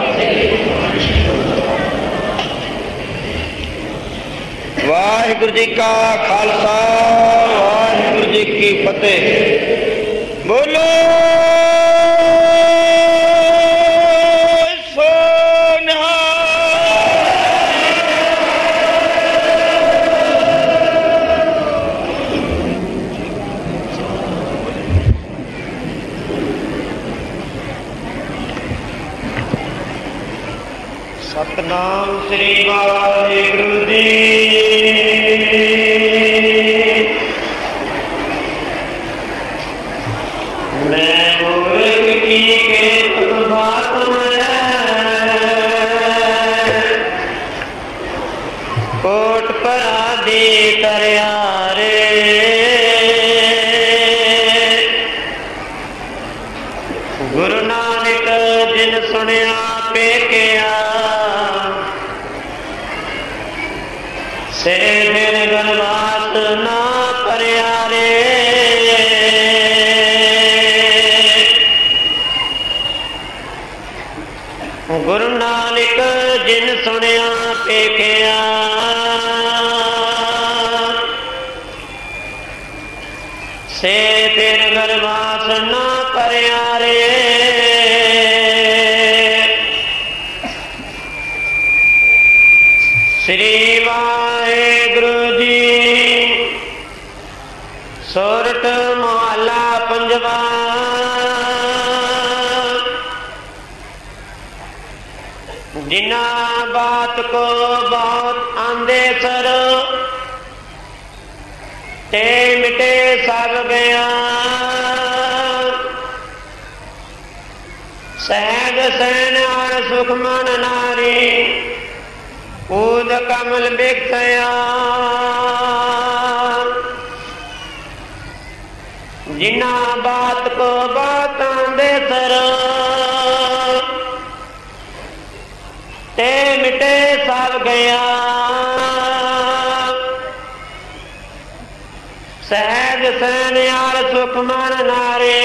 वाहिगुरु जी का खालसा वाहिगुरु जी की फतेह। बोलो सतनाम श्री वाहिगुरु जी। मैं मूर्ख की के बात कोट पराधी तरया रे। गुरु नानक जिन सुनिया पेकिया से दिन गनवास ना परया रे। गुरु नानक जिन सुनिया पेकिया से दिन गनवास ना परया रे। श्री वाहिगुरु जी सोरठ महला पंजवा। जिना बात को बहुत आंदे सर ते मिटे सब गया। सहज सहन और सुख ਸੁਖ ਮਨ ਨਾਰੀ ਊਦ ਕਮਲ ਬਿਖਿਆ ਜਿਨਾ ਬਾਤ ਕੋ ਬਾਤਾਂ ਦੇ ਸਰ ਤੇ ਮਿਟੇ ਸਭ ਗਿਆ ਸਹਿਜ ਸੈਨਿਆਲ ਸੁਖ ਮਨ ਨਾਰੀ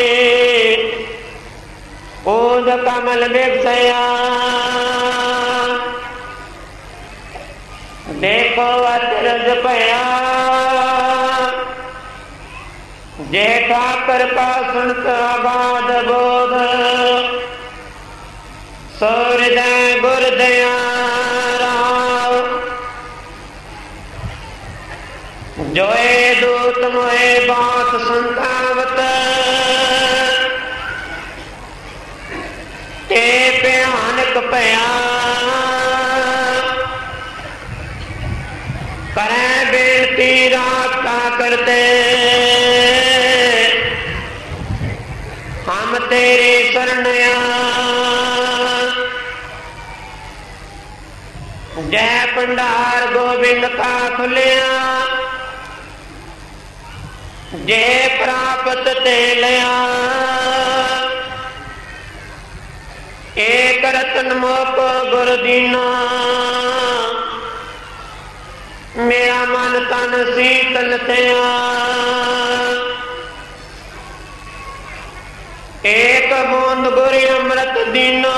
ਊਦ ਕਮਲ ਬਿਖਿਆ ਦੇਖੋ ਅਚਰਜ ਭਇਆ ਜੇ ਠਾਕਰ ਕਾ ਸੁਣਤ ਆਬਾਦ ਬੋਧ ਸੋਰਿਦੈ ਗੁਰ ਦਇਆ ਜੋਏ ਦੂਤ ਮੋਏ ਬਾਤ ਸੰਤਾਵਤ ਤੇ ਭਿਆਨਕ ਭਇਆ ਕਰੈ ਬੇਨਤੀ ਰਾਖਾ ਕਰਤੇ ਹਮ ਤੇਰੇ ਸਰਣਿਆ ਜੈ ਭੰਡਾਰ ਗੋਬਿੰਦ ਕਾ ਖੁੱਲਿਆ ਜੇ ਪ੍ਰਾਪਤ ਤੇ ਲਿਆ ਏਕ ਰਤਨ ਮੋਕ ਗੁਰ ਦੀਨਾ ਮੇਰਾ ਮਨ ਤਨ ਸੀਤਲ ਥਿਆ ਏਕ ਬੂੰਦ ਗੁਰ ਅੰਮ੍ਰਿਤ ਦੀਨਾ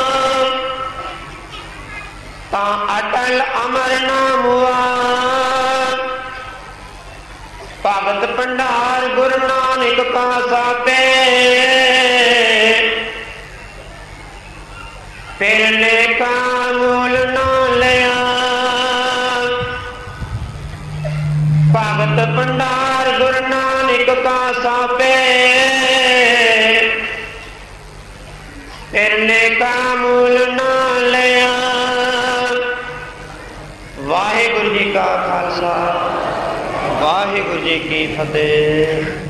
ਤਾਂ ਅਟਲ ਅਮਰ ਨਾਮੁਆ ਭਗਤ ਭੰਡਾਰ ਗੁਰੂ ਨਾਨਕ ਕਾ ਸਾਪੇ ਫਿਰ ਨੇਕਾ ਮੂਲ ਨਾ ਲਿਆ ਭਗਤ ਭੰਡਾਰ ਗੁਰੂ ਨਾਨਕ ਕਾ ਸਾਪੇ ਫਿਰ ਨੇਕਾ ਮੂਲ ਨਾ ਲਿਆ ਵਾਹਿਗੁਰੂ ਜੀ ਕਾ ਖਾਲਸਾ ਵਾਹਿਗੁਰੂ ਜੀ ਕੀ ਫਤਿਹ।